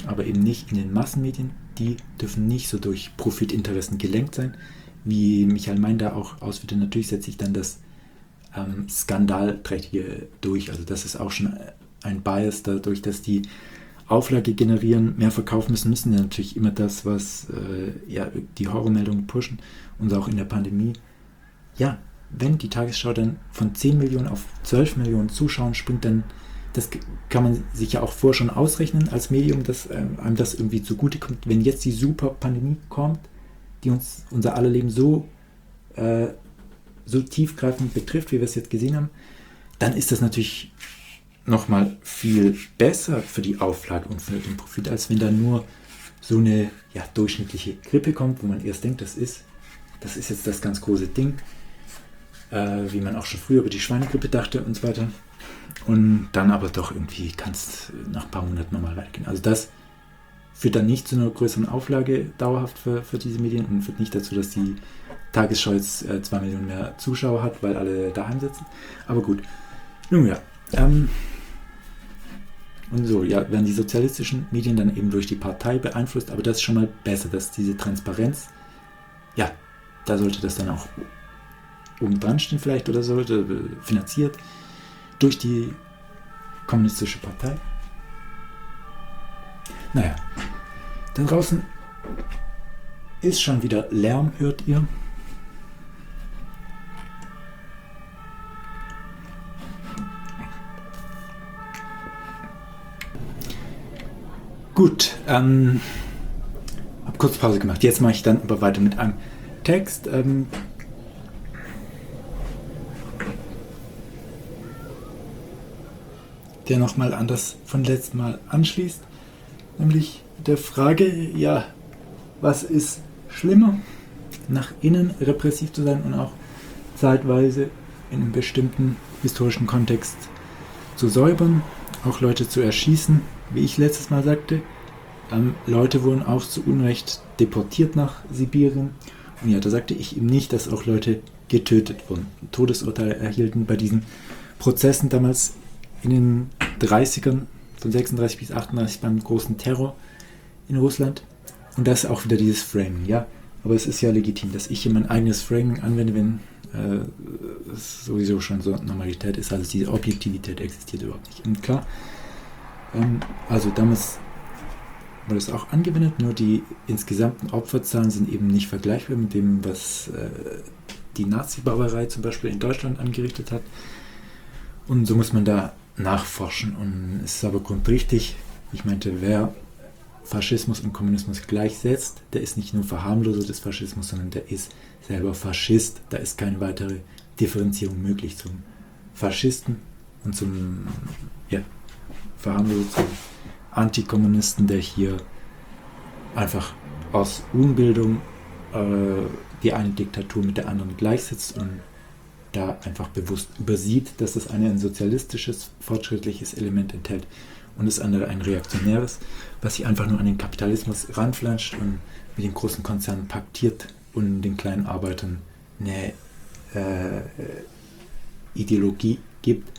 aber eben nicht in den Massenmedien. Die dürfen nicht so durch Profitinteressen gelenkt sein, wie Michael Mein da auch ausführte. Natürlich setzt sich dann das ähm, Skandalträchtige durch. Also das ist auch schon ein Bias dadurch, dass die Auflage generieren, mehr verkaufen müssen, müssen ja natürlich immer das, was äh, ja, die Horrormeldungen pushen, und auch in der Pandemie. Ja, wenn die Tagesschau dann von zehn Millionen auf zwölf Millionen Zuschauern springt, dann das kann man sich ja auch vorher schon ausrechnen als Medium, dass ähm, einem das irgendwie zugutekommt. Wenn jetzt die super Pandemie kommt, die uns unser aller Leben so, äh, so tiefgreifend betrifft, wie wir es jetzt gesehen haben, dann ist das natürlich nochmal viel besser für die Auflage und für den Profit, als wenn da nur so eine ja, durchschnittliche Grippe kommt, wo man erst denkt, das ist, das ist jetzt das ganz große Ding, äh, wie man auch schon früher über die Schweinegrippe dachte und so weiter. Und dann aber doch irgendwie kann es nach ein paar Monaten nochmal weitergehen. Also das führt dann nicht zu einer größeren Auflage dauerhaft für, für diese Medien und führt nicht dazu, dass die Tagesschau jetzt äh, zwei Millionen mehr Zuschauer hat, weil alle daheim sitzen. Aber gut. Nun ja. Ähm, und so, ja, werden die sozialistischen Medien dann eben durch die Partei beeinflusst, aber das ist schon mal besser, dass diese Transparenz, ja, da sollte das dann auch oben dran stehen vielleicht oder so, finanziert durch die kommunistische Partei. Naja, da draußen ist schon wieder Lärm, hört ihr. Gut, ähm, habe kurz Pause gemacht. Jetzt mache ich dann aber weiter mit einem Text. Ähm, der nochmal an das von letztem Mal anschließt, nämlich der Frage, ja, was ist schlimmer, nach innen repressiv zu sein und auch zeitweise in einem bestimmten historischen Kontext zu säubern, auch Leute zu erschießen, wie ich letztes Mal sagte. Ähm, Leute wurden auch zu Unrecht deportiert nach Sibirien. Und ja, da sagte ich eben nicht, dass auch Leute getötet wurden, Todesurteile erhielten bei diesen Prozessen damals in den dreißigern, von sechsunddreißig bis achtunddreißig beim großen Terror in Russland. Und das ist auch wieder dieses Framing, ja. Aber es ist ja legitim, dass ich hier mein eigenes Framing anwende, wenn äh, es sowieso schon so Normalität ist. Also diese Objektivität existiert überhaupt nicht. Und klar, ähm, also damals wurde es auch angewendet, nur die insgesamten Opferzahlen sind eben nicht vergleichbar mit dem, was äh, die Nazi-Barbarei zum Beispiel in Deutschland angerichtet hat. Und so muss man da nachforschen. Und es ist aber grundrichtig, ich meinte, wer Faschismus und Kommunismus gleichsetzt, der ist nicht nur Verharmloser des Faschismus, sondern der ist selber Faschist. Da ist keine weitere Differenzierung möglich zum Faschisten und zum ja, Verharmloser, zum Antikommunisten, der hier einfach aus Unbildung äh, die eine Diktatur mit der anderen gleichsetzt und da einfach bewusst übersieht, dass das eine ein sozialistisches, fortschrittliches Element enthält und das andere ein reaktionäres, was sich einfach nur an den Kapitalismus ranflanscht und mit den großen Konzernen paktiert und den kleinen Arbeitern eine äh, Ideologie gibt,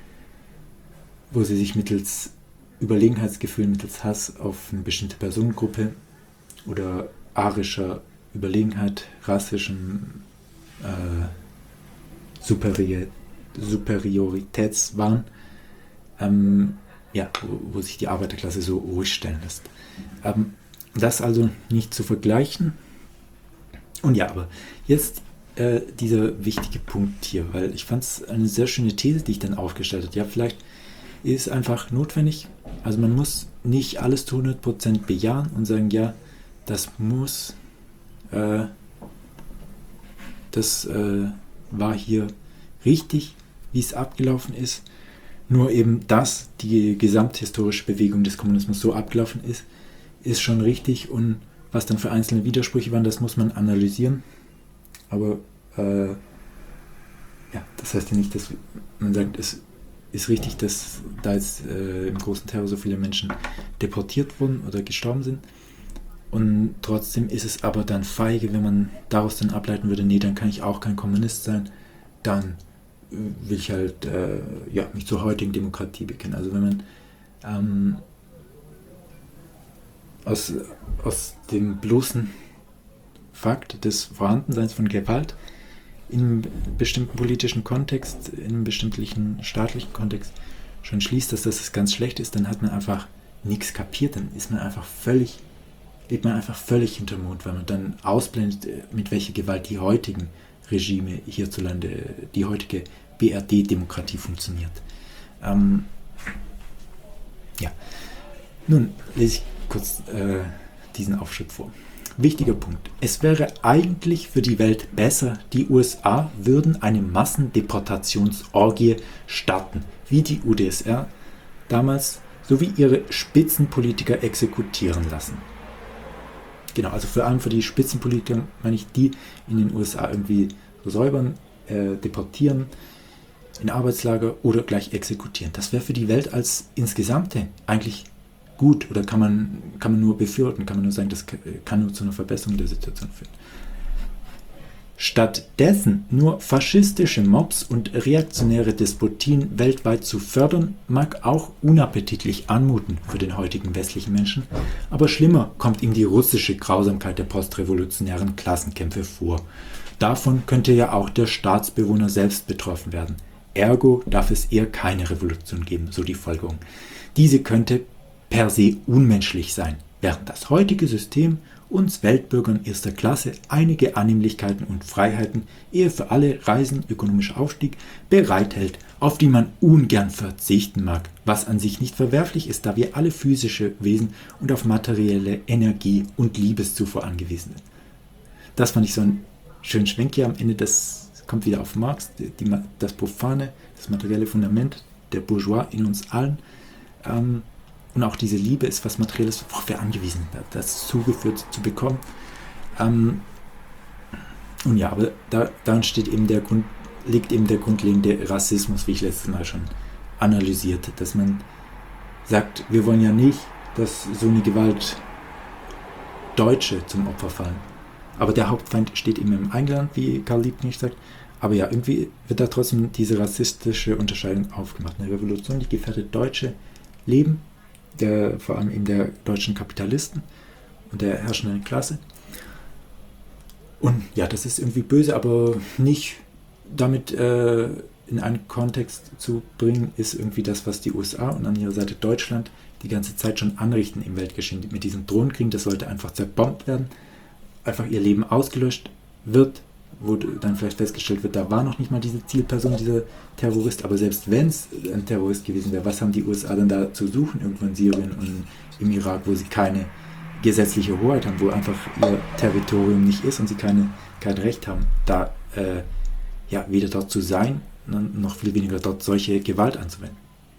wo sie sich mittels Überlegenheitsgefühl, mittels Hass auf eine bestimmte Personengruppe oder arischer Überlegenheit, rassischem äh, Superior, Superioritätswahn, ähm, ja, wo, wo sich die Arbeiterklasse so ruhig stellen lässt. Ähm, das also nicht zu vergleichen. Und ja, aber jetzt äh, dieser wichtige Punkt hier, weil ich fand es eine sehr schöne These, die ich dann aufgestellt habe. Ja, vielleicht ist es einfach notwendig, also man muss nicht alles zu hundert Prozent bejahen und sagen, ja, das muss, äh, das äh, war hier richtig, wie es abgelaufen ist. Nur eben, dass die gesamthistorische Bewegung des Kommunismus so abgelaufen ist, ist schon richtig. Und was dann für einzelne Widersprüche waren, das muss man analysieren. Aber äh, ja, das heißt ja nicht, dass man sagt, es ist richtig, dass da jetzt äh, im großen Terror so viele Menschen deportiert wurden oder gestorben sind. Und trotzdem ist es aber dann feige, wenn man daraus dann ableiten würde, nee, dann kann ich auch kein Kommunist sein, dann will ich halt äh, ja, mich zur heutigen Demokratie bekennen. Also wenn man ähm, aus, aus dem bloßen Fakt des Vorhandenseins von Gewalt in einem bestimmten politischen Kontext, in einem bestimmten staatlichen Kontext schon schließt, dass das ganz schlecht ist, dann hat man einfach nichts kapiert, dann ist man einfach völlig, lebt man einfach völlig hinterm Mond, weil man dann ausblendet, mit welcher Gewalt die heutigen Regime hierzulande, die heutige B R D-Demokratie funktioniert. Ähm, ja, nun lese ich kurz äh, diesen Aufschritt vor. Wichtiger Punkt. Es wäre eigentlich für die Welt besser, die U S A würden eine Massendeportationsorgie starten, wie die U d S R damals, sowie ihre Spitzenpolitiker exekutieren lassen. Genau, also vor allem für die Spitzenpolitiker meine ich, die in den U S A irgendwie säubern, äh, deportieren, in Arbeitslager oder gleich exekutieren. Das wäre für die Welt als Insgesamte eigentlich gut, oder kann man, kann man nur befürworten, kann man nur sagen, das kann nur zu einer Verbesserung der Situation führen. Stattdessen nur faschistische Mobs und reaktionäre Despotien weltweit zu fördern, mag auch unappetitlich anmuten für den heutigen westlichen Menschen, aber schlimmer kommt ihm die russische Grausamkeit der postrevolutionären Klassenkämpfe vor. Davon könnte ja auch der Staatsbewohner selbst betroffen werden. Ergo darf es eher keine Revolution geben, so die Folgerung. Diese könnte per se unmenschlich sein, während das heutige System uns Weltbürgern erster Klasse einige Annehmlichkeiten und Freiheiten, Ehe für alle, Reisen, ökonomischer Aufstieg, bereithält, auf die man ungern verzichten mag, was an sich nicht verwerflich ist, da wir alle physische Wesen und auf materielle Energie und Liebeszufuhr angewiesen sind. Das fand ich so einen schönen Schwenk hier am Ende, das kommt wieder auf Marx, die, die, das profane, das materielle Fundament der Bourgeois in uns allen. Ähm, Und auch diese Liebe ist was Materielles, worauf wir angewiesen sind, das zugeführt zu bekommen. Ähm, und ja, aber da, darin steht eben der Grund, liegt eben der grundlegende Rassismus, wie ich letztes Mal schon analysierte, dass man sagt, wir wollen ja nicht, dass so eine Gewalt Deutsche zum Opfer fallen. Aber der Hauptfeind steht eben im Einland, wie Karl Liebknecht sagt. Aber ja, irgendwie wird da trotzdem diese rassistische Unterscheidung aufgemacht. Eine Revolution, die gefährdet Deutsche Leben, der, vor allem in der deutschen Kapitalisten und der herrschenden Klasse. Und ja, das ist irgendwie böse, aber nicht damit äh, in einen Kontext zu bringen, ist irgendwie das, was die U S A und an ihrer Seite Deutschland die ganze Zeit schon anrichten im Weltgeschehen. Mit diesem Drohnenkrieg, dass Leute einfach zerbombt werden, einfach ihr Leben ausgelöscht wird, wo dann vielleicht festgestellt wird, da war noch nicht mal diese Zielperson, dieser Terrorist, aber selbst wenn es ein Terrorist gewesen wäre, was haben die U S A dann da zu suchen, irgendwo in Syrien und im Irak, wo sie keine gesetzliche Hoheit haben, wo einfach ihr Territorium nicht ist und sie keine, kein Recht haben, da äh, ja, weder dort zu sein, noch viel weniger dort solche Gewalt anzuwenden.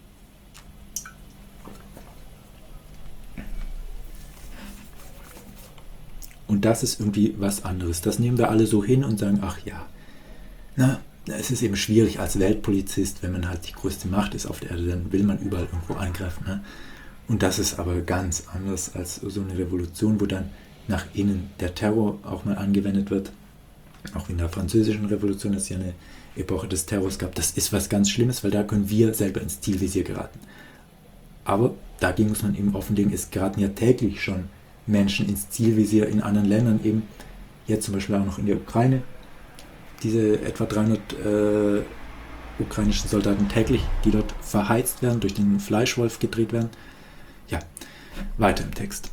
Und das ist irgendwie was anderes. Das nehmen wir alle so hin und sagen, ach ja, na, es ist eben schwierig als Weltpolizist, wenn man halt die größte Macht ist auf der Erde, dann will man überall irgendwo eingreifen. Ne? Und das ist aber ganz anders als so eine Revolution, wo dann nach innen der Terror auch mal angewendet wird. Auch in der französischen Revolution, das ja eine Epoche des Terrors gab. Das ist was ganz Schlimmes, weil da können wir selber ins Zielvisier geraten. Aber dagegen muss man eben offenlegen, es geraten ja täglich schon Menschen ins Zielvisier in anderen Ländern, eben jetzt zum Beispiel auch noch in der Ukraine. Diese etwa dreihundert äh, ukrainischen Soldaten täglich, die dort verheizt werden, durch den Fleischwolf gedreht werden. Ja, weiter im Text.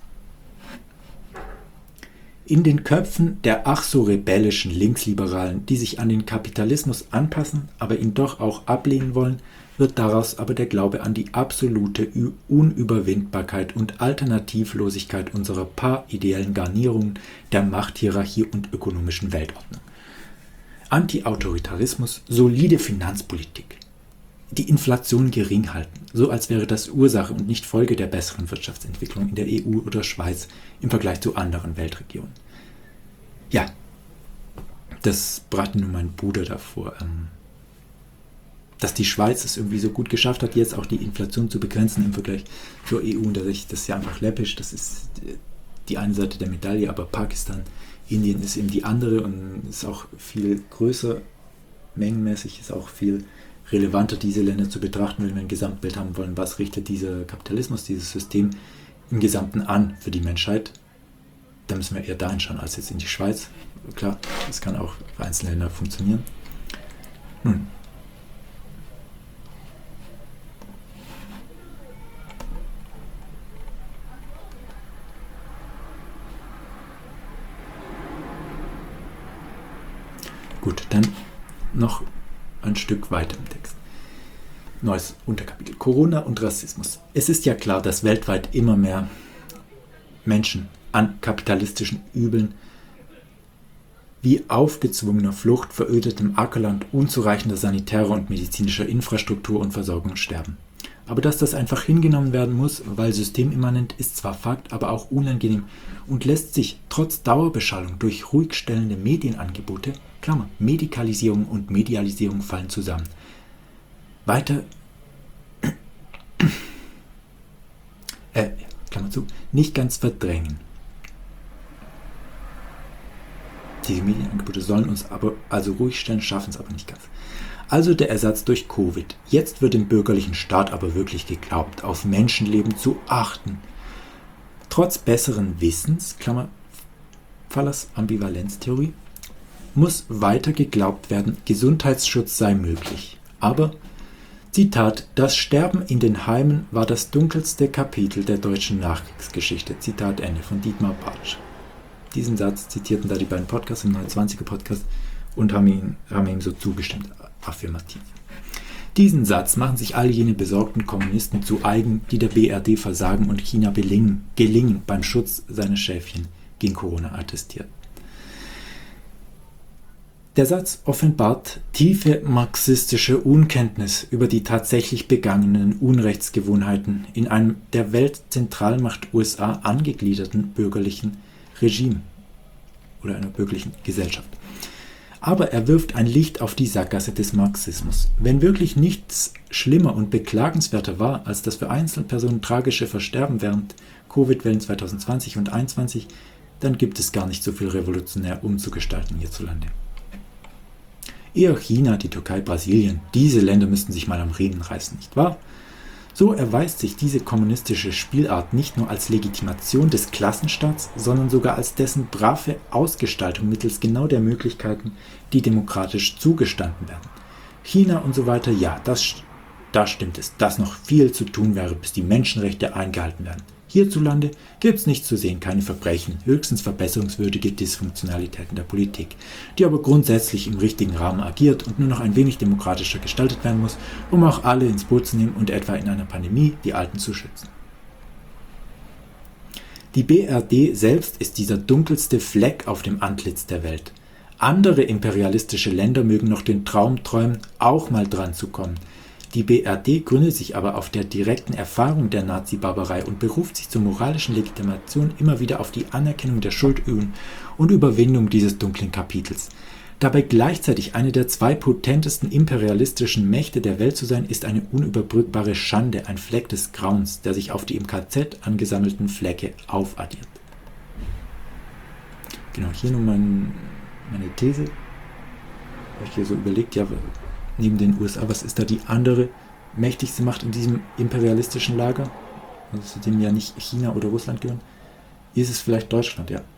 In den Köpfen der ach so rebellischen Linksliberalen, die sich an den Kapitalismus anpassen, aber ihn doch auch ablehnen wollen, wird daraus aber der Glaube an die absolute Unüberwindbarkeit und Alternativlosigkeit unserer paar ideellen Garnierungen der Machthierarchie und ökonomischen Weltordnung. Anti-Autoritarismus, solide Finanzpolitik, die Inflation gering halten, so als wäre das Ursache und nicht Folge der besseren Wirtschaftsentwicklung in der E U oder Schweiz im Vergleich zu anderen Weltregionen. Ja, das brachte nun mein Bruder davor, ähm, dass die Schweiz es irgendwie so gut geschafft hat, jetzt auch die Inflation zu begrenzen im Vergleich zur E U. Und das ist ja einfach läppisch, das ist die eine Seite der Medaille, aber Pakistan, Indien ist eben die andere und ist auch viel größer, mengenmäßig ist auch viel relevanter, diese Länder zu betrachten, wenn wir ein Gesamtbild haben wollen, was richtet dieser Kapitalismus, dieses System im Gesamten an für die Menschheit. Da müssen wir eher dahin schauen, als jetzt in die Schweiz. Klar, das kann auch für einzelne Länder funktionieren. Nun, gut, dann noch ein Stück weiter im Text. Neues Unterkapitel. Corona und Rassismus. Es ist ja klar, dass weltweit immer mehr Menschen an kapitalistischen Übeln wie aufgezwungener Flucht, verödetem Ackerland, unzureichender sanitärer und medizinischer Infrastruktur und Versorgung sterben. Aber dass das einfach hingenommen werden muss, weil systemimmanent, ist zwar Fakt, aber auch unangenehm und lässt sich trotz Dauerbeschallung durch ruhigstellende Medienangebote, Klammer, Medikalisierung und Medialisierung fallen zusammen, weiter, äh, Klammer zu, nicht ganz verdrängen. Diese Medienangebote sollen uns aber also ruhig stellen, schaffen es aber nicht ganz. Also der Ersatz durch Covid. Jetzt wird dem bürgerlichen Staat aber wirklich geglaubt, auf Menschenleben zu achten. Trotz besseren Wissens, Klammer, Fallers Ambivalenztheorie, muss weiter geglaubt werden, Gesundheitsschutz sei möglich. Aber, Zitat, das Sterben in den Heimen war das dunkelste Kapitel der deutschen Nachkriegsgeschichte. Zitat Ende von Dietmar Bartsch. Diesen Satz zitierten da die beiden Podcasts im neunundzwanziger Podcast und haben ihm, haben ihm so zugestimmt, affirmativ. Diesen Satz machen sich all jene besorgten Kommunisten zu eigen, die der B R D versagen und China belingen, gelingen beim Schutz seiner Schäfchen gegen Corona attestiert. Der Satz offenbart tiefe marxistische Unkenntnis über die tatsächlich begangenen Unrechtsgewohnheiten in einem der Weltzentralmacht U S A angegliederten bürgerlichen Regime oder einer bürgerlichen Gesellschaft. Aber er wirft ein Licht auf die Sackgasse des Marxismus. Wenn wirklich nichts schlimmer und beklagenswerter war, als das für Einzelpersonen tragische Versterben während Covid-Wellen zwanzig zwanzig und einundzwanzig, dann gibt es gar nicht so viel revolutionär umzugestalten hierzulande. Eher China, die Türkei, Brasilien, diese Länder müssten sich mal am Riemen reißen, nicht wahr? So erweist sich diese kommunistische Spielart nicht nur als Legitimation des Klassenstaats, sondern sogar als dessen brave Ausgestaltung mittels genau der Möglichkeiten, die demokratisch zugestanden werden. China und so weiter, ja, das, da stimmt es, dass noch viel zu tun wäre, bis die Menschenrechte eingehalten werden. Hierzulande gibt es nichts zu sehen, keine Verbrechen, höchstens verbesserungswürdige Dysfunktionalitäten der Politik, die aber grundsätzlich im richtigen Rahmen agiert und nur noch ein wenig demokratischer gestaltet werden muss, um auch alle ins Boot zu nehmen und etwa in einer Pandemie die Alten zu schützen. Die B R D selbst ist dieser dunkelste Fleck auf dem Antlitz der Welt. Andere imperialistische Länder mögen noch den Traum träumen, auch mal dran zu kommen. Die B R D gründet sich aber auf der direkten Erfahrung der Nazi-Barbarei und beruft sich zur moralischen Legitimation immer wieder auf die Anerkennung der Schuldübeln und Überwindung dieses dunklen Kapitels. Dabei gleichzeitig eine der zwei potentesten imperialistischen Mächte der Welt zu sein, ist eine unüberbrückbare Schande, ein Fleck des Grauens, der sich auf die im K Z angesammelten Flecke aufaddiert. Genau, hier nur mein, meine These. Ich habe hier so überlegt, ja, neben den U S A, was ist da die andere mächtigste Macht in diesem imperialistischen Lager? Also zu dem ja nicht China oder Russland gehören. Ist es vielleicht Deutschland, ja.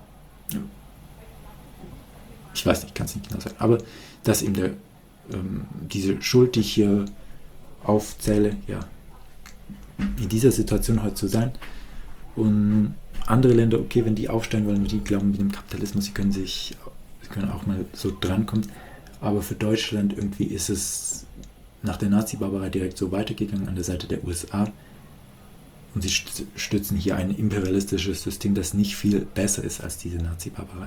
Ich weiß nicht, kann es nicht genau sagen. Aber dass eben der, ähm, diese Schuld, die ich hier aufzähle, ja, in dieser Situation heute zu sein. Und andere Länder, okay, wenn die aufsteigen wollen, die glauben mit dem Kapitalismus, sie können sich, sie können auch mal so drankommen. Aber für Deutschland irgendwie ist es nach der Nazi-Barbarei direkt so weitergegangen an der Seite der U S A. Und sie stützen hier ein imperialistisches System, das nicht viel besser ist als diese Nazi-Barbarei.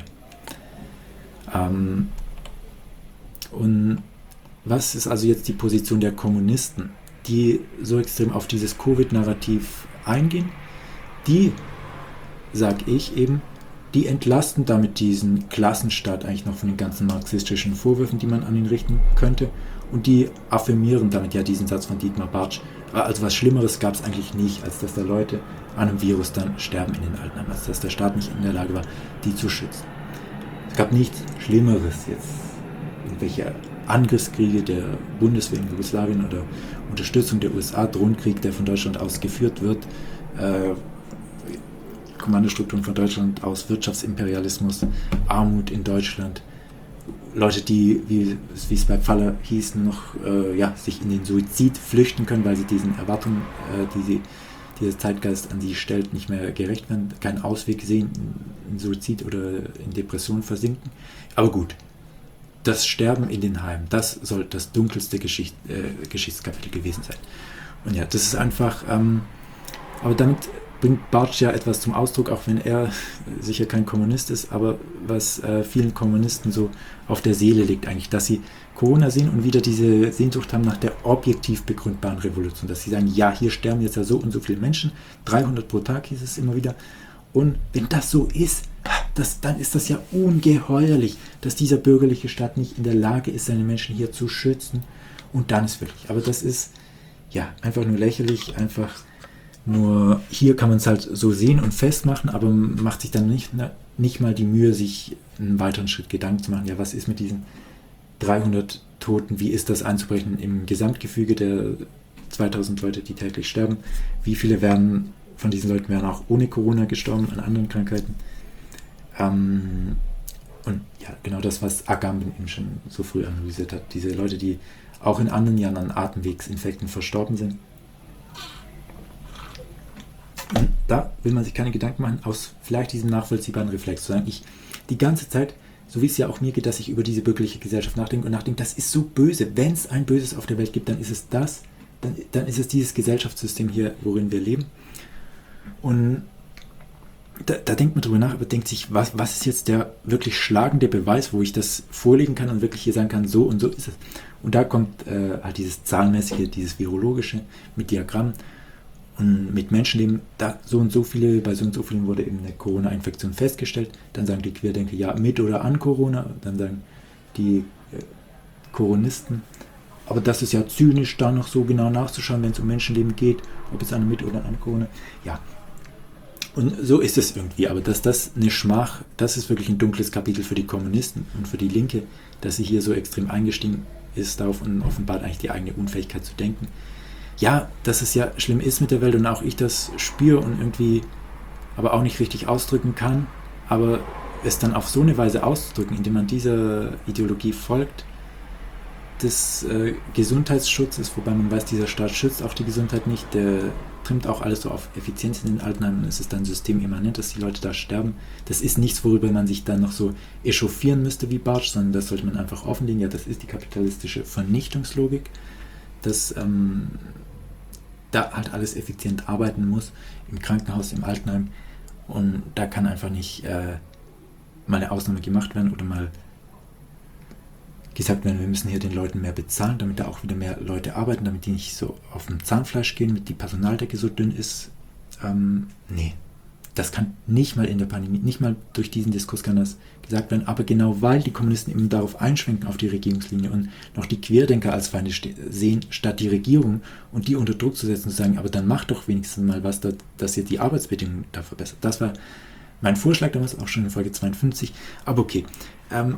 Ähm und was ist also jetzt die Position der Kommunisten, die so extrem auf dieses Covid-Narrativ eingehen? Die, sag ich eben, die entlasten damit diesen Klassenstaat eigentlich noch von den ganzen marxistischen Vorwürfen, die man an ihn richten könnte. Und die affirmieren damit ja diesen Satz von Dietmar Bartsch. Also was Schlimmeres gab es eigentlich nicht, als dass da Leute an einem Virus dann sterben in den Altenheimen. Also dass der Staat nicht in der Lage war, die zu schützen. Es gab nichts Schlimmeres jetzt. Irgendwelche Angriffskriege der Bundeswehr in Jugoslawien oder Unterstützung der U S A, Drohnenkrieg, der von Deutschland aus geführt wird, äh, Kommandostrukturen von Deutschland aus, Wirtschaftsimperialismus, Armut in Deutschland, Leute, die, wie, wie es bei Pfaller hieß, noch äh, ja, sich in den Suizid flüchten können, weil sie diesen Erwartungen, äh, die sie, dieser Zeitgeist an sie stellt, nicht mehr gerecht werden, keinen Ausweg sehen, in, in Suizid oder in Depression versinken. Aber gut, das Sterben in den Heimen, das soll das dunkelste Geschicht, äh, Geschichtskapitel gewesen sein. Und ja, das ist einfach, ähm, aber damit bringt Bartsch ja etwas zum Ausdruck, auch wenn er sicher kein Kommunist ist, aber was äh, vielen Kommunisten so auf der Seele liegt eigentlich, dass sie Corona sehen und wieder diese Sehnsucht haben nach der objektiv begründbaren Revolution, dass sie sagen, ja, hier sterben jetzt ja so und so viele Menschen, dreihundert pro Tag hieß es immer wieder, und wenn das so ist, das, dann ist das ja ungeheuerlich, dass dieser bürgerliche Staat nicht in der Lage ist, seine Menschen hier zu schützen, und dann ist wirklich, aber das ist ja einfach nur lächerlich, einfach nur hier kann man es halt so sehen und festmachen, aber macht sich dann nicht, nicht mal die Mühe, sich einen weiteren Schritt Gedanken zu machen, ja, was ist mit diesen dreihundert Toten, wie ist das einzubrechen im Gesamtgefüge der zweitausend Leute, die täglich sterben, wie viele werden von diesen Leuten wären auch ohne Corona gestorben, an anderen Krankheiten. Ähm, und ja, genau das, was Agamben eben schon so früh analysiert hat, diese Leute, die auch in anderen Jahren an Atemwegsinfekten verstorben sind. Und da will man sich keine Gedanken machen, aus vielleicht diesem nachvollziehbaren Reflex zu sagen, ich die ganze Zeit, so wie es ja auch mir geht, dass ich über diese bürgerliche Gesellschaft nachdenke und nachdenke, das ist so böse. Wenn es ein Böses auf der Welt gibt, dann ist es das, dann, dann ist es dieses Gesellschaftssystem hier, worin wir leben. Und da, da denkt man drüber nach, aber denkt sich, was, was ist jetzt der wirklich schlagende Beweis, wo ich das vorlegen kann und wirklich hier sagen kann, so und so ist es. Und da kommt äh, halt dieses Zahlenmäßige, dieses Virologische mit Diagrammen. Und mit Menschenleben, da so und so viele, bei so und so vielen wurde eben eine Corona-Infektion festgestellt. Dann sagen die Querdenker, ja, mit oder an Corona. Dann sagen die äh, Coronisten, aber das ist ja zynisch, da noch so genau nachzuschauen, wenn es um Menschenleben geht, ob es an mit oder an Corona. Ja, und so ist es irgendwie. Aber dass das eine Schmach, das ist wirklich ein dunkles Kapitel für die Kommunisten und für die Linke, dass sie hier so extrem eingestiegen ist darauf und offenbart eigentlich die eigene Unfähigkeit zu denken. Ja, dass es ja schlimm ist mit der Welt und auch ich das spüre und irgendwie aber auch nicht richtig ausdrücken kann, aber es dann auf so eine Weise auszudrücken, indem man dieser Ideologie folgt, des äh, Gesundheitsschutzes, wobei man weiß, dieser Staat schützt auch die Gesundheit nicht, der trimmt auch alles so auf Effizienz in den Altenheimen, es ist dann systemimmanent, dass die Leute da sterben. Das ist nichts, worüber man sich dann noch so echauffieren müsste wie Bartsch, sondern das sollte man einfach offenlegen, ja, das ist die kapitalistische Vernichtungslogik, dass ähm, da halt alles effizient arbeiten muss, im Krankenhaus, im Altenheim, und da kann einfach nicht äh, mal eine Ausnahme gemacht werden oder mal gesagt werden, wir müssen hier den Leuten mehr bezahlen, damit da auch wieder mehr Leute arbeiten, damit die nicht so auf dem Zahnfleisch gehen, damit die Personaldecke so dünn ist. Ähm, nee, das kann nicht mal in der Pandemie, nicht mal durch diesen Diskurs kann das gesagt werden, aber genau weil die Kommunisten eben darauf einschwenken, auf die Regierungslinie und noch die Querdenker als Feinde sehen, statt die Regierung und die unter Druck zu setzen und zu sagen, aber dann macht doch wenigstens mal was, dass ihr die Arbeitsbedingungen da verbessert. Das war mein Vorschlag damals, auch schon in Folge zweiundfünfzig, aber okay, ähm,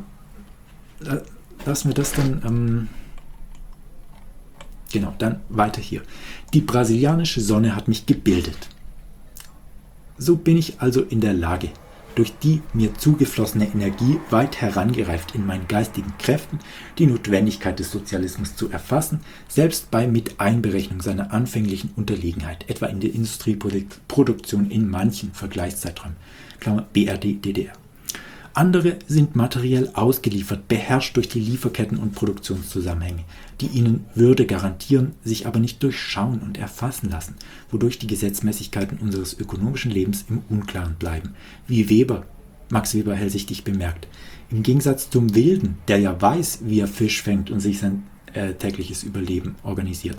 lassen wir das dann, ähm, genau, dann weiter hier. Die brasilianische Sonne hat mich gebildet. So bin ich also in der Lage, durch die mir zugeflossene Energie weit herangereift in meinen geistigen Kräften die Notwendigkeit des Sozialismus zu erfassen, selbst bei Miteinberechnung seiner anfänglichen Unterlegenheit, etwa in der Industrieproduktion in manchen Vergleichszeiträumen, Klammer B R D, D D R. Andere sind materiell ausgeliefert, beherrscht durch die Lieferketten und Produktionszusammenhänge, die ihnen Würde garantieren, sich aber nicht durchschauen und erfassen lassen, wodurch die Gesetzmäßigkeiten unseres ökonomischen Lebens im Unklaren bleiben, wie Weber, Max Weber hellsichtig bemerkt. Im Gegensatz zum Wilden, der ja weiß, wie er Fisch fängt und sich sein äh, tägliches Überleben organisiert.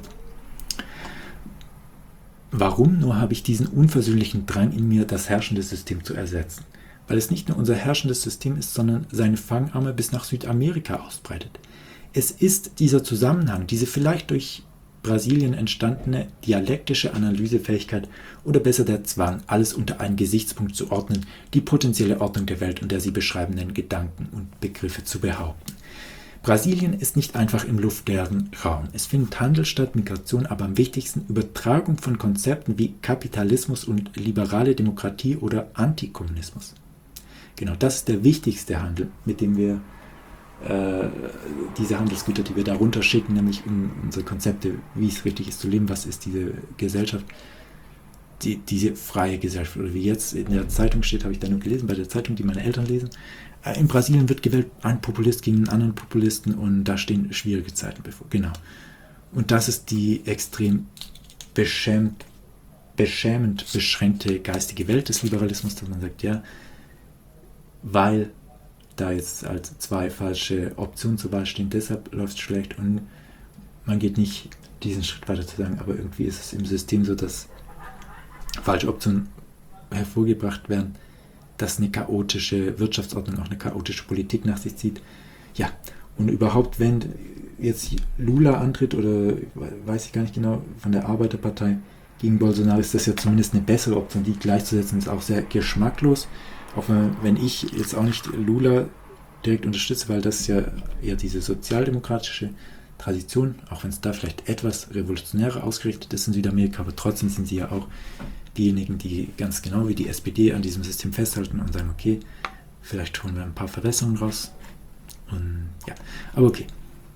Warum nur habe ich diesen unversöhnlichen Drang in mir, das herrschende System zu ersetzen? Weil es nicht nur unser herrschendes System ist, sondern seine Fangarme bis nach Südamerika ausbreitet. Es ist dieser Zusammenhang, diese vielleicht durch Brasilien entstandene dialektische Analysefähigkeit oder besser der Zwang, alles unter einen Gesichtspunkt zu ordnen, die potenzielle Ordnung der Welt und der sie beschreibenden Gedanken und Begriffe zu behaupten. Brasilien ist nicht einfach im luftleeren Raum. Es findet Handel statt, Migration, aber am wichtigsten Übertragung von Konzepten wie Kapitalismus und liberale Demokratie oder Antikommunismus. Genau, das ist der wichtigste Handel, mit dem wir äh, diese Handelsgüter, die wir da runterschicken, nämlich um unsere Konzepte, wie es richtig ist zu leben, was ist diese Gesellschaft, die, diese freie Gesellschaft, oder wie jetzt in der Zeitung steht, habe ich da nur gelesen, bei der Zeitung, die meine Eltern lesen. In Brasilien wird gewählt ein Populist gegen einen anderen Populisten und da stehen schwierige Zeiten bevor. Genau. Und das ist die extrem beschämt, beschämend beschränkte geistige Welt des Liberalismus, dass man sagt, ja, weil da jetzt als zwei falsche Optionen zur Wahl stehen, deshalb läuft es schlecht und man geht nicht diesen Schritt weiter zu sagen, aber irgendwie ist es im System so, dass falsche Optionen hervorgebracht werden, dass eine chaotische Wirtschaftsordnung auch eine chaotische Politik nach sich zieht. Ja, und überhaupt, wenn jetzt Lula antritt oder weiß ich gar nicht genau, von der Arbeiterpartei gegen Bolsonaro, ist das ja zumindest eine bessere Option, die gleichzusetzen ist auch sehr geschmacklos. Auch wenn, wenn ich jetzt auch nicht Lula direkt unterstütze, weil das ja eher diese sozialdemokratische Tradition, auch wenn es da vielleicht etwas revolutionärer ausgerichtet ist in Südamerika, aber trotzdem sind sie ja auch diejenigen, die ganz genau wie die S P D an diesem System festhalten und sagen, okay, vielleicht holen wir ein paar Verbesserungen raus. Und ja, aber okay.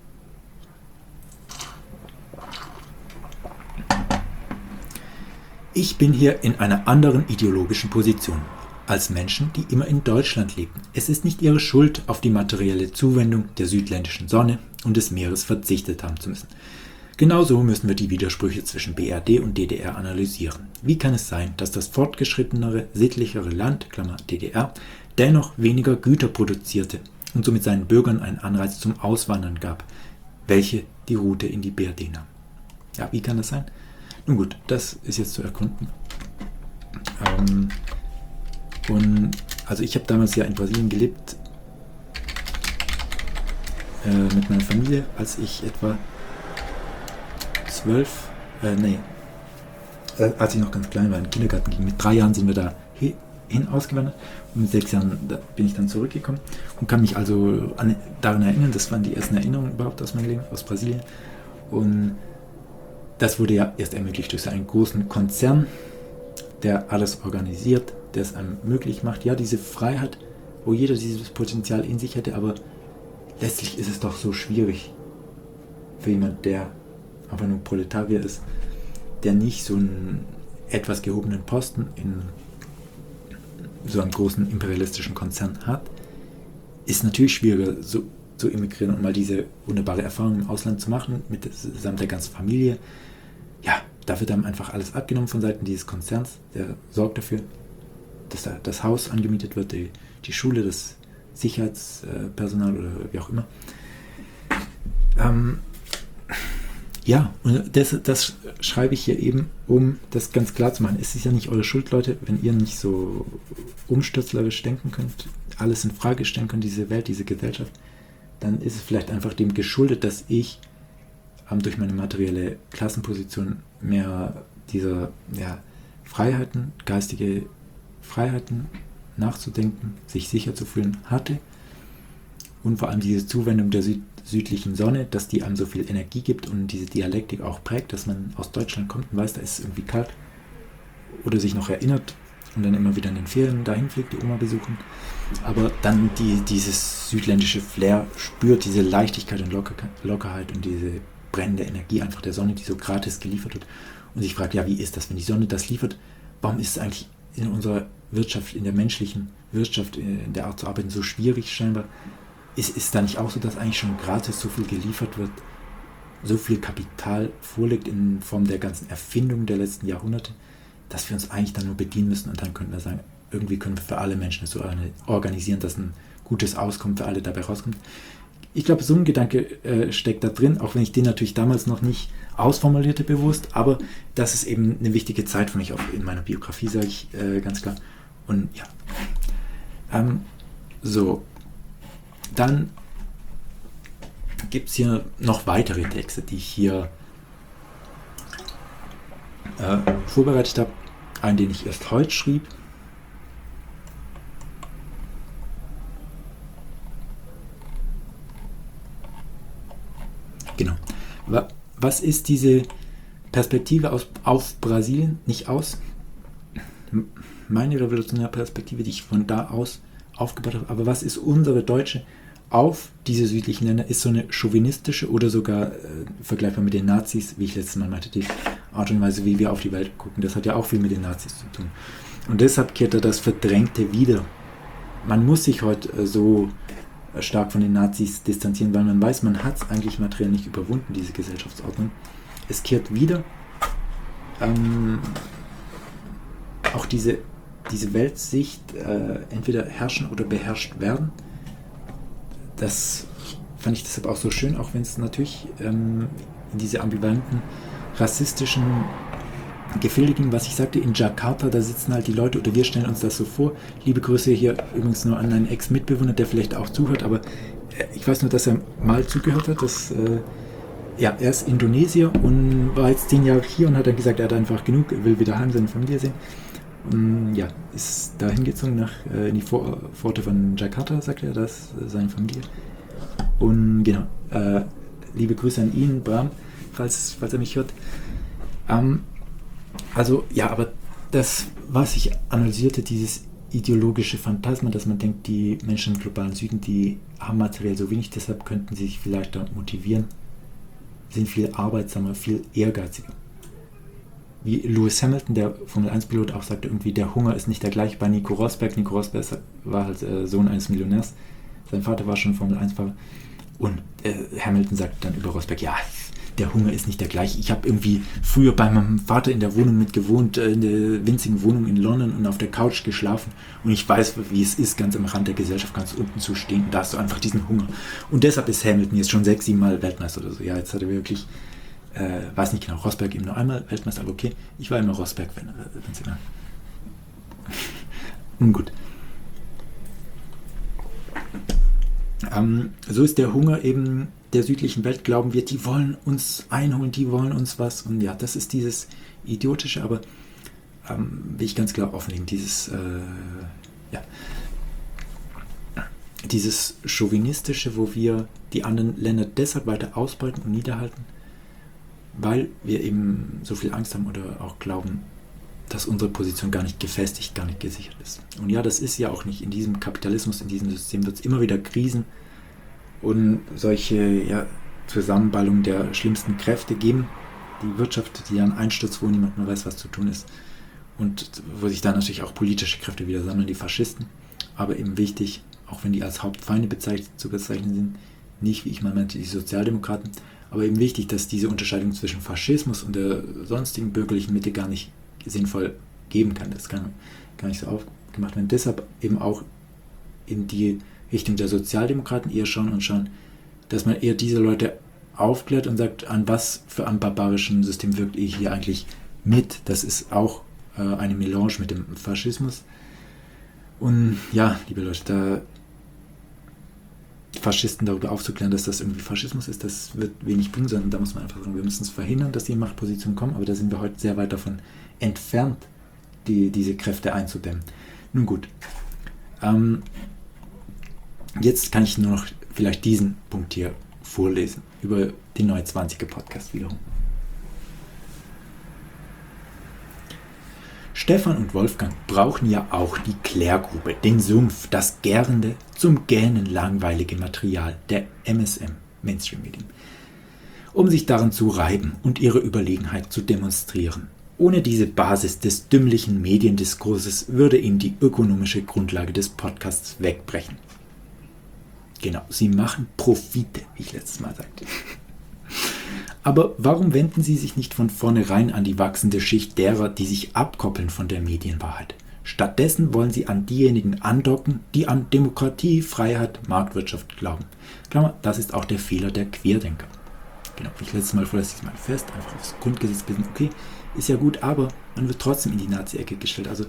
Ich bin hier in einer anderen ideologischen Position als Menschen, die immer in Deutschland lebten. Es ist nicht ihre Schuld, auf die materielle Zuwendung der südländischen Sonne und des Meeres verzichtet haben zu müssen. Genauso müssen wir die Widersprüche zwischen B R D und D D R analysieren. Wie kann es sein, dass das fortgeschrittenere, sittlichere Land, Klammer D D R, dennoch weniger Güter produzierte und somit seinen Bürgern einen Anreiz zum Auswandern gab, welche die Route in die B R D nahm? Ja, wie kann das sein? Nun gut, das ist jetzt zu erkunden. Ähm, und also ich habe damals ja in Brasilien gelebt äh, mit meiner Familie, als ich etwa zwölf, äh, nee, äh, als ich noch ganz klein war, in den Kindergarten ging. Mit drei Jahren sind wir da hin ausgewandert und mit sechs Jahren da bin ich dann zurückgekommen und kann mich also an, daran erinnern, das waren die ersten Erinnerungen überhaupt aus meinem Leben, aus Brasilien. Und das wurde ja erst ermöglicht durch so einen großen Konzern, der alles organisiert, der es einem möglich macht. Ja, diese Freiheit, wo jeder dieses Potenzial in sich hätte, aber letztlich ist es doch so schwierig für jemand, der einfach nur Proletarier ist, der nicht so einen etwas gehobenen Posten in so einem großen imperialistischen Konzern hat, ist natürlich schwieriger, so zu emigrieren und mal diese wunderbare Erfahrung im Ausland zu machen, mit samt der ganzen Familie. Ja, da wird einem einfach alles abgenommen von Seiten dieses Konzerns, der sorgt dafür, dass da das Haus angemietet wird, die, die Schule, das Sicherheitspersonal oder wie auch immer. Ähm, Ja, und das, das schreibe ich hier eben, um das ganz klar zu machen. Es ist ja nicht eure Schuld, Leute, wenn ihr nicht so umstürzlerisch denken könnt, alles in Frage stellen könnt, diese Welt, diese Gesellschaft, dann ist es vielleicht einfach dem geschuldet, dass ich ähm, durch meine materielle Klassenposition mehr dieser ja, Freiheiten, geistige Freiheiten nachzudenken, sich sicher zu fühlen hatte und vor allem diese Zuwendung der Süd südlichen Sonne, dass die einem so viel Energie gibt und diese Dialektik auch prägt, dass man aus Deutschland kommt und weiß, da ist es irgendwie kalt oder sich noch erinnert und dann immer wieder in den Ferien dahin fliegt, die Oma besuchen, aber dann die, dieses südländische Flair spürt, diese Leichtigkeit und Locker, Lockerheit und diese brennende Energie einfach der Sonne, die so gratis geliefert wird und sich fragt, ja, wie ist das, wenn die Sonne das liefert, warum ist es eigentlich in unserer Wirtschaft, in der menschlichen Wirtschaft, in der Art zu arbeiten so schwierig scheinbar? Ist, ist da nicht auch so, dass eigentlich schon gratis so viel geliefert wird, so viel Kapital vorliegt in Form der ganzen Erfindungen der letzten Jahrhunderte, dass wir uns eigentlich dann nur bedienen müssen und dann könnten wir sagen, irgendwie können wir für alle Menschen so organisieren, dass ein gutes Auskommen für alle dabei rauskommt. Ich glaube, so ein Gedanke äh, steckt da drin, auch wenn ich den natürlich damals noch nicht ausformulierte bewusst, aber das ist eben eine wichtige Zeit für mich, auch in meiner Biografie, sage ich äh, ganz klar. Und ja, ähm, so, dann gibt es hier noch weitere Texte, die ich hier äh, vorbereitet habe. Einen, den ich erst heute schrieb. wa, was ist diese Perspektive aus, auf Brasilien, nicht aus, meine revolutionäre Perspektive, die ich von da aus aufgebaut habe, aber was ist unsere deutsche auf diese südlichen Länder, ist so eine chauvinistische oder sogar äh, vergleichbar mit den Nazis, wie ich letztes Mal meinte, die Art und Weise, wie wir auf die Welt gucken, das hat ja auch viel mit den Nazis zu tun. Und deshalb kehrt er das Verdrängte wieder. Man muss sich heute äh, so äh, stark von den Nazis distanzieren, weil man weiß, man hat es eigentlich materiell nicht überwunden, diese Gesellschaftsordnung. Es kehrt wieder ähm, auch diese, diese Weltsicht äh, entweder herrschen oder beherrscht werden. Das fand ich deshalb auch so schön, auch wenn es natürlich ähm, in diese ambivalenten, rassistischen Gefilde ging, was ich sagte, in Jakarta, da sitzen halt die Leute, oder wir stellen uns das so vor. Liebe Grüße hier übrigens nur an einen Ex-Mitbewohner, der vielleicht auch zuhört, aber äh, ich weiß nur, dass er mal zugehört hat, dass, äh, ja, er ist Indonesier und war jetzt zehn Jahre hier und hat dann gesagt, er hat einfach genug, er will wieder heim seine Familie sehen. Und, ja, ist da hingezogen nach, äh, in die Vor- Pforte von Jakarta, sagt er, das ist äh, seine Familie. Und genau, äh, liebe Grüße an ihn, Bram, falls, falls er mich hört. Ähm, also, ja, aber das, was ich analysierte, dieses ideologische Phantasma, dass man denkt, die Menschen im globalen Süden, die haben materiell so wenig, deshalb könnten sie sich vielleicht da motivieren, sind viel arbeitsamer, viel ehrgeiziger. Wie Lewis Hamilton, der Formel eins Pilot, auch sagte, irgendwie der Hunger ist nicht der gleiche bei Nico Rosberg. Nico Rosberg war halt äh, Sohn eines Millionärs. Sein Vater war schon Formel eins Fahrer. Und äh, Hamilton sagte dann über Rosberg, ja, der Hunger ist nicht der gleiche. Ich habe irgendwie früher bei meinem Vater in der Wohnung mit gewohnt, äh, in der winzigen Wohnung in London und auf der Couch geschlafen. Und ich weiß, wie es ist, ganz am Rand der Gesellschaft ganz unten zu stehen. Und da hast du einfach diesen Hunger. Und deshalb ist Hamilton jetzt schon sechs, sieben Mal Weltmeister oder so. Ja, jetzt hat er wirklich... Äh, weiß nicht genau, Rosberg eben nur einmal Weltmeister, aber okay, ich war immer Rosberg, wenn es immer. Nun gut. Ähm, so ist der Hunger eben der südlichen Welt, glauben wir, die wollen uns einholen, die wollen uns was. Und ja, das ist dieses Idiotische, aber ähm, will ich ganz klar offenlegen, dieses, äh, ja, dieses Chauvinistische, wo wir die anderen Länder deshalb weiter ausbeuten und niederhalten, weil wir eben so viel Angst haben oder auch glauben, dass unsere Position gar nicht gefestigt, gar nicht gesichert ist. Und ja, das ist ja auch nicht. In diesem Kapitalismus, in diesem System wird es immer wieder Krisen und solche ja, Zusammenballungen der schlimmsten Kräfte geben. Die Wirtschaft, die dann einstürzt, wo niemand mehr weiß, was zu tun ist. Und wo sich dann natürlich auch politische Kräfte wieder sammeln, die Faschisten. Aber eben wichtig, auch wenn die als Hauptfeinde bezeichnet, zu bezeichnen sind, nicht, wie ich mal meinte, die Sozialdemokraten, aber eben wichtig, dass diese Unterscheidung zwischen Faschismus und der sonstigen bürgerlichen Mitte gar nicht sinnvoll geben kann. Das kann gar nicht so aufgemacht werden. Deshalb eben auch in die Richtung der Sozialdemokraten eher schauen und schauen, dass man eher diese Leute aufklärt und sagt, an was für einem barbarischen System wirkt ihr hier eigentlich mit. Das ist auch äh, eine Melange mit dem Faschismus. Und ja, liebe Leute, da Faschisten darüber aufzuklären, dass das irgendwie Faschismus ist, das wird wenig bringen, sondern da muss man einfach sagen, wir müssen es verhindern, dass die in Machtpositionen kommen, aber da sind wir heute sehr weit davon entfernt, die, diese Kräfte einzudämmen. Nun gut, ähm, jetzt kann ich nur noch vielleicht diesen Punkt hier vorlesen, über den Neue zwanziger Podcast wiederum. Stefan und Wolfgang brauchen ja auch die Klärgrube, den Sumpf, das gärende, zum Gähnen langweilige Material der M S M, Mainstream-Medien, um sich daran zu reiben und ihre Überlegenheit zu demonstrieren. Ohne diese Basis des dümmlichen Mediendiskurses würde ihnen die ökonomische Grundlage des Podcasts wegbrechen. Genau, sie machen Profite, wie ich letztes Mal sagte. Aber warum wenden sie sich nicht von vornherein an die wachsende Schicht derer, die sich abkoppeln von der Medienwahrheit? Stattdessen wollen sie an diejenigen andocken, die an Demokratie, Freiheit, Marktwirtschaft glauben. Klammer, das ist auch der Fehler der Querdenker. Genau, wie ich letztes Mal vorlässt ich mal fest, einfach aufs Grundgesetz bilden, okay, ist ja gut, aber man wird trotzdem in die Nazi-Ecke gestellt. Also,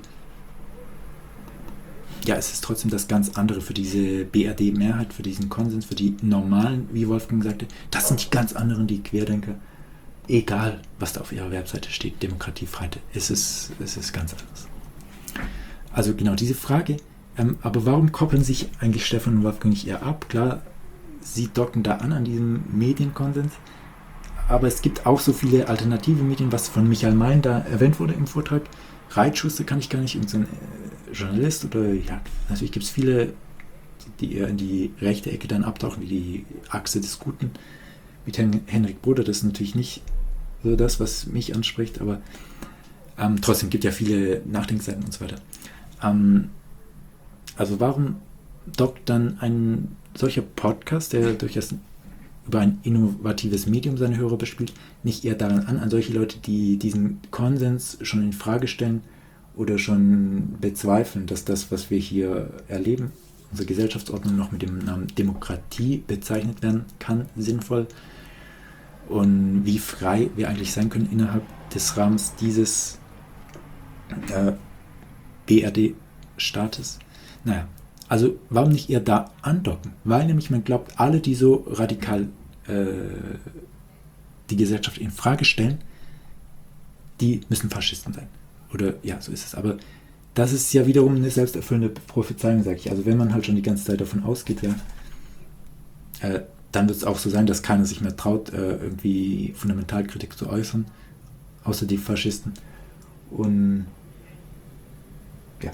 ja, es ist trotzdem das ganz andere für diese B R D-Mehrheit, für diesen Konsens, für die normalen, wie Wolfgang sagte, das sind die ganz anderen, die Querdenker. Egal, was da auf ihrer Webseite steht, Demokratie, Freiheit, es ist, es ist ganz anders. Also genau diese Frage, ähm, aber warum koppeln sich eigentlich Stefan und Wolfgang nicht eher ab? Klar, sie docken da an, an diesem Medienkonsens, aber es gibt auch so viele alternative Medien, was von Michael Mein da erwähnt wurde im Vortrag. Reitschuster kann ich gar nicht, irgendein so Journalist oder ja, natürlich gibt es viele, die eher in die rechte Ecke dann abtauchen, wie die Achse des Guten mit Hen- Henrik Bruder. Das ist natürlich nicht so das, was mich anspricht, aber ähm, trotzdem gibt ja viele Nachdenkseiten und so weiter. Ähm, also warum dockt dann ein solcher Podcast, der durchaus über ein innovatives Medium seine Hörer bespielt, nicht eher daran an, an solche Leute, die diesen Konsens schon in Frage stellen oder schon bezweifeln, dass das, was wir hier erleben, unsere Gesellschaftsordnung noch mit dem Namen Demokratie bezeichnet werden kann, sinnvoll, und wie frei wir eigentlich sein können innerhalb des Rahmens dieses äh, B R D-Staates. Naja, also warum nicht eher da andocken? Weil nämlich man glaubt, alle, die so radikal äh, die Gesellschaft in Frage stellen, die müssen Faschisten sein. Oder ja, so ist es. Aber das ist ja wiederum eine selbsterfüllende Prophezeiung, sage ich. Also wenn man halt schon die ganze Zeit davon ausgeht, ja, äh, dann wird es auch so sein, dass keiner sich mehr traut, äh, irgendwie Fundamentalkritik zu äußern, außer die Faschisten. Und ja,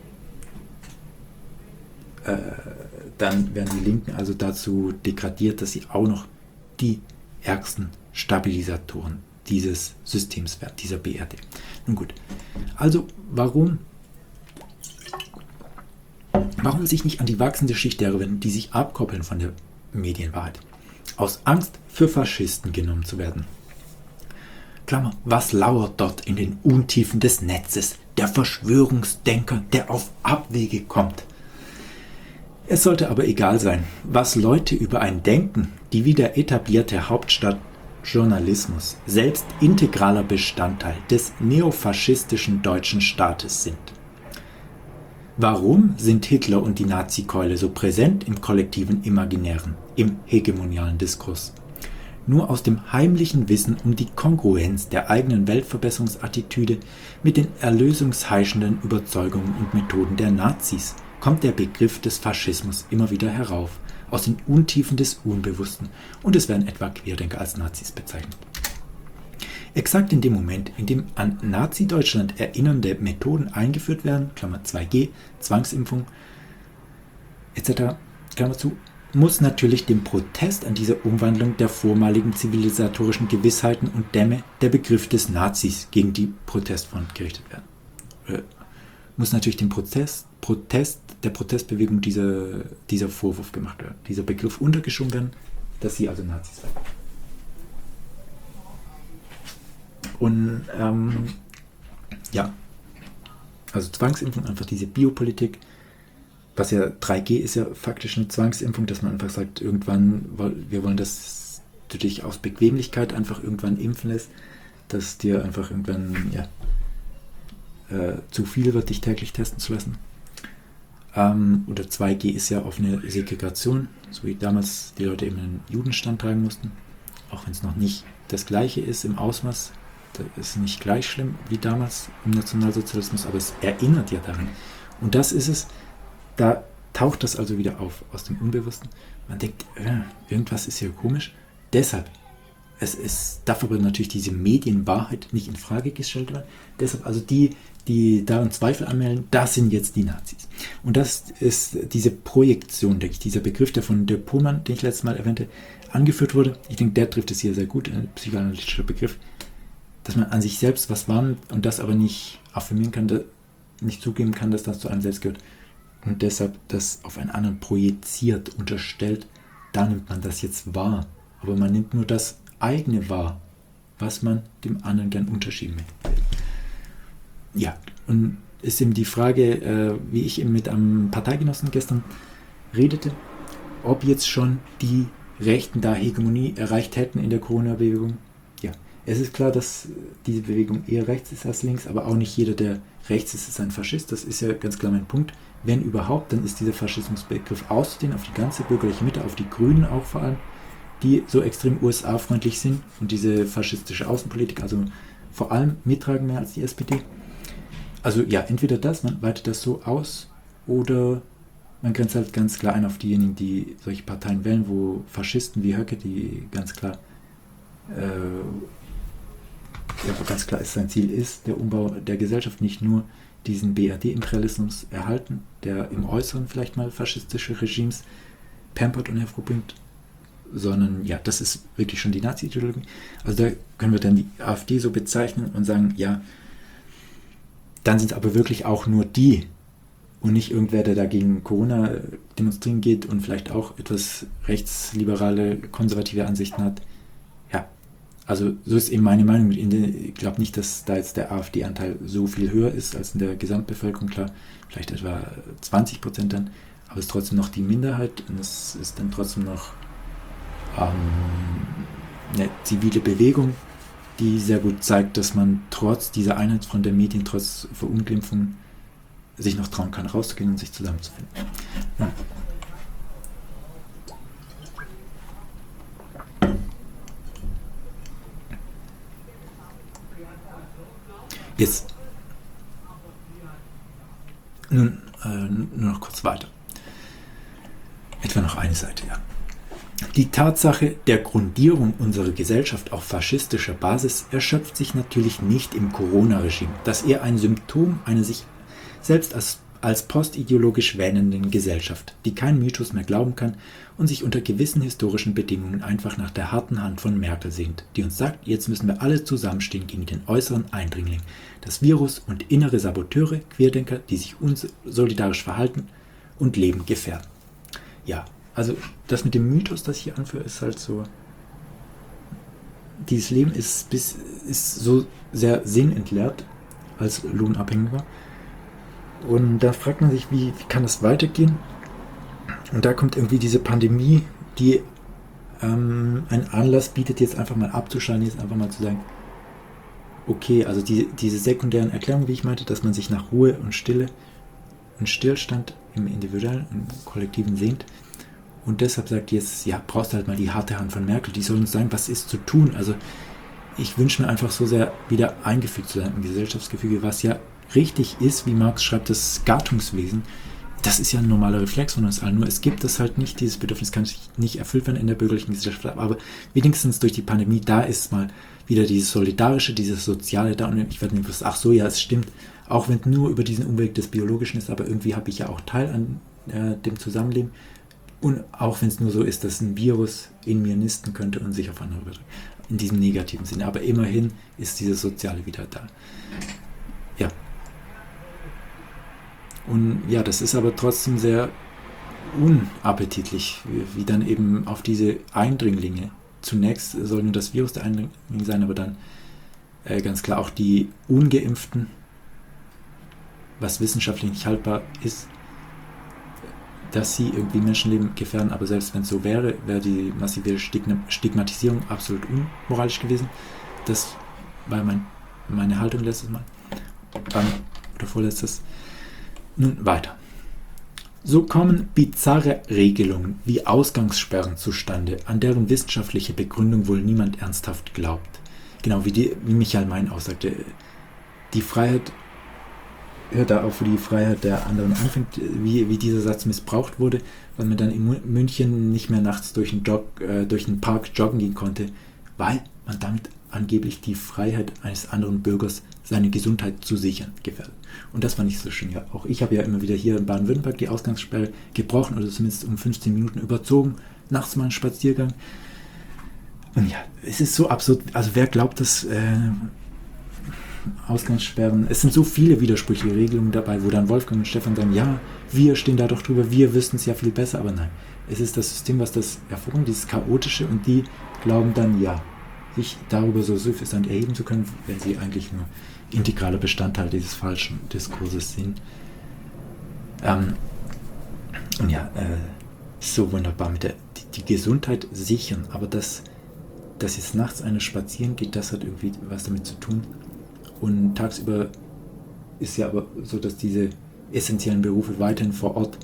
äh, dann werden die Linken also dazu degradiert, dass sie auch noch die ärgsten Stabilisatoren dieses Systems werden, dieser B R D. Nun gut, also warum warum sich nicht an die wachsende Schicht derer wenden, die sich abkoppeln von der Medienwahrheit, aus Angst für Faschisten genommen zu werden? Klammer, was lauert dort in den Untiefen des Netzes? Der Verschwörungsdenker, der auf Abwege kommt. Es sollte aber egal sein, was Leute über einen denken, die wie der etablierte Hauptstadtjournalismus selbst integraler Bestandteil des neofaschistischen deutschen Staates sind. Warum sind Hitler und die Nazi-Keule so präsent im kollektiven Imaginären, im hegemonialen Diskurs? Nur aus dem heimlichen Wissen um die Kongruenz der eigenen Weltverbesserungsattitüde mit den erlösungsheischenden Überzeugungen und Methoden der Nazis kommt der Begriff des Faschismus immer wieder herauf, aus den Untiefen des Unbewussten, und es werden etwa Querdenker als Nazis bezeichnet. Exakt in dem Moment, in dem an Nazi-Deutschland erinnernde Methoden eingeführt werden, Klammer zwei G, Zwangsimpfung et cetera, Klammer zu, muss natürlich dem Protest an dieser Umwandlung der vormaligen zivilisatorischen Gewissheiten und Dämme der Begriff des Nazis gegen die Protestfront gerichtet werden. Äh, muss natürlich dem Protest, Protest der Protestbewegung dieser, dieser Vorwurf gemacht werden, dieser Begriff untergeschoben werden, dass sie also Nazis seien. Und ähm, ja, also Zwangsimpfung, einfach diese Biopolitik, was ja drei G ist ja faktisch eine Zwangsimpfung, dass man einfach sagt, irgendwann, wir wollen, dass du dich aus Bequemlichkeit einfach irgendwann impfen lässt, dass dir einfach irgendwann, ja, äh, zu viel wird, dich täglich testen zu lassen. Ähm, oder zwei G ist ja offene Segregation, so wie damals die Leute eben einen Judenstand tragen mussten, auch wenn es noch nicht das Gleiche ist im Ausmaß. Das ist nicht gleich schlimm wie damals im Nationalsozialismus, aber es erinnert ja daran. Und das ist es, da taucht das also wieder auf aus dem Unbewussten. Man denkt, äh, irgendwas ist hier komisch. Deshalb, es, es darf aber natürlich diese Medienwahrheit nicht in Frage gestellt werden. Deshalb also die, die daran Zweifel anmelden, das sind jetzt die Nazis. Und das ist diese Projektion, denke ich, dieser Begriff, der von de Pohlmann, den ich letztes Mal erwähnte, angeführt wurde. Ich denke, der trifft es hier sehr gut, ein psychoanalytischer Begriff, dass man an sich selbst was wahrnimmt und das aber nicht affirmieren kann, da, nicht zugeben kann, dass das zu einem selbst gehört. Und deshalb das auf einen anderen projiziert, unterstellt, da nimmt man das jetzt wahr. Aber man nimmt nur das eigene wahr, was man dem anderen gern unterschieben will. Ja, und ist eben die Frage, äh, wie ich eben mit einem Parteigenossen gestern redete, ob jetzt schon die Rechten da Hegemonie erreicht hätten in der Corona-Bewegung. Ja, es ist klar, dass diese Bewegung eher rechts ist als links, aber auch nicht jeder, der rechts ist, ist ein Faschist. Das ist ja ganz klar mein Punkt. Wenn überhaupt, dann ist dieser Faschismusbegriff auszudehnen auf die ganze bürgerliche Mitte, auf die Grünen auch vor allem, die so extrem U S A-freundlich sind und diese faschistische Außenpolitik, also vor allem mittragen mehr als die S P D. Also ja, entweder das, man weitet das so aus, oder man grenzt halt ganz klar ein auf diejenigen, die solche Parteien wählen, wo Faschisten wie Höcke, die ganz klar äh, ja, ganz klar ist, sein Ziel ist, der Umbau der Gesellschaft, nicht nur diesen B R D-Imperialismus erhalten, der im Äußeren vielleicht mal faschistische Regimes pampert und hervorbringt, sondern ja, das ist wirklich schon die Nazi-Ideologie. Also da können wir dann die AfD so bezeichnen und sagen, ja, dann sind es aber wirklich auch nur die und nicht irgendwer, der da gegen Corona demonstrieren geht und vielleicht auch etwas rechtsliberale, konservative Ansichten hat. Ja, also so ist eben meine Meinung. Ich glaube nicht, dass da jetzt der AfD-Anteil so viel höher ist als in der Gesamtbevölkerung. Klar, vielleicht etwa zwanzig Prozent dann, aber es ist trotzdem noch die Minderheit und es ist dann trotzdem noch ähm, eine zivile Bewegung, die sehr gut zeigt, dass man trotz dieser Einheitsfront der Medien, trotz Verunglimpfung, sich noch trauen kann, rauszugehen und sich zusammenzufinden. Ja. Jetzt nun äh, nur noch kurz weiter. Etwa noch eine Seite, ja. Die Tatsache der Grundierung unserer Gesellschaft auf faschistischer Basis erschöpft sich natürlich nicht im Corona-Regime, das eher ein Symptom einer sich selbst als, als postideologisch wähnenden Gesellschaft, die keinen Mythos mehr glauben kann und sich unter gewissen historischen Bedingungen einfach nach der harten Hand von Merkel sehnt, die uns sagt, jetzt müssen wir alle zusammenstehen gegen den äußeren Eindringling, das Virus und innere Saboteure, Querdenker, die sich unsolidarisch verhalten und Leben gefährden. Ja, also das mit dem Mythos, das ich hier anführe, ist halt so, dieses Leben ist, bis, ist so sehr sinnentleert als Lohnabhängiger. Und da fragt man sich, wie, wie kann das weitergehen? Und da kommt irgendwie diese Pandemie, die ähm, einen Anlass bietet, jetzt einfach mal abzuschalten, jetzt einfach mal zu sagen, okay, also die, diese sekundären Erklärungen, wie ich meinte, dass man sich nach Ruhe und Stille und Stillstand im individuellen und kollektiven sehnt. Und deshalb sagt jetzt, ja, brauchst du halt mal die harte Hand von Merkel, die soll uns sagen, was ist zu tun. Also ich wünsche mir einfach so sehr, wieder eingefügt zu sein im Gesellschaftsgefüge, was ja richtig ist, wie Marx schreibt, das Gattungswesen. Das ist ja ein normaler Reflex von uns allen, nur es gibt das halt nicht, dieses Bedürfnis kann nicht erfüllt werden in der bürgerlichen Gesellschaft, aber wenigstens durch die Pandemie, da ist mal wieder dieses Solidarische, dieses Soziale da und ich werde mir ach so, ja, es stimmt, auch wenn es nur über diesen Umweg des Biologischen ist, aber irgendwie habe ich ja auch Teil an äh, dem Zusammenleben. Und auch wenn es nur so ist, dass ein Virus in mir nisten könnte und sich auf andere überträgt. In diesem negativen Sinne. Aber immerhin ist dieses Soziale wieder da. Ja. Und ja, das ist aber trotzdem sehr unappetitlich, wie, wie dann eben auf diese Eindringlinge. Zunächst soll nur das Virus der Eindringling sein, aber dann äh, ganz klar auch die Ungeimpften, was wissenschaftlich nicht haltbar ist, dass sie irgendwie Menschenleben gefährden, aber selbst wenn es so wäre, wäre die massive Stigmatisierung absolut unmoralisch gewesen. Das war mein, meine Haltung letztes Mal. Dann, oder vorletztes. Nun weiter. So kommen bizarre Regelungen wie Ausgangssperren zustande, an deren wissenschaftliche Begründung wohl niemand ernsthaft glaubt. Genau wie, die, wie Michael Mein aussagte, die Freiheit hört da auf, wo die Freiheit der anderen anfängt, wie, wie dieser Satz missbraucht wurde, weil man dann in München nicht mehr nachts durch den, Jog, äh, durch den Park joggen gehen konnte, weil man damit angeblich die Freiheit eines anderen Bürgers, seine Gesundheit zu sichern, gefährdet. Und das war nicht so schön. Ja, auch ich habe ja immer wieder hier in Baden-Württemberg die Ausgangssperre gebrochen oder zumindest um fünfzehn Minuten überzogen, nachts mal einen Spaziergang. Und ja, es ist so absurd, also wer glaubt, dass äh, Ausgangssperren, es sind so viele widersprüchliche Regelungen dabei, wo dann Wolfgang und Stefan sagen, ja, wir stehen da doch drüber, wir wüssten es ja viel besser, aber nein, es ist das System, was das hervorruft, dieses Chaotische und die glauben dann, ja, sich darüber so suffisant erheben zu können, wenn sie eigentlich nur integraler Bestandteil dieses falschen Diskurses sind. Ähm, und ja, äh, so wunderbar mit der die, die Gesundheit sichern, aber das, dass jetzt nachts einer spazieren geht, das hat irgendwie was damit zu tun. Und tagsüber ist ja aber so, dass diese essentiellen Berufe weiterhin vor Ort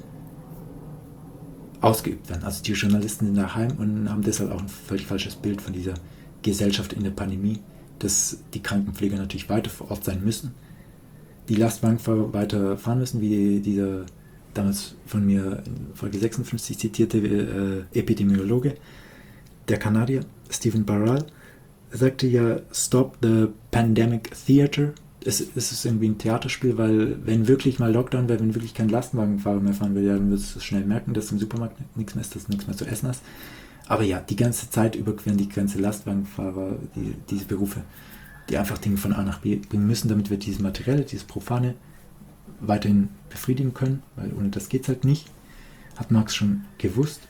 ausgeübt werden. Also die Journalisten sind daheim und haben deshalb auch ein völlig falsches Bild von dieser Gesellschaft in der Pandemie, dass die Krankenpfleger natürlich weiter vor Ort sein müssen, die Lastwagenfahrer weiter fahren müssen, wie dieser damals von mir in Folge sechsundfünfzig zitierte äh, Epidemiologe, der Kanadier Stephen Barral, sagte ja Stop the Pandemic Theater. Es, es ist irgendwie ein Theaterspiel, weil wenn wirklich mal Lockdown wäre, wenn wirklich kein Lastenwagenfahrer mehr fahren will, ja, dann wirst du schnell merken, dass im Supermarkt nichts mehr ist, dass du nichts mehr zu essen hast. Aber ja, die ganze Zeit überqueren die ganze Lastwagenfahrer, die, diese Berufe, die einfach Dinge von A nach B bringen müssen, damit wir dieses Materielle, dieses Profane weiterhin befriedigen können, weil ohne das geht es halt nicht. Hat Marx schon gewusst.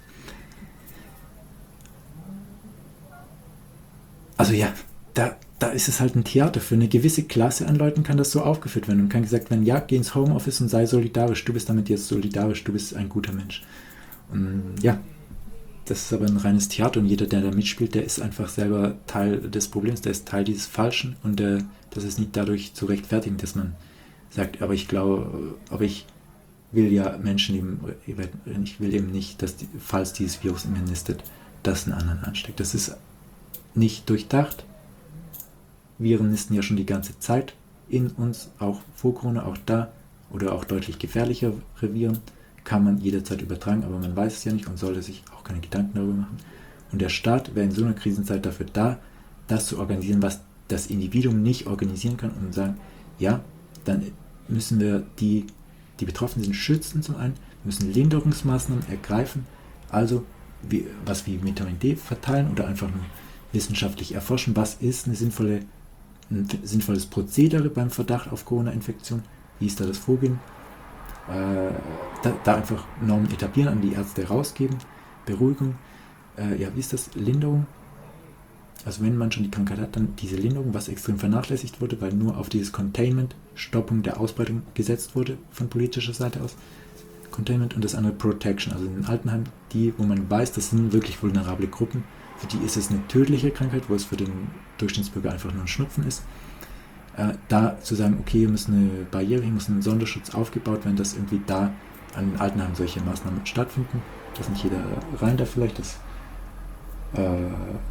Also ja, da, da ist es halt ein Theater. Für eine gewisse Klasse an Leuten kann das so aufgeführt werden und kann gesagt werden, ja, geh ins Homeoffice und sei solidarisch, du bist damit jetzt solidarisch, du bist ein guter Mensch. Und ja, das ist aber ein reines Theater und jeder, der da mitspielt, der ist einfach selber Teil des Problems, der ist Teil dieses Falschen und der, das ist nicht dadurch zu rechtfertigen, dass man sagt, aber ich glaube, aber ich will ja Menschen eben, ich will eben nicht, dass die, falls dieses Virus in mir nistet, das einen anderen ansteckt. Das ist nicht durchdacht. Viren nisten ja schon die ganze Zeit in uns, auch vor Corona, auch da, oder auch deutlich gefährlichere Viren, kann man jederzeit übertragen, aber man weiß es ja nicht und sollte sich auch keine Gedanken darüber machen. Und der Staat wäre in so einer Krisenzeit dafür da, das zu organisieren, was das Individuum nicht organisieren kann und sagen, ja, dann müssen wir die, die betroffen sind, schützen zum einen, müssen Linderungsmaßnahmen ergreifen, also wie, was wie Vitamin D verteilen oder einfach nur wissenschaftlich erforschen, was ist eine sinnvolle, ein sinnvolles Prozedere beim Verdacht auf Corona-Infektion, wie ist da das Vorgehen, äh, da, da einfach Normen etablieren, an die Ärzte rausgeben, Beruhigung, äh, ja, wie ist das, Linderung, also wenn man schon die Krankheit hat, dann diese Linderung, was extrem vernachlässigt wurde, weil nur auf dieses Containment, Stoppung der Ausbreitung gesetzt wurde von politischer Seite aus, Containment und das andere Protection, also in den Altenheimen, die, wo man weiß, das sind wirklich vulnerable Gruppen, für die ist es eine tödliche Krankheit, wo es für den Durchschnittsbürger einfach nur ein Schnupfen ist. Äh, da zu sagen, okay, hier muss eine Barriere, hier muss ein Sonderschutz aufgebaut werden, dass irgendwie da an den Altenheimen solche Maßnahmen stattfinden, dass nicht jeder rein da vielleicht ist. Äh,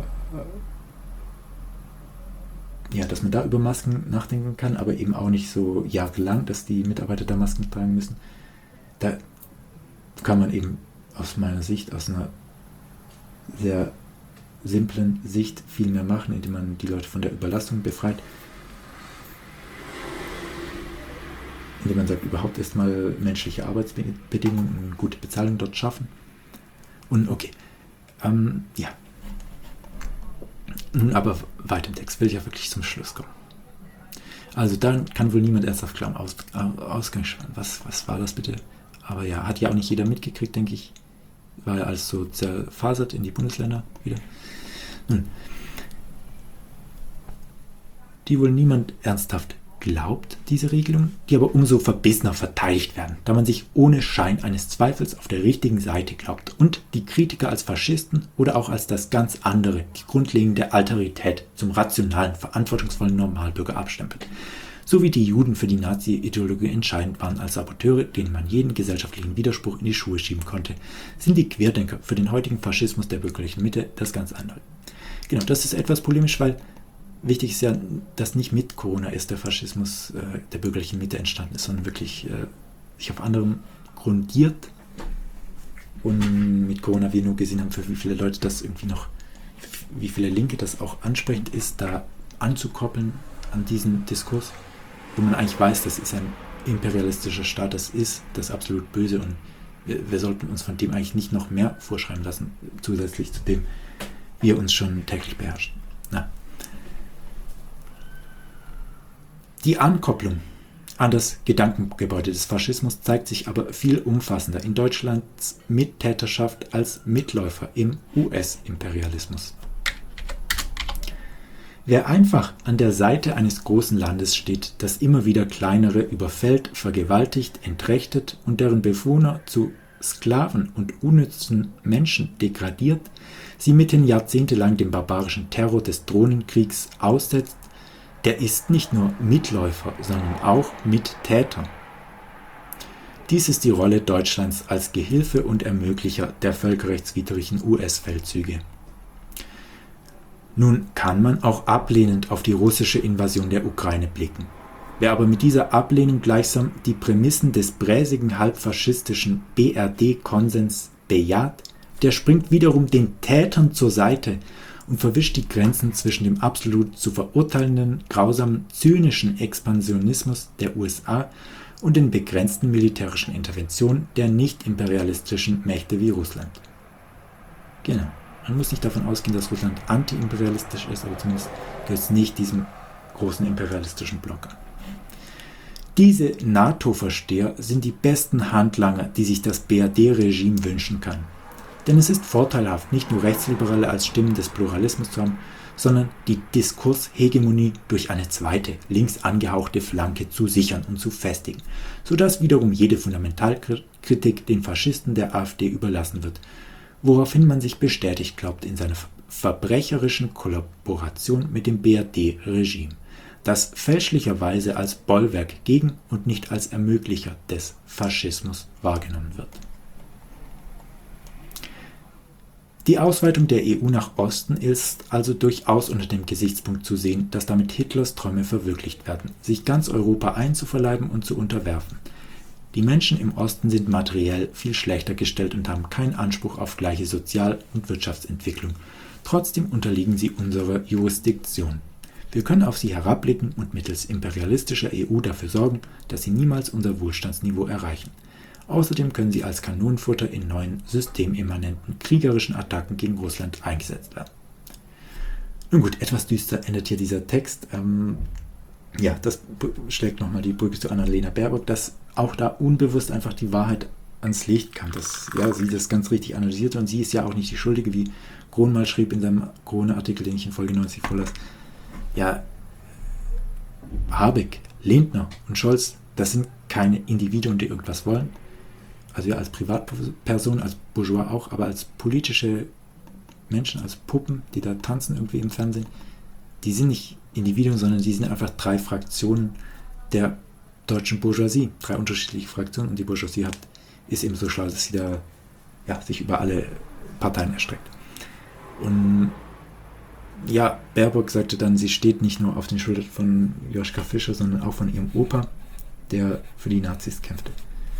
ja, dass man da über Masken nachdenken kann, aber eben auch nicht so jahrelang, dass die Mitarbeiter da Masken tragen müssen. Da kann man eben aus meiner Sicht, aus einer sehr simplen Sicht viel mehr machen, indem man die Leute von der Überlastung befreit. Indem man sagt, überhaupt erstmal menschliche Arbeitsbedingungen und gute Bezahlung dort schaffen. Und okay, ähm, ja. Nun aber weiter im Text, will ich ja wirklich zum Schluss kommen. Also dann kann wohl niemand ernsthaft glauben, Aus, Ausgangssperren, was, was war das bitte? Aber ja, hat ja auch nicht jeder mitgekriegt, denke ich. War ja alles so zerfasert in die Bundesländer wieder. Nun, die wohl niemand ernsthaft glaubt, diese Regelungen, die aber umso verbissener verteidigt werden, da man sich ohne Schein eines Zweifels auf der richtigen Seite glaubt und die Kritiker als Faschisten oder auch als das ganz andere, die grundlegende Alterität zum rationalen, verantwortungsvollen Normalbürger abstempelt. So wie die Juden für die Nazi-Ideologie entscheidend waren als Saboteure, denen man jeden gesellschaftlichen Widerspruch in die Schuhe schieben konnte, sind die Querdenker für den heutigen Faschismus der bürgerlichen Mitte das ganz andere. Genau, das ist etwas polemisch, weil wichtig ist ja, dass nicht mit Corona ist der Faschismus äh, der bürgerlichen Mitte entstanden ist, sondern wirklich äh, sich auf anderem grundiert und mit Corona wir nur gesehen haben, für wie viele Leute das irgendwie noch, wie viele Linke das auch ansprechend ist, da anzukoppeln an diesen Diskurs, wo man eigentlich weiß, das ist ein imperialistischer Staat, das ist das absolut Böse und wir, wir sollten uns von dem eigentlich nicht noch mehr vorschreiben lassen, zusätzlich zu dem wir uns schon täglich beherrschen. Na. Die Ankopplung an das Gedankengebäude des Faschismus zeigt sich aber viel umfassender in Deutschlands Mittäterschaft als Mitläufer im U S-Imperialismus. Wer einfach an der Seite eines großen Landes steht, das immer wieder kleinere überfällt, vergewaltigt, entrechtet und deren Bewohner zu Sklaven und unnützen Menschen degradiert, sie mitten jahrzehntelang dem barbarischen Terror des Drohnenkriegs aussetzt, der ist nicht nur Mitläufer, sondern auch Mittäter. Dies ist die Rolle Deutschlands als Gehilfe und Ermöglicher der völkerrechtswidrigen U S-Feldzüge. Nun kann man auch ablehnend auf die russische Invasion der Ukraine blicken. Wer aber mit dieser Ablehnung gleichsam die Prämissen des bräsigen halbfaschistischen B R D-Konsens bejaht, der springt wiederum den Tätern zur Seite und verwischt die Grenzen zwischen dem absolut zu verurteilenden, grausamen, zynischen Expansionismus der U S A und den begrenzten militärischen Interventionen der nicht-imperialistischen Mächte wie Russland. Genau. Man muss nicht davon ausgehen, dass Russland anti-imperialistisch ist, aber zumindest gehört es nicht diesem großen imperialistischen Block an. Diese NATO-Versteher sind die besten Handlanger, die sich das B R D-Regime wünschen kann. Denn es ist vorteilhaft, nicht nur Rechtsliberale als Stimmen des Pluralismus zu haben, sondern die Diskurshegemonie durch eine zweite, links angehauchte Flanke zu sichern und zu festigen, sodass wiederum jede Fundamentalkritik den Faschisten der AfD überlassen wird, woraufhin man sich bestätigt glaubt in seiner verbrecherischen Kollaboration mit dem B R D-Regime, das fälschlicherweise als Bollwerk gegen und nicht als Ermöglicher des Faschismus wahrgenommen wird. Die Ausweitung der E U nach Osten ist also durchaus unter dem Gesichtspunkt zu sehen, dass damit Hitlers Träume verwirklicht werden, sich ganz Europa einzuverleiben und zu unterwerfen. Die Menschen im Osten sind materiell viel schlechter gestellt und haben keinen Anspruch auf gleiche Sozial- und Wirtschaftsentwicklung. Trotzdem unterliegen sie unserer Jurisdiktion. Wir können auf sie herabblicken und mittels imperialistischer E U dafür sorgen, dass sie niemals unser Wohlstandsniveau erreichen. Außerdem können sie als Kanonenfutter in neuen, systemimmanenten, kriegerischen Attacken gegen Russland eingesetzt werden. Nun gut, etwas düster endet hier dieser Text. Ähm, ja, das schlägt nochmal die Brücke zu Annalena Baerbock, dass auch da unbewusst einfach die Wahrheit ans Licht kam, dass ja, sie das ganz richtig analysierte und sie ist ja auch nicht die Schuldige, wie Krohn mal schrieb in seinem Krone-Artikel, den ich in Folge neunzig vorlas. Ja, Habeck, Lindner und Scholz, das sind keine Individuen, die irgendwas wollen. Also ja, als Privatperson, als Bourgeois auch, aber als politische Menschen, als Puppen, die da tanzen irgendwie im Fernsehen, die sind nicht Individuen, sondern die sind einfach drei Fraktionen der deutschen Bourgeoisie, drei unterschiedliche Fraktionen, und die Bourgeoisie hat, ist eben so schlau, dass sie da ja, sich über alle Parteien erstreckt. Und ja, Baerbock sagte dann, sie steht nicht nur auf den Schultern von Joschka Fischer, sondern auch von ihrem Opa, der für die Nazis kämpfte.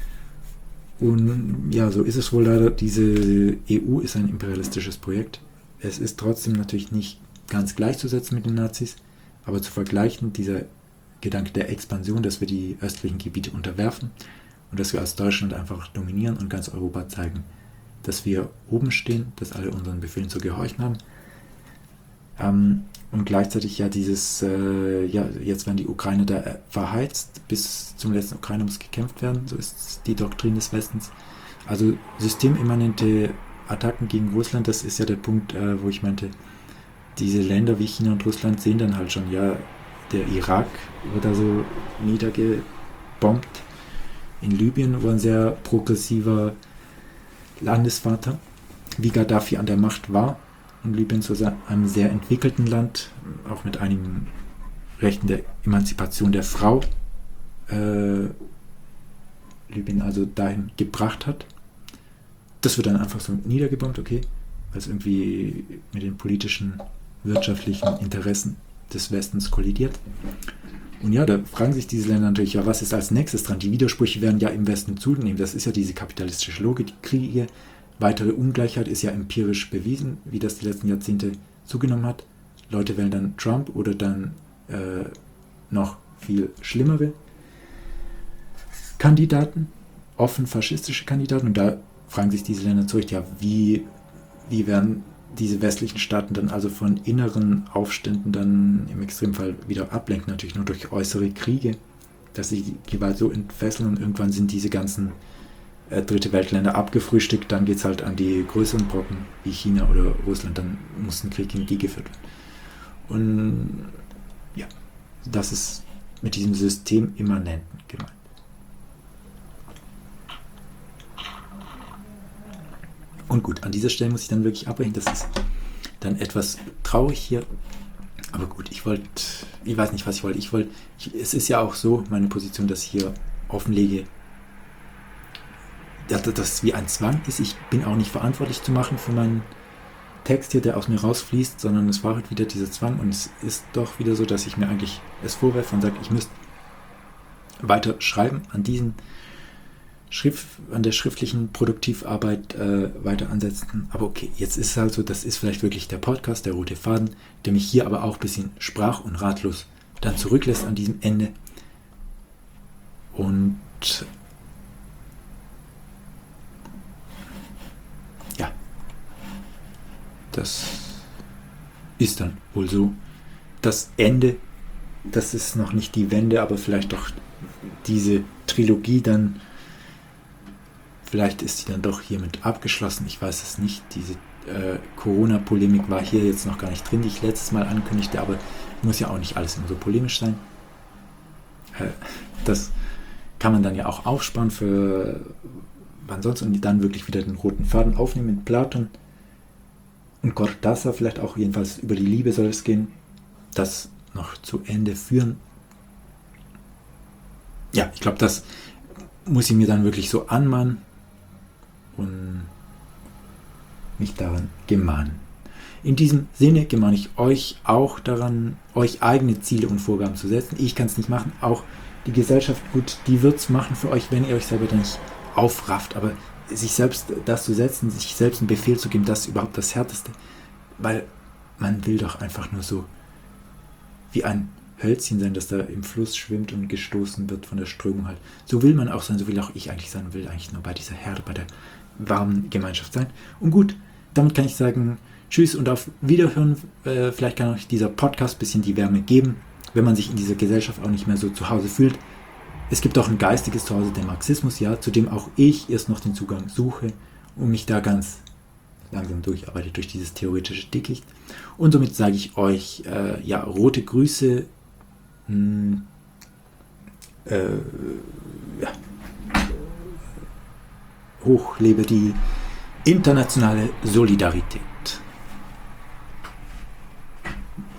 Und ja, so ist es wohl leider. Diese E U ist ein imperialistisches Projekt. Es ist trotzdem natürlich nicht ganz gleichzusetzen mit den Nazis, aber zu vergleichen, dieser Gedanke der Expansion, dass wir die östlichen Gebiete unterwerfen und dass wir als Deutschland einfach dominieren und ganz Europa zeigen, dass wir oben stehen, dass alle unseren Befehlen zu gehorchen haben. Ähm, und gleichzeitig ja dieses, äh, ja, jetzt werden die Ukraine da verheizt, bis zum letzten Ukraine muss gekämpft werden, so ist die Doktrin des Westens. Also systemimmanente Attacken gegen Russland, das ist ja der Punkt, äh, wo ich meinte, diese Länder wie China und Russland sehen dann halt schon, ja, der Irak wird da so niedergebombt, in Libyen war ein sehr progressiver Landesvater, wie Gaddafi an der Macht war, und Libyen zu einem sehr entwickelten Land, auch mit einigen Rechten der Emanzipation der Frau, äh, Libyen also dahin gebracht hat. Das wird dann einfach so niedergebombt, okay, weil es irgendwie mit den politischen, wirtschaftlichen Interessen des Westens kollidiert. Und ja, da fragen sich diese Länder natürlich, ja, was ist als nächstes dran? Die Widersprüche werden ja im Westen zunehmen. Das ist ja diese kapitalistische Logik, die Kriege. Weitere Ungleichheit ist ja empirisch bewiesen, wie das die letzten Jahrzehnte zugenommen hat. Leute wählen dann Trump oder dann äh, noch viel schlimmere Kandidaten, offen faschistische Kandidaten. Und da fragen sich diese Länder zurück, ja, wie, wie werden diese westlichen Staaten dann also von inneren Aufständen dann im Extremfall wieder ablenken, natürlich nur durch äußere Kriege, dass sie die Gewalt so entfesseln, und irgendwann sind diese ganzen äh, dritte Weltländer abgefrühstückt, dann geht es halt an die größeren Brocken wie China oder Russland, dann muss ein Krieg gegen die geführt werden. Und ja, das ist mit diesem System immanenten gemeint. Und gut, an dieser Stelle muss ich dann wirklich abbrechen. Das ist dann etwas traurig hier. Aber gut, ich wollte, ich weiß nicht, was ich wollte. Ich wollte, ich, es ist ja auch so, meine Position, dass ich hier offenlege, dass das wie ein Zwang ist. Ich bin auch nicht verantwortlich zu machen für meinen Text hier, der aus mir rausfließt, sondern es war halt wieder dieser Zwang. Und es ist doch wieder so, dass ich mir eigentlich es vorwerfe und sage, ich müsste weiter schreiben an diesen Schrift, an der schriftlichen Produktivarbeit äh, weiter ansetzen. Aber okay, jetzt ist es halt so, das ist vielleicht wirklich der Podcast, der rote Faden, der mich hier aber auch ein bisschen sprach- und ratlos dann zurücklässt an diesem Ende. Und ja, das ist dann wohl so. Das Ende, das ist noch nicht die Wende, aber vielleicht doch diese Trilogie dann, vielleicht ist die dann doch hiermit abgeschlossen, ich weiß es nicht. Diese äh, Corona-Polemik war hier jetzt noch gar nicht drin, die ich letztes Mal ankündigte, aber muss ja auch nicht alles immer so polemisch sein. Äh, das kann man dann ja auch aufsparen für wann sonst und dann wirklich wieder den roten Faden aufnehmen mit Platon und Cortázar vielleicht auch, jedenfalls über die Liebe soll es gehen, das noch zu Ende führen. Ja, ich glaube, das muss ich mir dann wirklich so anmahnen und mich daran gemahnen. In diesem Sinne gemahne ich euch auch daran, euch eigene Ziele und Vorgaben zu setzen. Ich kann es nicht machen, auch die Gesellschaft, gut, die wird es machen für euch, wenn ihr euch selber dann nicht aufrafft, aber sich selbst das zu setzen, sich selbst einen Befehl zu geben, das ist überhaupt das Härteste, weil man will doch einfach nur so wie ein Hölzchen sein, das da im Fluss schwimmt und gestoßen wird von der Strömung halt. So will man auch sein, so will auch ich eigentlich sein, will eigentlich nur bei dieser Herde, bei der warmen Gemeinschaft sein. Und gut, damit kann ich sagen, tschüss und auf Wiederhören. Äh, vielleicht kann euch dieser Podcast ein bisschen die Wärme geben, wenn man sich in dieser Gesellschaft auch nicht mehr so zu Hause fühlt. Es gibt auch ein geistiges Zuhause, der Marxismus, ja, zu dem auch ich erst noch den Zugang suche und mich da ganz langsam durcharbeite durch dieses theoretische Dickicht. Und somit sage ich euch, äh, ja, rote Grüße, mh, äh, ja, hoch lebe die internationale Solidarität.